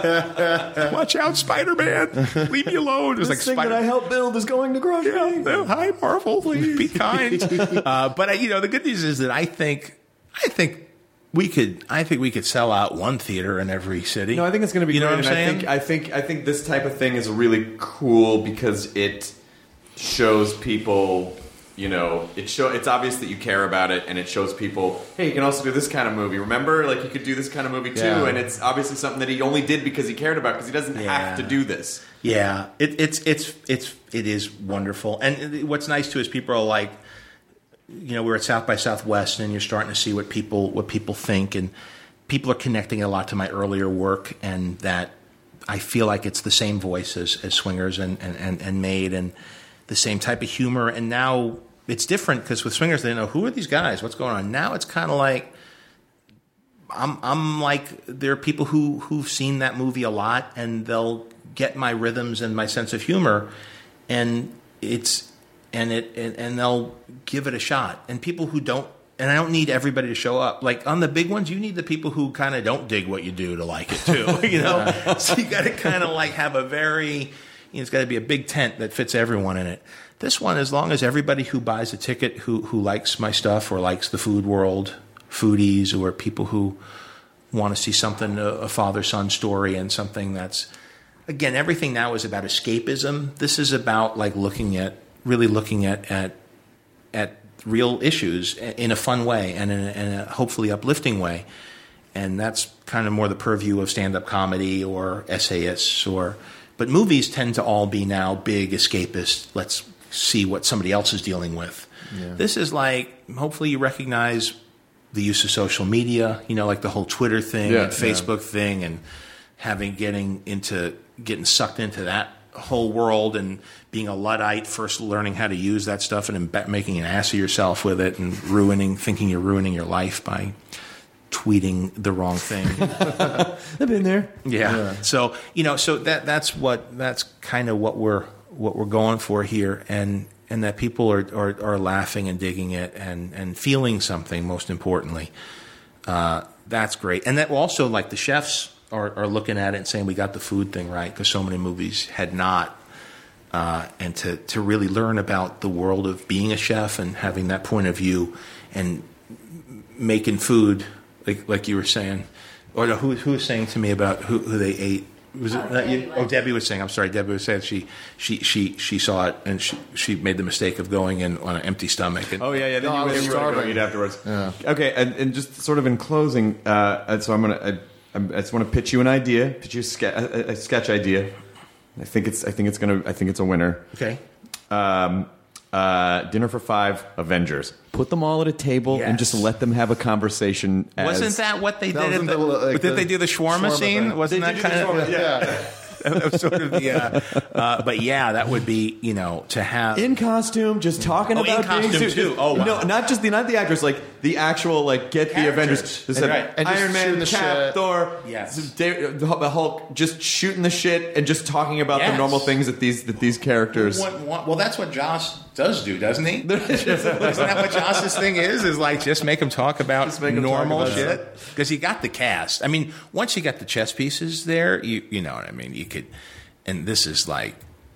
Watch out, Spider Man. Leave me alone. It was like This thing Spider. that I helped build is going to crush Yeah, me. no, hi Marvel, please be kind. uh, but I, you know, the good news is that I think I think we could I think we could sell out one theater in every city. No, I think it's going to be You know great. what I'm and saying? I think I think I think this type of thing is really cool because it shows people. You know, it show. It's obvious that you care about it, and it shows people, hey, you can also do this kind of movie. Remember, like you could do this kind of movie too, Yeah. and it's obviously something that he only did because he cared about, because he doesn't Yeah. have to do this. Yeah, it, it's it's it's it is wonderful. And what's nice too is people are like, you know, we're at South by Southwest, and you're starting to see what people what people think, and people are connecting a lot to my earlier work, and that I feel like it's the same voice as, as Swingers and, and, and, and Made, and the same type of humor. And now it's different because with Swingers, they know, who are these guys? What's going on? Now it's kind of like, I'm I'm like, there are people who, who've seen that movie a lot, and they'll get my rhythms and my sense of humor, and it's and it and, and they'll give it a shot. And people who don't, and I don't need everybody to show up. Like on the big ones, you need the people who kind of don't dig what you do to like it too. You know, so you got to kind of like have a very, you know, it's got to be a big tent that fits everyone in it. This one, as long as everybody who buys a ticket who who likes my stuff or likes the food world, foodies, or people who want to see something, a, a father-son story, and something that's, again, everything now is about escapism. This is about like looking at, really looking at at, at real issues in a fun way and in a, in a hopefully uplifting way. And that's kind of more the purview of stand-up comedy or essayists, or, but movies tend to all be now big escapist. Let's see what somebody else is dealing with. Yeah. This is like, hopefully you recognize the use of social media, you know, like the whole Twitter thing Yeah, and Facebook yeah. thing, and having, getting into, getting sucked into that whole world and being a Luddite, first learning how to use that stuff and imbe- making an ass of yourself with it, and ruining, thinking you're ruining your life by tweeting the wrong thing. I've been there. Yeah. yeah. So, you know, so that that's what that's kind of what we're what we're going for here, and and that people are are, are laughing and digging it and and feeling something, most importantly. Uh, that's great. And that also, like, the chefs are, are looking at it and saying we got the food thing right, because so many movies had not. Uh, and to, to really learn about the world of being a chef and having that point of view and making food, like like you were saying, or no, who who was saying to me about who, who they ate? Was it not you? Oh, Debbie was saying. I'm sorry, Debbie was saying she she she she saw it and she she made the mistake of going in on an empty stomach. And, oh yeah, yeah. Then no, you I was were starving. going to eat afterwards. Yeah. Okay, and, and just sort of in closing, uh, so I'm gonna I, I'm, I just want to pitch you an idea, pitch you a, ske- a, a sketch idea. I think it's I think it's gonna I think it's a winner. Okay. Um, uh, Dinner for Five, Avengers. Put them all at a table Yes. and just let them have a conversation. As, Wasn't that what they That did? At wasn't the, the, like, but did the they do the shawarma, shawarma scene? thing. Wasn't They that did kind the of shawarma, Yeah. that was sort of the? Uh, uh, but yeah, that would be, you know, to have in costume, just talking Oh, in about being costume, su- too. Oh, wow. No, not just the not the actors, like the actual like get the Characters. Avengers. This And is right. And just Iron Man, shooting the Cap, shit. Thor, Yes. the the Hulk, just shooting the shit and just talking about Yes. the normal things that these that these characters. What, what, well, that's what Josh does do, doesn't he? Isn't that what Josh's thing is? Is like just make him talk about Just make him normal talk about shit. Because you got the cast. I mean, once you got the chess pieces there, you you know what I mean. You could, and this is like,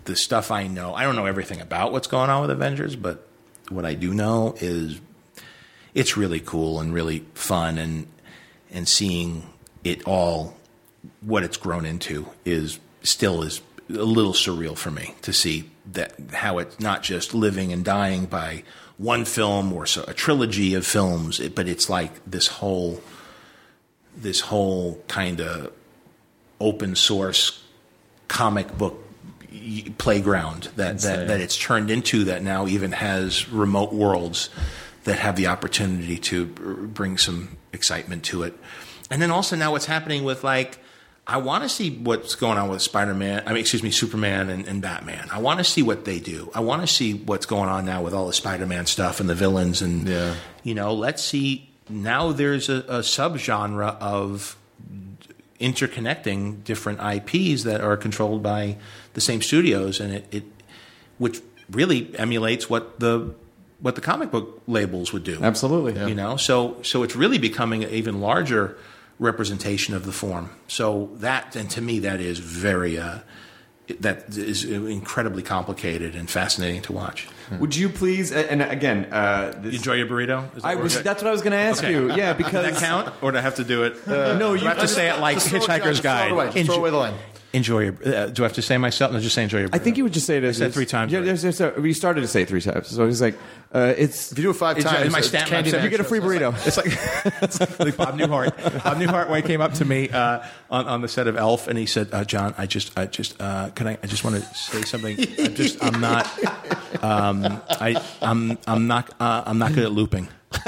the stuff I know, I don't know everything about what's going on with Avengers, but what I do know is it's really cool and really fun, and and seeing it all, what it's grown into, is still is a little surreal for me to see that how it's not just living and dying by one film or so, a trilogy of films, it, but it's like this whole this whole kind of open source comic book playground that, that, that it's turned into, that now even has remote worlds that have the opportunity to bring some excitement to it. And then also now what's happening with, like, I want to see what's going on with Spider-Man, I mean, excuse me, Superman and, and Batman. I want to see what they do. I want to see what's going on now with all the Spider-Man stuff and the villains. And, yeah. you know, let's see. Now there's a, a subgenre of interconnecting different I Ps that are controlled by the same studios, and it, it which really emulates what the what the comic book labels would do. Absolutely. You know, so so it's really becoming an even larger representation of the form. So that, and to me, that is very uh, that is incredibly complicated and fascinating to watch. Would you please, and again, uh, this, You enjoy your burrito? Is that I what was, we're- that's what I was going to ask Okay. you. Yeah, Does because that count, or do I have to do it? Uh, no, do you I have to say it like Just throw it- Hitchhiker's just throw it Guide. away. Just throw Enjoy- away the line. Enjoy your. Uh, do I have to say myself? No, just say enjoy your. I think you would just say it. I said three times Yeah, already. there's, there's a, we started to say it three times. So he's like, uh, it's If you do it five it's- times, in my it's stand- Candyman my- you get a show. free burrito. It's like, it's like Bob Newhart. Bob Newhart, when he came up to me uh, on, on the set of Elf, and he said, uh, "John, I just, I just, uh, can I? I just want to say something. I just, I'm not, um, I, I'm, I'm not, uh, I'm not good at looping."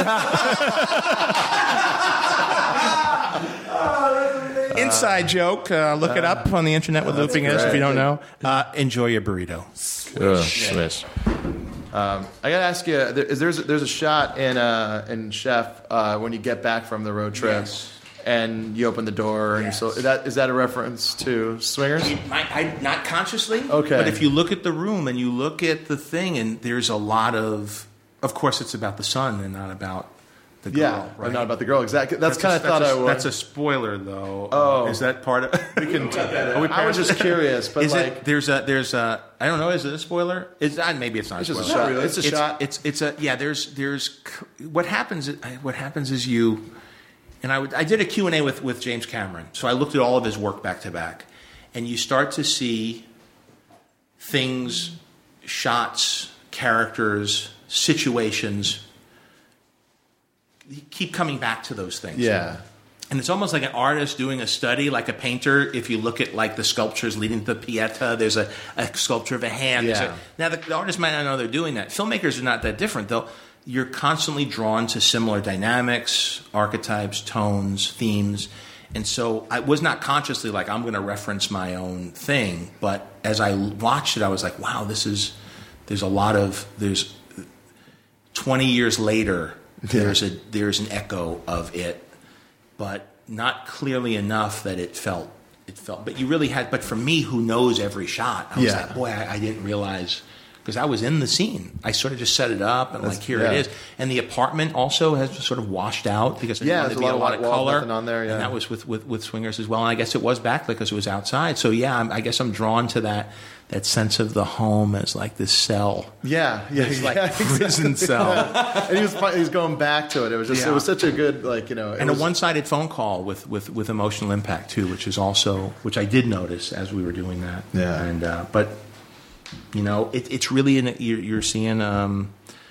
Inside joke. Uh, look it up on the internet what looping is if you don't know. Uh, enjoy your burrito. Swiss. Um, I gotta ask you: there, is there's there's a shot in uh, in Chef uh, when you get back from the road trip, Yes. and you open the door, and Yes. you so is that is that a reference to Swingers? I, I, not consciously. Okay. But if you look at the room and you look at the thing, and there's a lot of, of course, it's about the son and not about the girl. Yeah, right? but not about the girl. Exactly. That's, That's kind a- of thought that's I a, would. That's a spoiler, though. Oh. Uh, is that part of? We can. Are we I was past just it? curious, but Is like, it? There's a. There's a. I don't know. Is it a spoiler? Is uh, maybe it's not. It's a just a spoiler. shot. It's a shot. It's it's a yeah. There's there's what happens. What happens is you. And I, would, I did a Q and A with, with James Cameron. So I looked at all of his work back to back. And you start to see things, shots, characters, situations, keep coming back to those things. yeah, And it's almost like an artist doing a study, like a painter. If you look at like the sculptures leading to the Pieta, there's a, a sculpture of a hand. There's Yeah. a- now the, the artist might not know they're doing that. Filmmakers are not that different, though. You're constantly drawn to similar dynamics, archetypes, tones, themes. And so I was not consciously like, I'm going to reference my own thing. But as I watched it, I was like, wow, this is, there's a lot of, there's twenty years later, there's a there's an echo of it, but not clearly enough that it felt, it felt, but you really had, but for me, who knows every shot, I was Yeah. like, boy, I, I didn't realize, because I was in the scene. I sort of just set it up and like, here yeah. it is. And the apartment also has sort of washed out because I Yeah, wanted to there's be a a lot lot of of white walls, color. nothing on there, yeah. And that was with, with, with Swingers as well. And I guess it was backlit because it was outside. So yeah, I'm, I guess I'm drawn to that, that sense of the home as like this cell. yeah, yeah. It's like yeah, prison cell. and he was fi- he was going back to it. It was just Yeah. it was such a good like you know it And was, a one-sided phone call with, with, with emotional impact too, which is also which I did notice as we were doing that. Yeah. And uh, but you know, it, it's really in, you're, you're seeing. Um,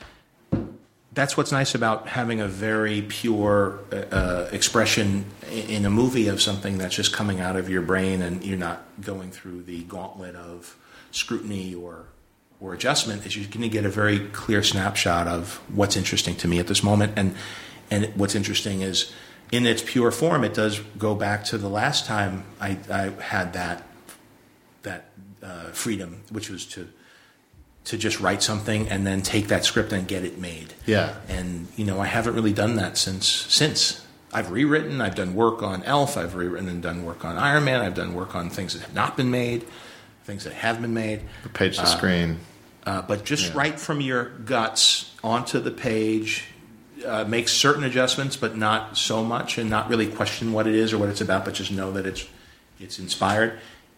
that's what's nice about having a very pure uh, expression in, in a movie of something that's just coming out of your brain, and you're not going through the gauntlet of scrutiny or or adjustment. Is you're going to get a very clear snapshot of what's interesting to me at this moment, and and what's interesting is in its pure form, it does go back to the last time I, I had that that uh, freedom, which was to to just write something and then take that script and get it made. Yeah. And you know, I haven't really done that since since I've rewritten. I've done work on Elf. I've rewritten and done work on Iron Man. I've done work on things that have not been made, things that have been made. page to screen. Uh, but just Yeah. write from your guts onto the page. Uh, make certain adjustments, but not so much, and not really question what it is or what it's about, but just know that it's it's inspired.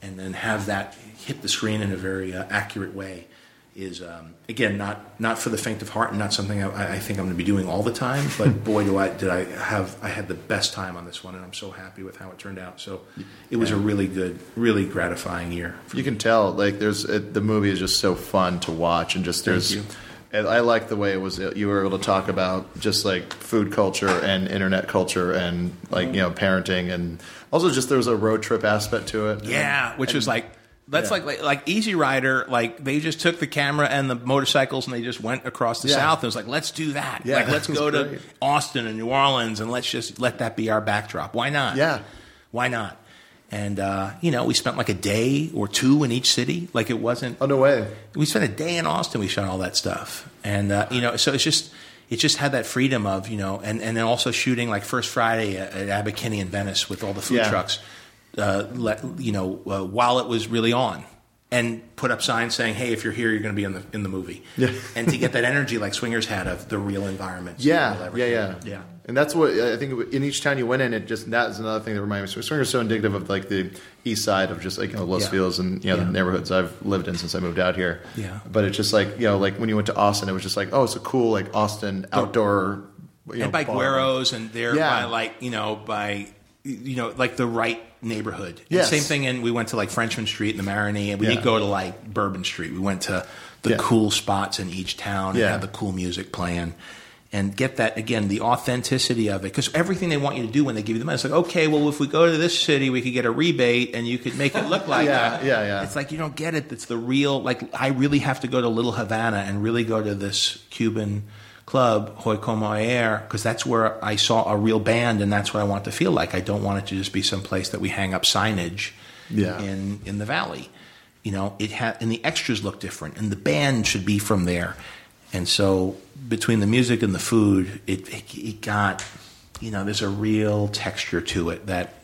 and then have that hit the screen in a very uh, accurate way is, um, again, not not for the faint of heart and not something I, I think I'm going to be doing all the time. But boy, do I did I have I had the best time on this one, and I'm so happy with how it turned out. So it was Yeah. a really good, really gratifying year. You can tell, like, there's it, the movie is just so fun to watch, and just there's. you. And I like the way it was. You were able to talk about just like food culture and internet culture, and like you know parenting, and also just there was a road trip aspect to it. Yeah, which was like that's Yeah. like, like like Easy Rider. Like they just took the camera and the motorcycles and they just went across the Yeah. South. And it was like, let's do that. Yeah, like let's that was go to great. Austin and New Orleans and let's just let that be our backdrop. Why not? Yeah. Why not? And uh, you know, we spent like a day or two in each city. Like it wasn't. Oh no way! We spent a day in Austin. We shot all that stuff, and uh, you know, so it's just it just had that freedom of you know, and, and then also shooting like First Friday at, at Abercrombie in Venice with all the food Yeah. trucks, uh, let, you know, uh, while it was really on, and put up signs saying, "Hey, if you're here, you're going to be in the in the movie." Yeah. And to get that energy like Swingers had of the real environment. Yeah, yeah, yeah, yeah. And that's what I think. In each town you went in, it just that is another thing that reminded me. So Swingers is so indicative of like the east side of just like you know Los Yeah. Feliz and you know Yeah. the neighborhoods I've lived in since I moved out here. Yeah. But it's just like you know like when you went to Austin, it was just like oh, it's a cool like Austin outdoor. You know, And by bar. Guero's, and they're Yeah. by like you know by you know like the right neighborhood. And Yes. same thing, and we went to like Frenchman Street and the Marigny, and we Yeah. didn't go to like Bourbon Street. We went to the Yeah. cool spots in each town and Yeah. had the cool music playing. And get that again, the authenticity of it, because everything they want you to do when they give you the money, it's like, okay, well, if we go to this city, we could get a rebate, and you could make it look like Yeah, that. yeah, yeah. It's like you don't get it. It's the real. Like I really have to go to Little Havana and really go to this Cuban club, Hoy Como Ayer, because that's where I saw a real band, and that's what I want to feel like. I don't want it to just be some place that we hang up signage Yeah. in in the valley. You know, it ha- and the extras look different, and the band should be from there. And so between the music and the food, it, it it got, you know, there's a real texture to it that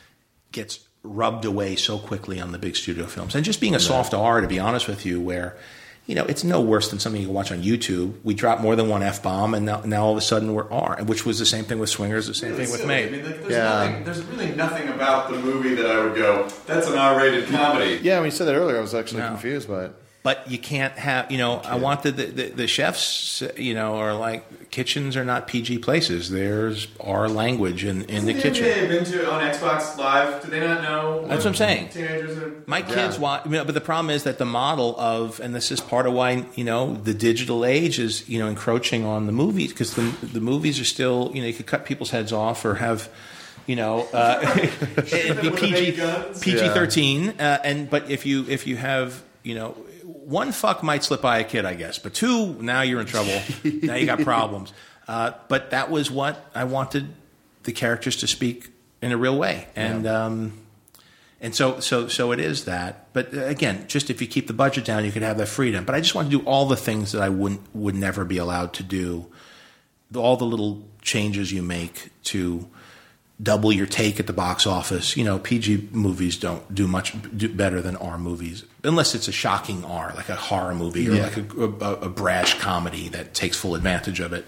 gets rubbed away so quickly on the big studio films. And just being a soft R, to be honest with you, where, you know, it's no worse than something you can watch on YouTube. We drop more than one F-bomb, and now, now all of a sudden we're R, which was the same thing with Swingers, the same thing with Silly. May. I mean, like, there's, Yeah. nothing, there's really nothing about the movie that I would go, that's an R-rated comedy. Yeah, when you said that earlier, I was actually No. confused by it. But you can't have, you know, I wanted the, the, the chefs, you know, are like, kitchens are not P G places. There's our language in, in the kitchen. They've been to on Xbox Live. Do they not know? That's what I'm saying. Teenagers are. My kids watch, you know, but the problem is that the model of, and this is part of why, you know, the digital age is, you know, encroaching on the movies, because the, the movies are still, you know, you could cut people's heads off or have, you know, uh, it'd be With P G big guns? P G thirteen, uh, and but if you if you have, you know, one fuck might slip by a kid, I guess, but two, now you're in trouble. Now you got problems. Uh, but that was what I wanted the characters to speak in a real way, and um, and so so so it is that. But uh, again, just if you keep the budget down, you could have that freedom. But I just want to do all the things that I wouldn't would never be allowed to do. All the little changes you make to double your take at the box office. You know, P G movies don't do much do better than R movies, unless it's a shocking R, like a horror movie or Yeah. like a, a, a brash comedy that takes full advantage of it.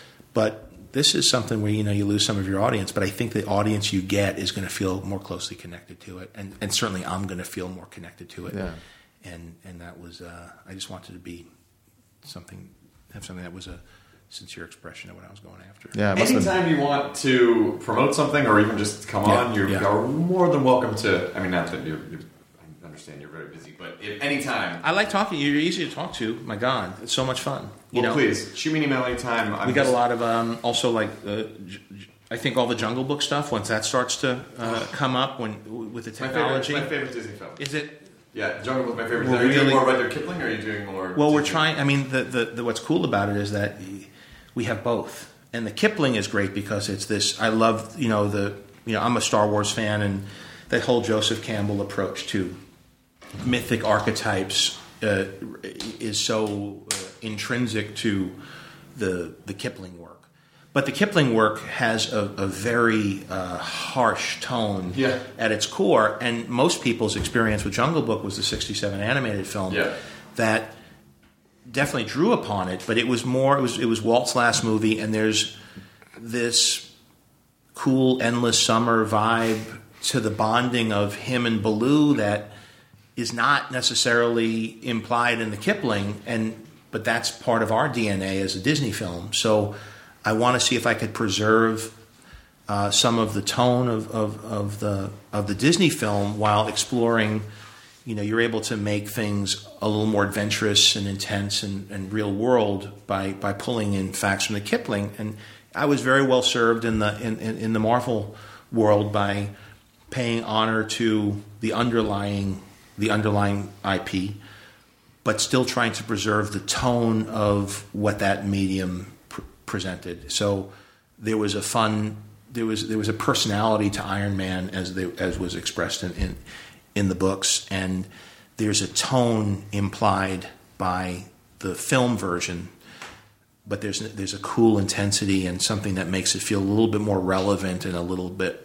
But this is something where, you know, you lose some of your audience, but I think the audience you get is going to feel more closely connected to it, and, and certainly I'm going to feel more connected to it. Yeah. And and that was uh, I just wanted to be something, have something that was a sincere expression of what I was going after. Yeah, it must have been. Anytime you want to promote something or even just come Yeah, on, you're, yeah. you're more than welcome to. I mean, not that you're, you're. I understand you're very busy, but if anytime. I like talking. You're easy to talk to. My God, it's so much fun. You well, know, please shoot me an email anytime. I'm we got just- a lot of um, also like uh, j- j- I think all the Jungle Book stuff. Once that starts to uh, come up, when with the My favorite, technology, my favorite Disney film. is it? Yeah, Jungle Book, my favorite. Well, Are you really- doing more about your Kipling, or are you doing more? Well, we're Disney? trying. I mean, the, the, the what's cool about it is that we have both, and the Kipling is great because it's this. I love, you know, the you know, I'm a Star Wars fan, and that whole Joseph Campbell approach to mythic archetypes uh, is so uh, intrinsic to the the Kipling work. But the Kipling work has a, a very uh, harsh tone Yeah. at its core, and most people's experience with Jungle Book was the sixty-seven animated film Yeah. that definitely drew upon it. But it was more. It was it was Walt's last movie, and there's this cool endless summer vibe to the bonding of him and Baloo that is not necessarily implied in the Kipling, and but that's part of our D N A as a Disney film. So I want to see if I could preserve uh, some of the tone of, of, of the of the Disney film while exploring. You know, you're able to make things a little more adventurous and intense and, and real world by, by pulling in facts from the Kipling. And I was very well served in the in, in, in the Marvel world by paying honor to the underlying the underlying I P, but still trying to preserve the tone of what that medium pr- presented. So there was a fun, there was there was a personality to Iron Man as they, as was expressed in, in in the books, and there's a tone implied by the film version, but there's there's a cool intensity and something that makes it feel a little bit more relevant and a little bit